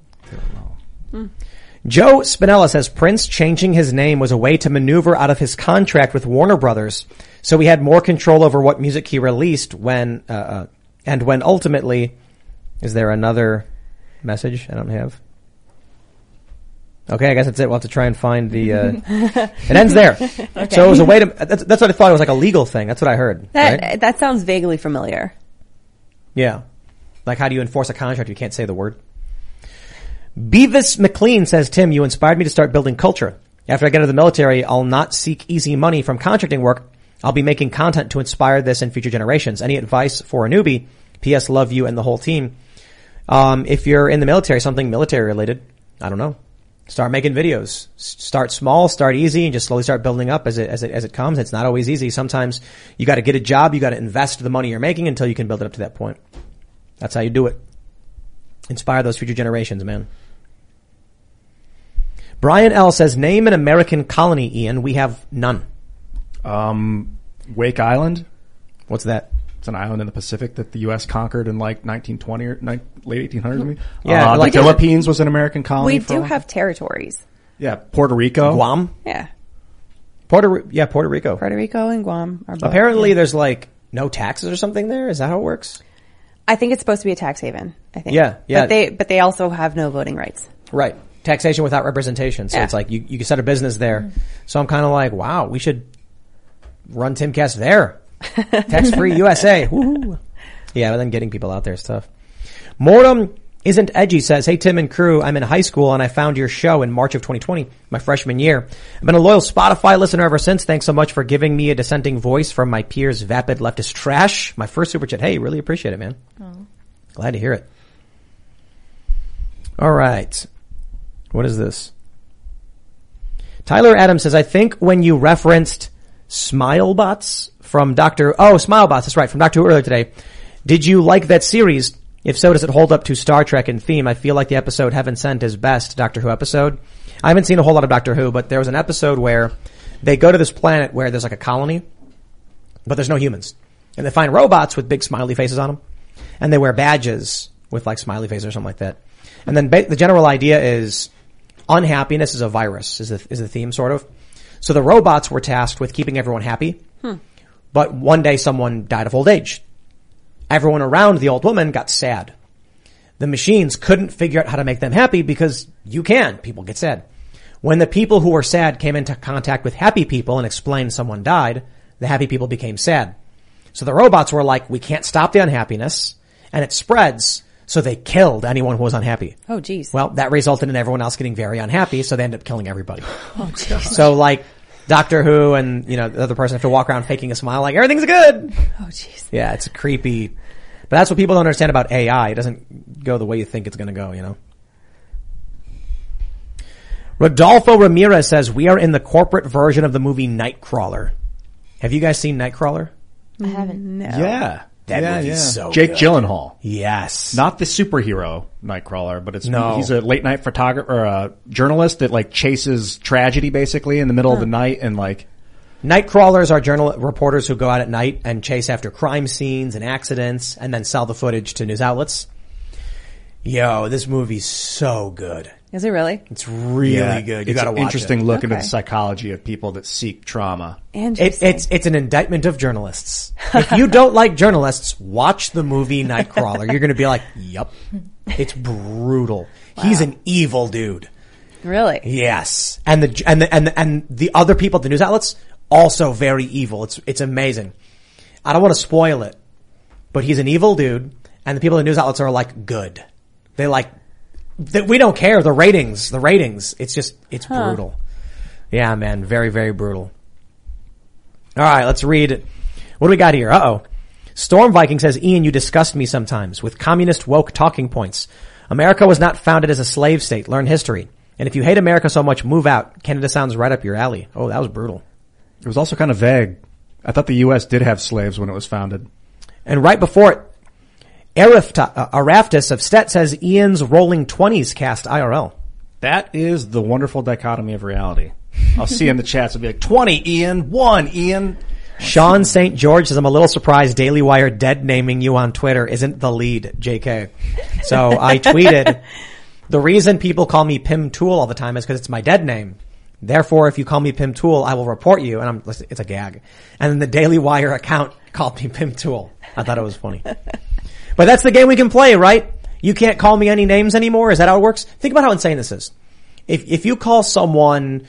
Joe Spinella says Prince changing his name was a way to maneuver out of his contract with Warner Brothers, so he had more control over what music he released when ultimately, is there another message I don't have? Okay, I guess that's it. We'll have to try and find the, it ends there. Okay. So it was a way to, that's what I thought. It was like a legal thing. That's what I heard. Right? That sounds vaguely familiar. Yeah. Like how do you enforce a contract if you can't say the word? Beavis McLean says, Tim, you inspired me to start building culture. After I get into the military, I'll not seek easy money from contracting work. I'll be making content to inspire this in future generations. Any advice for a newbie? P.S. Love you and the whole team. If you're in the military, something military related, I don't know. Start making videos. Start small, start easy, and just slowly start building up as it comes. It's not always easy. Sometimes you got to get a job, you got to invest the money you're making until you can build it up to that point. That's how you do it. Inspire those future generations, man. Brian L. says, name an American colony, Ian. We have none. Wake Island. What's that? It's an island in the Pacific that the U.S. conquered in like 1920 or late 1800s. I mean. Yeah, the Philippines was an American colony. We do have territories. Yeah, Puerto Rico. Guam? Yeah. Puerto Rico. Puerto Rico and Guam are both. Apparently there's like no taxes or something there. Is that how it works? I think it's supposed to be a tax haven, I think. Yeah. But they also have no voting rights. Right. Taxation without representation. So it's like you can start a business there. Mm-hmm. So I'm kind of like, wow, we should run Timcast there. Tax-free USA. Woo-hoo. Yeah, but then getting people out there is tough. Mortem Isn't Edgy says, hey Tim and crew, I'm in high school and I found your show in March of 2020, my freshman year. I've been a loyal Spotify listener ever since. Thanks so much for giving me a dissenting voice from my peers' vapid leftist trash. My first super chat. Hey, really appreciate it, man. Oh. Glad to hear it. All right. What is this? Tyler Adams says, I think when you referenced Smilebots from Smilebots, that's right, from Doctor Who earlier today. Did you like that series? If so, does it hold up to Star Trek in theme? I feel like the episode Heaven Sent is best Doctor Who episode. I haven't seen a whole lot of Doctor Who, but there was an episode where they go to this planet where there's like a colony, but there's no humans. And they find robots with big smiley faces on them. And they wear badges with like smiley faces or something like that. And then the general idea is unhappiness is a virus, is the theme sort of. So the robots were tasked with keeping everyone happy. But one day someone died of old age. Everyone around the old woman got sad. The machines couldn't figure out how to make them happy because people get sad. When the people who were sad came into contact with happy people and explained someone died, the happy people became sad. So the robots were like, we can't stop the unhappiness, and it spreads, so they killed anyone who was unhappy. Oh, geez. Well, that resulted in everyone else getting very unhappy, so they ended up killing everybody. Oh, geez. So like, Doctor Who and, the other person have to walk around faking a smile like, everything's good. Oh, jeez. Yeah, it's creepy. But that's what people don't understand about AI. It doesn't go the way you think it's going to go, Rodolfo Ramirez says, we are in the corporate version of the movie Nightcrawler. Have you guys seen Nightcrawler? I haven't. No. Yeah. That movie's so Jake good. Gyllenhaal. Yes. Not the superhero Nightcrawler, but he's a late night photographer or a journalist that like chases tragedy basically in the middle of the night and like Night crawlers are reporters who go out at night and chase after crime scenes and accidents and then sell the footage to news outlets. Yo, this movie's so good. Is it really? It's really good. You It's gotta an watch interesting it. look into Okay. the psychology of people that seek trauma. Interesting. It's an indictment of journalists. If you don't like journalists, watch the movie Nightcrawler. You're going to be like, "Yup, it's brutal. He's an evil dude." Really? Yes, and the other people at the news outlets also very evil. It's amazing. I don't want to spoil it, but he's an evil dude, and the people at the news outlets are like good. They like we don't care the ratings. It's brutal. Yeah, man, very very brutal. All right, let's read. What do we got here? Storm Viking says, Ian, you disgust me sometimes with communist woke talking points. America was not founded as a slave state. Learn history. And if you hate America so much, move out. Canada sounds right up your alley. Oh, that was brutal. It was also kind of vague. I thought the U.S. did have slaves when it was founded. And right before it, Araftis of Stet says Ian's Rolling 20s cast IRL. That is the wonderful dichotomy of reality. I'll see in the chats. It'll be like 20 Ian, 1 Ian. Sean St. George says, I'm a little surprised Daily Wire dead naming you on Twitter isn't the lead, JK. So I tweeted, the reason people call me Pim Tool all the time is because it's my dead name. Therefore, if you call me Pim Tool, I will report you. And it's a gag. And then the Daily Wire account called me Pim Tool. I thought it was funny. But that's the game we can play, right? You can't call me any names anymore. Is that how it works? Think about how insane this is. If you call someone,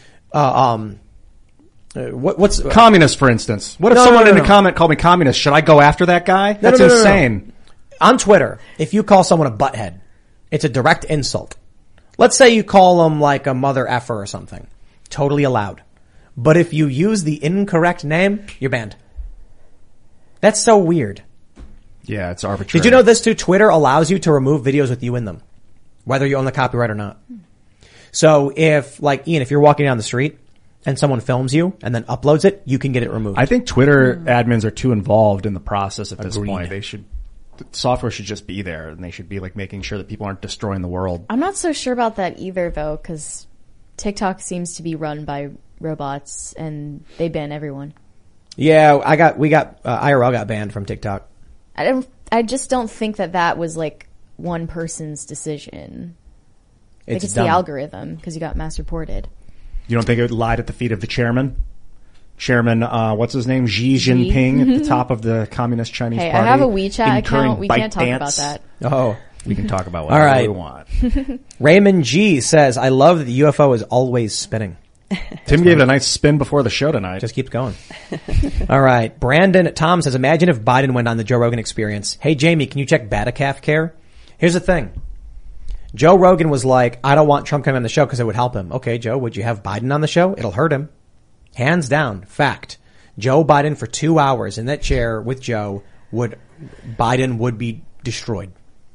what's communist, for instance? What if someone in a comment called me communist? Should I go after that guy? That's insane. No. On Twitter, if you call someone a butthead, it's a direct insult. Let's say you call them like a mother effer or something. Totally allowed. But if you use the incorrect name, you're banned. That's so weird. Yeah, it's arbitrary. Did you know this too? Twitter allows you to remove videos with you in them, whether you own the copyright or not. So if, like, Ian, if you're walking down the street and someone films you and then uploads it, you can get it removed. I think Twitter admins are too involved in the process at this point. The software should just be there, and they should be like making sure that people aren't destroying the world. I'm not so sure about that either, though, because TikTok seems to be run by robots, and they ban everyone. Yeah, IRL got banned from TikTok. I just don't think that was like one person's decision. It's the algorithm, because you got mass reported. You don't think it lied at the feet of the chairman? Chairman, what's his name? Xi Jinping at the top of the Communist Chinese Party. Hey, I have a WeChat account. We can't talk about that. Oh. We can talk about whatever we want. Raymond G says, I love that the UFO is always spinning. Tim gave it a nice spin before the show tonight. Just keeps going. All right. Brandon Tom says, imagine if Biden went on the Joe Rogan Experience. Hey, Jamie, can you check Batacalf care? Here's the thing. Joe Rogan was like, I don't want Trump coming on the show because it would help him. Okay, Joe, would you have Biden on the show? It'll hurt him. Hands down. Fact. Joe Biden for 2 hours in that chair with Joe Biden would be destroyed.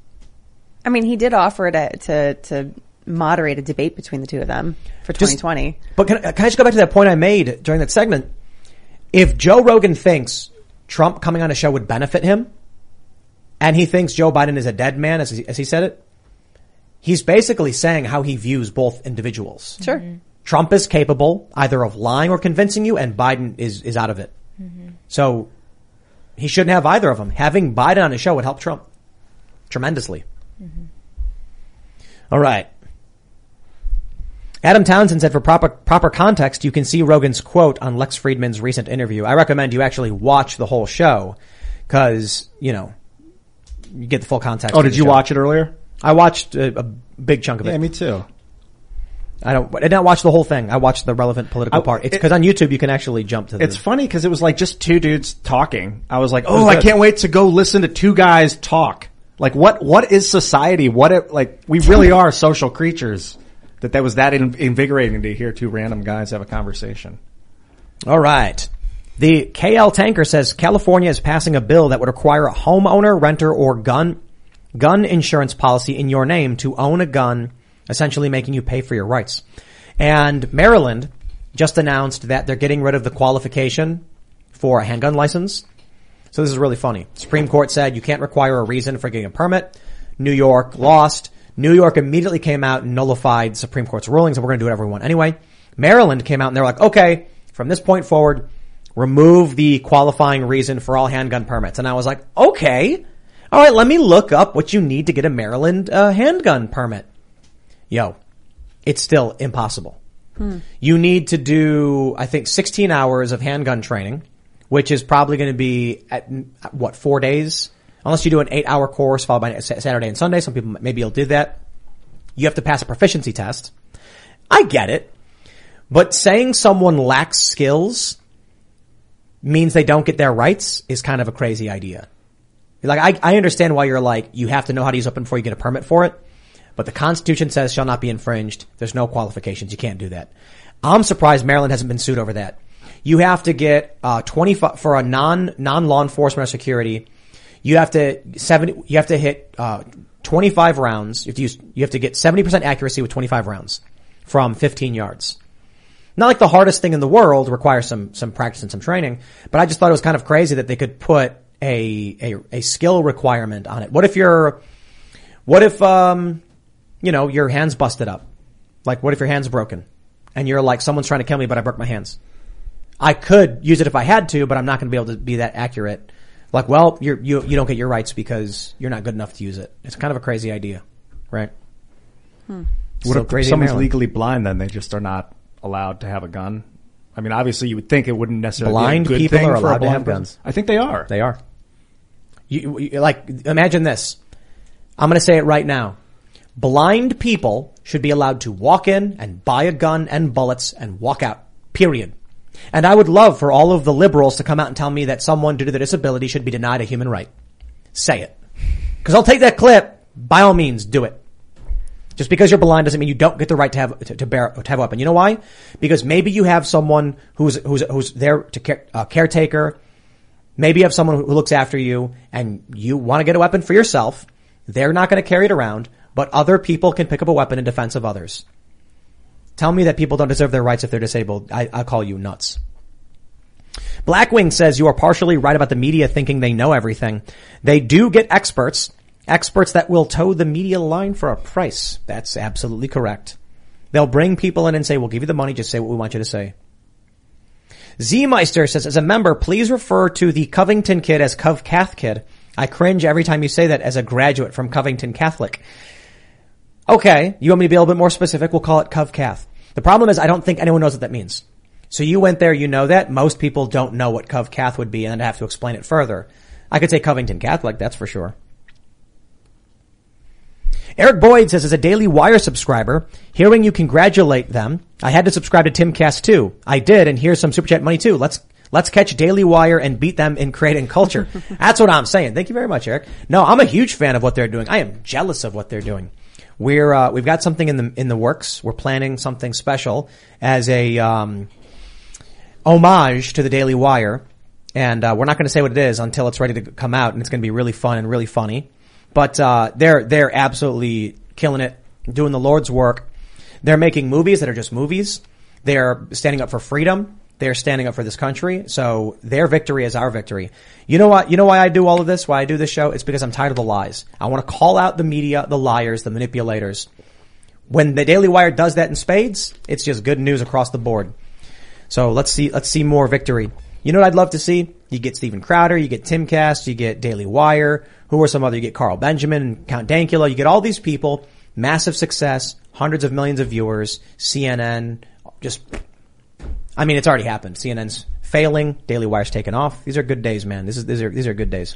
I mean, he did offer to moderate a debate between the two of them for 2020. But can I just go back to that point I made during that segment? If Joe Rogan thinks Trump coming on a show would benefit him, and he thinks Joe Biden is a dead man, as he said it, he's basically saying how he views both individuals. Sure. Mm-hmm. Trump is capable either of lying or convincing you, and Biden is out of it. Mm-hmm. So he shouldn't have either of them. Having Biden on his show would help Trump tremendously. Mm-hmm. All right. Adam Townsend said, for proper context, you can see Rogan's quote on Lex Friedman's recent interview. I recommend you actually watch the whole show because, you get the full context. Oh, did you watch it earlier? I watched a big chunk of it. Yeah, me too. I didn't watch the whole thing. I watched the relevant political part. It's because on YouTube you can actually jump to It's funny because it was like just two dudes talking. I was like, I can't wait to go listen to two guys talk. Like what is society? We really are social creatures. That was that invigorating to hear two random guys have a conversation. All right. The KL Tanker says California is passing a bill that would require a homeowner, renter, or gun insurance policy in your name to own a gun, essentially making you pay for your rights. And Maryland just announced that they're getting rid of the qualification for a handgun license. So this is really funny. Supreme Court said you can't require a reason for getting a permit. New York lost. New York immediately came out and nullified Supreme Court's rulings, and we're going to do whatever we want anyway. Maryland came out and they were like, okay, from this point forward, remove the qualifying reason for all handgun permits. And I was like, okay, all right, let me look up what you need to get a Maryland handgun permit. Yo, it's still impossible. You need to do, I think, 16 hours of handgun training, which is probably going to be at 4 days? Unless you do an 8-hour course followed by Saturday and Sunday. Some people maybe will do that. You have to pass a proficiency test. I get it. But saying someone lacks skills means they don't get their rights is kind of a crazy idea. Like, I understand why you're like, you have to know how to use a weapon before you get a permit for it. But the Constitution says shall not be infringed. There's no qualifications. You can't do that. I'm surprised Maryland hasn't been sued over that. You have to get 25 for a non-law enforcement or security. You have to hit 25 rounds. You have to get 70% accuracy with 25 rounds from 15 yards. Not like the hardest thing in the world, requires some practice and some training, but I just thought it was kind of crazy that they could put a skill requirement on it. What if your hand's busted up? Like, what if your hand's broken? And you're like, someone's trying to kill me, but I broke my hands. I could use it if I had to, but I'm not going to be able to be that accurate. Like, well, you don't get your rights because you're not good enough to use it. It's kind of a crazy idea, right? What if someone's legally blind, then they just are not allowed to have a gun? I mean, obviously you would think it wouldn't necessarily blind be a good people thing are for allowed a to have blind guns. person. I think they are. They are. You like, imagine this. I'm going to say it right now. Blind people should be allowed to walk in and buy a gun and bullets and walk out. Period. And I would love for all of the liberals to come out and tell me that someone due to their disability should be denied a human right. Say it. Because I'll take that clip. By all means, do it. Just because you're blind doesn't mean you don't get the right to have a weapon. You know why? Because maybe you have someone who's there to caretaker. Maybe you have someone who looks after you and you want to get a weapon for yourself. They're not going to carry it around, but other people can pick up a weapon in defense of others. Tell me that people don't deserve their rights if they're disabled. I'll call you nuts. Blackwing says you are partially right about the media thinking they know everything. They do get experts that will toe the media line for a price. That's absolutely correct. They'll bring people in and say, we'll give you the money, just say what we want you to say. Z-Meister says, as a member, please refer to the Covington kid as Cov Cath kid. I cringe every time you say that as a graduate from Covington Catholic. Okay, you want me to be a little bit more specific? We'll call it Cov Cath. The problem is I don't think anyone knows what that means. So you went there, you know that. Most people don't know what Cov Cath would be, and I'd have to explain it further. I could say Covington Catholic, that's for sure. Eric Boyd says, as a Daily Wire subscriber, hearing you congratulate them, I had to subscribe to Timcast too. I did, and here's some Super Chat money too. Let's catch Daily Wire and beat them in creating culture. That's what I'm saying. Thank you very much, Eric. No, I'm a huge fan of what they're doing. I am jealous of what they're doing. We've got something in the works. We're planning something special as a homage to the Daily Wire, and we're not going to say what it is until it's ready to come out, and it's going to be really fun and really funny. But they're absolutely killing it, doing the Lord's work. They're making movies that are just movies. They're standing up for freedom. They're standing up for this country. So their victory is our victory. You know what? You know why I do all of this? Why I do this show? It's because I'm tired of the lies. I want to call out the media, the liars, the manipulators. When the Daily Wire does that in spades, it's just good news across the board. So let's see more victory. You know what I'd love to see? You get Steven Crowder, you get Timcast, you get Daily Wire. Who are some other? You get Carl Benjamin and Count Dankula. You get all these people, massive success, hundreds of millions of viewers, CNN, I mean, it's already happened. CNN's failing. Daily Wire's taken off. These are good days, man. These are good days.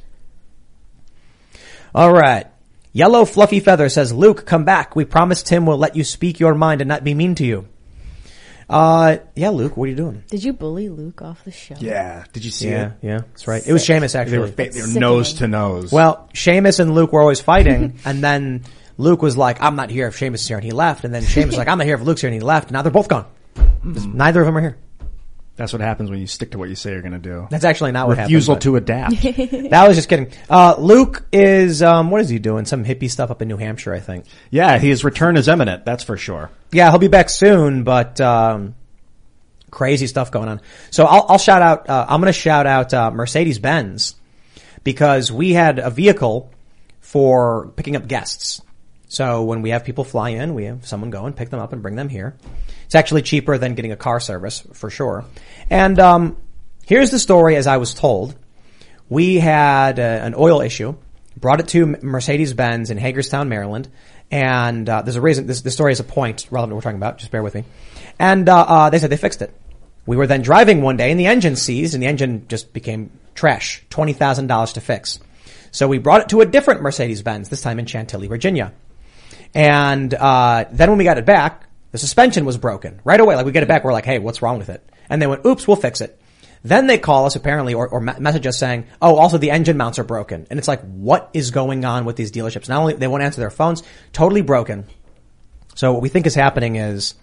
All right. Yellow Fluffy Feather says, Luke, come back. We promised Tim will let you speak your mind and not be mean to you. Yeah, Luke, what are you doing? Did you bully Luke off the show? Yeah. Did you see it? Yeah, that's right. It was Seamus, actually. They were nose to nose. Well, Seamus and Luke were always fighting, and then Luke was like, I'm not here if Seamus is here, and he left. And then Seamus was like, I'm not here if Luke's here, and he left. And now they're both gone. Neither of them are here. That's what happens when you stick to what you say you're going to do. That's actually not what happened. Refusal to adapt. That was just kidding. Luke is, what is he doing? Some hippie stuff up in New Hampshire, I think. Yeah, his return is imminent. That's for sure. Yeah, he'll be back soon, but, crazy stuff going on. So I'll shout out, I'm going to shout out, Mercedes-Benz because we had a vehicle for picking up guests. So when we have people fly in, we have someone go and pick them up and bring them here. It's actually cheaper than getting a car service, for sure. And Here's the story as I was told. We had an oil issue, brought it to Mercedes-Benz in Hagerstown, Maryland, and there's a reason. This story is a point relevant to what we're talking about. Just bear with me. And they said they fixed it. We were then driving one day, and the engine seized, and the engine just became trash. $20,000 to fix. So we brought it to a different Mercedes-Benz, this time in Chantilly, Virginia. And then when we got it back, the suspension was broken. Right away, like we get it back, we're like, hey, what's wrong with it? And they went, oops, we'll fix it. Then they call us apparently or message us saying, oh, also the engine mounts are broken. And it's like, what is going on with these dealerships? Not only they won't answer their phones, totally broken. So what we think is happening is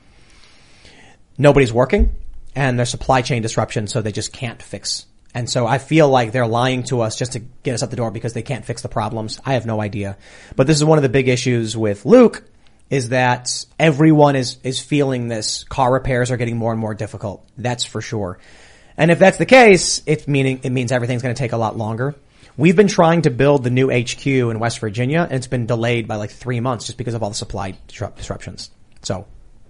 nobody's working and there's supply chain disruption, so they just can't fix. And so I feel like they're lying to us just to get us out the door because they can't fix the problems. I have no idea. But this is one of the big issues with Luke, is that everyone is feeling this. Car repairs are getting more and more difficult. That's for sure. And if that's the case, it means everything's going to take a lot longer. We've been trying to build the new HQ in West Virginia, and it's been delayed by like 3 months just because of all the supply disruptions. So,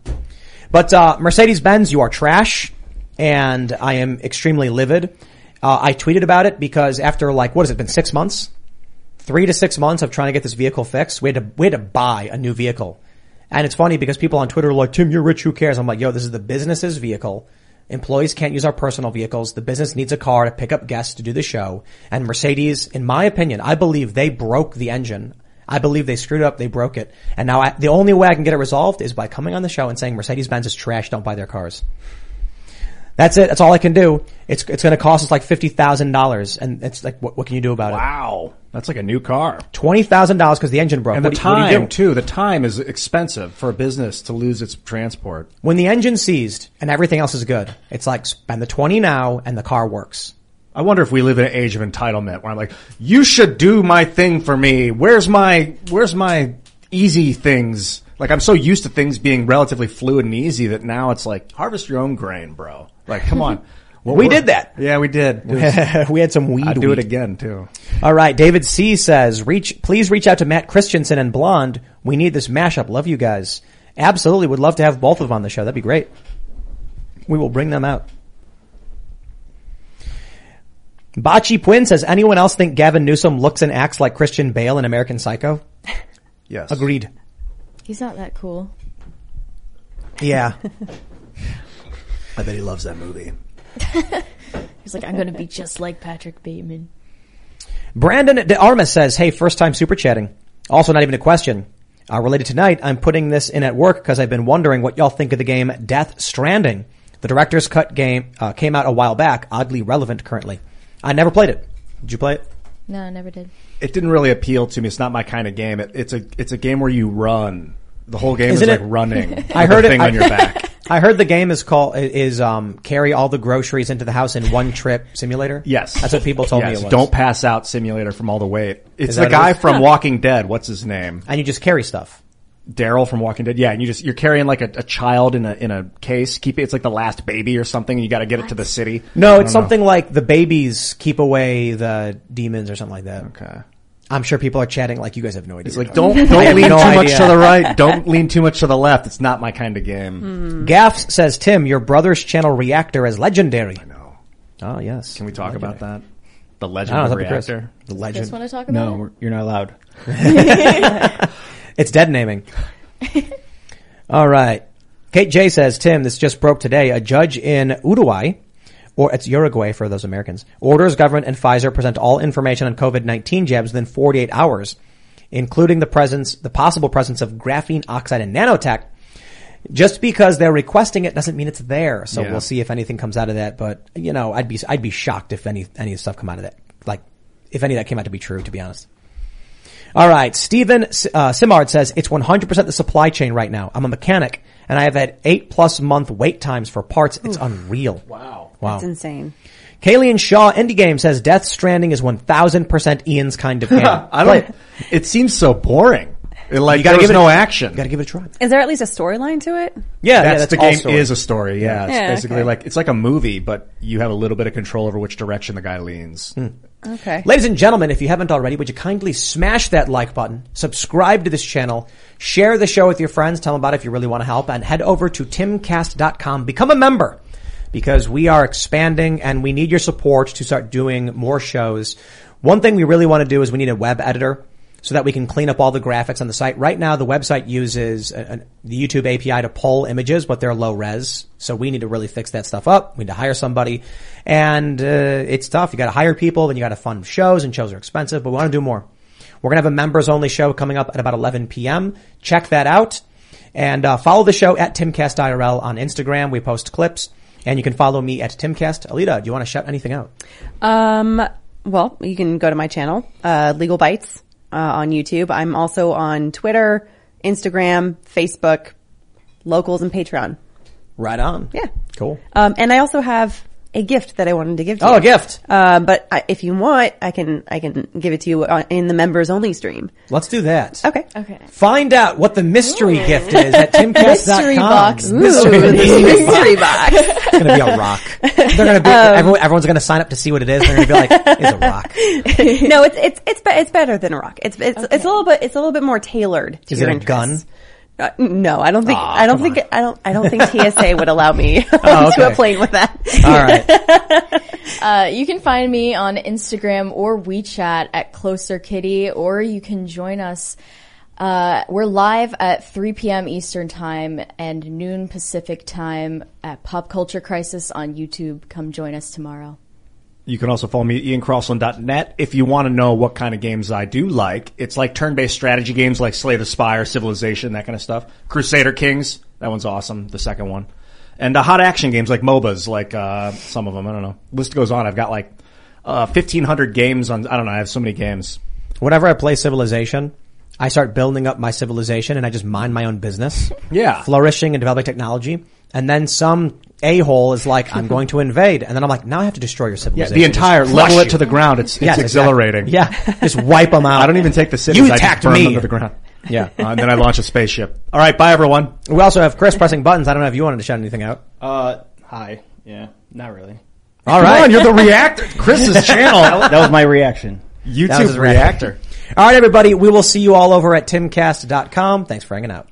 but Mercedes-Benz, you are trash, and I am extremely livid. I tweeted about it because after like, what has it been, 6 months? 3 to 6 months of trying to get this vehicle fixed, we had to buy a new vehicle. And it's funny because people on Twitter are like, Tim, you're rich, who cares? I'm like, yo, this is the business's vehicle. Employees can't use our personal vehicles. The business needs a car to pick up guests to do the show. And Mercedes, in my opinion, I believe they broke the engine. I believe they screwed up. They broke it. And now the only way I can get it resolved is by coming on the show and saying Mercedes-Benz is trash. Don't buy their cars. That's it. That's all I can do. It's going to cost us like $50,000. And it's like, what can you do about it? Wow. That's like a new car. $20,000 because the engine broke. And the time, too. The time is expensive for a business to lose its transport. When the engine's seized and everything else is good, it's like spend the 20 now and the car works. I wonder if we live in an age of entitlement where I'm like, you should do my thing for me. Where's my easy things? Like, I'm so used to things being relatively fluid and easy that now it's like, harvest your own grain, bro. Like, come on. Well, we did that. Yeah, we did. We had some weed. I'd do it again, too. All right. David C. says, please reach out to Matt Christensen and Blonde. We need this mashup. Love you guys. Absolutely. Would love to have both of them on the show. That'd be great. We will bring them out. Bocce Pwin says, anyone else think Gavin Newsom looks and acts like Christian Bale in American Psycho? Yes. Agreed. He's not that cool. Yeah. I bet he loves that movie. He's like, I'm going to be just like Patrick Bateman. Brandon de Armas says, hey, first time super chatting. Also not even a question. Related tonight, I'm putting this in at work because I've been wondering what y'all think of the game Death Stranding. The director's cut game came out a while back, oddly relevant currently. I never played it. Did you play it? No, I never did. It didn't really appeal to me. It's not my kind of game. It's a game where you run. The whole game is like running. I heard thing on your back. I heard the game is carry all the groceries into the house in one trip simulator. Yes. That's what people told me it was. Don't pass out simulator from all the weight. It's the that guy it is? from Walking Dead. What's his name? And you just carry stuff. Daryl from Walking Dead. Yeah, and you're carrying like a child in a case. It's like the last baby or something, and you gotta get it to the city. No, it's something like the babies keep away the demons or something like that. Okay. I'm sure people are chatting like you guys have no idea. It's like, don't lean too much to the right. Don't lean too much to the left. It's not my kind of game. Gaffs says, Tim, your brother's channel reactor is legendary. I know. Oh, yes. Can we talk about that? The I legend don't of know, the Chris. reactor. The You guys legend. want to talk about it? No, you're not allowed. It's dead naming. All right. Kate J says, Tim, this just broke today. A judge in Uruguay, or it's Uruguay for those Americans, orders government and Pfizer present all information on COVID-19 jabs within 48 hours, including the possible presence of graphene oxide and nanotech. Just because they're requesting it doesn't mean it's there. So we'll see if anything comes out of that. But, you know, I'd be shocked if any stuff come out of that. Like, if any of that came out to be true, to be honest. All right. Stephen Simard says, it's 100% the supply chain right now. I'm a mechanic and I have had 8+ month wait times for parts. It's unreal. Wow. That's insane. Kalian Shaw Indie Game says Death Stranding is 1000% Ian's kind of game. It seems so boring. You gotta there's give it no action. You gotta give it a try. Is there at least a storyline to it? That's the all game story. is a story. Yeah. It's Yeah, basically okay. like, it's like a movie, but you have a little bit of control over which direction the guy leans. Okay. Ladies and gentlemen, if you haven't already, would you kindly smash that like button, subscribe to this channel, share the show with your friends, tell them about it if you really want to help, and head over to timcast.com. Become a member. because we are expanding and we need your support to start doing more shows. One thing we really want to do is we need a web editor so that we can clean up all the graphics on the site. Right now, the website uses the YouTube API to pull images, but they're low res. So we need to really fix that stuff up. We need to hire somebody. And it's tough. You got to hire people, then you got to fund shows, and shows are expensive, but we want to do more. We're going to have a members-only show coming up at about 11 p.m. Check that out. And follow the show at TimCastIRL on Instagram. We post clips. And you can follow me at TimCast. Alita, do you want to shout anything out? Well, you can go to my channel, Legal Bites, on YouTube. I'm also on Twitter, Instagram, Facebook, Locals, and Patreon. Right on. Yeah. Cool. And I also have a gift that I wanted to give to you. Oh, a gift. But if you want, I can give it to you in the members only stream. Let's do that. Okay. Okay. Find out what the mystery gift is at timcast.com. Mystery box. Mystery box. It's going to be a rock. They're going to be, everyone's going to sign up to see what it is. They're going to be like, it's a rock. No, it's better than a rock. It's a little bit more tailored to Is your it a interests. gun? No, I don't think I don't think TSA would allow me okay. to a plane with that. All right. You can find me on Instagram or WeChat at Closer Kitty, or you can join us. We're live at 3 p.m. Eastern Time and noon Pacific Time at Pop Culture Crisis on YouTube. Come join us tomorrow. You can also follow me at iancrossland.net if you want to know what kind of games I do like. It's like turn-based strategy games like Slay the Spire, Civilization, that kind of stuff. Crusader Kings, that one's awesome, the second one. And hot action games like MOBAs, like some of them, I don't know. List goes on. I've got like 1,500 games on, I don't know, I have so many games. Whenever I play Civilization, I start building up my civilization and I just mind my own business. Yeah. Flourishing and developing technology. And then some a-hole is like, I'm going to invade. And then I'm like, now I have to destroy your Yeah, civilization. the entire Just level flush it to you. the ground. It's Yes, exhilarating. exactly. Yeah. Just wipe them out. I don't even take the cities. You I just attacked burn me. them to the ground. Yeah. And then I launch a spaceship. All right, bye everyone. We also have Chris pressing buttons. I don't know if you wanted to shout anything out. Hi. Yeah, not really. All Come right. on, you're the reactor. Chris's channel. That was my reaction. That was YouTube his reactor. All right, everybody. We will see you all over at timcast.com. Thanks for hanging out.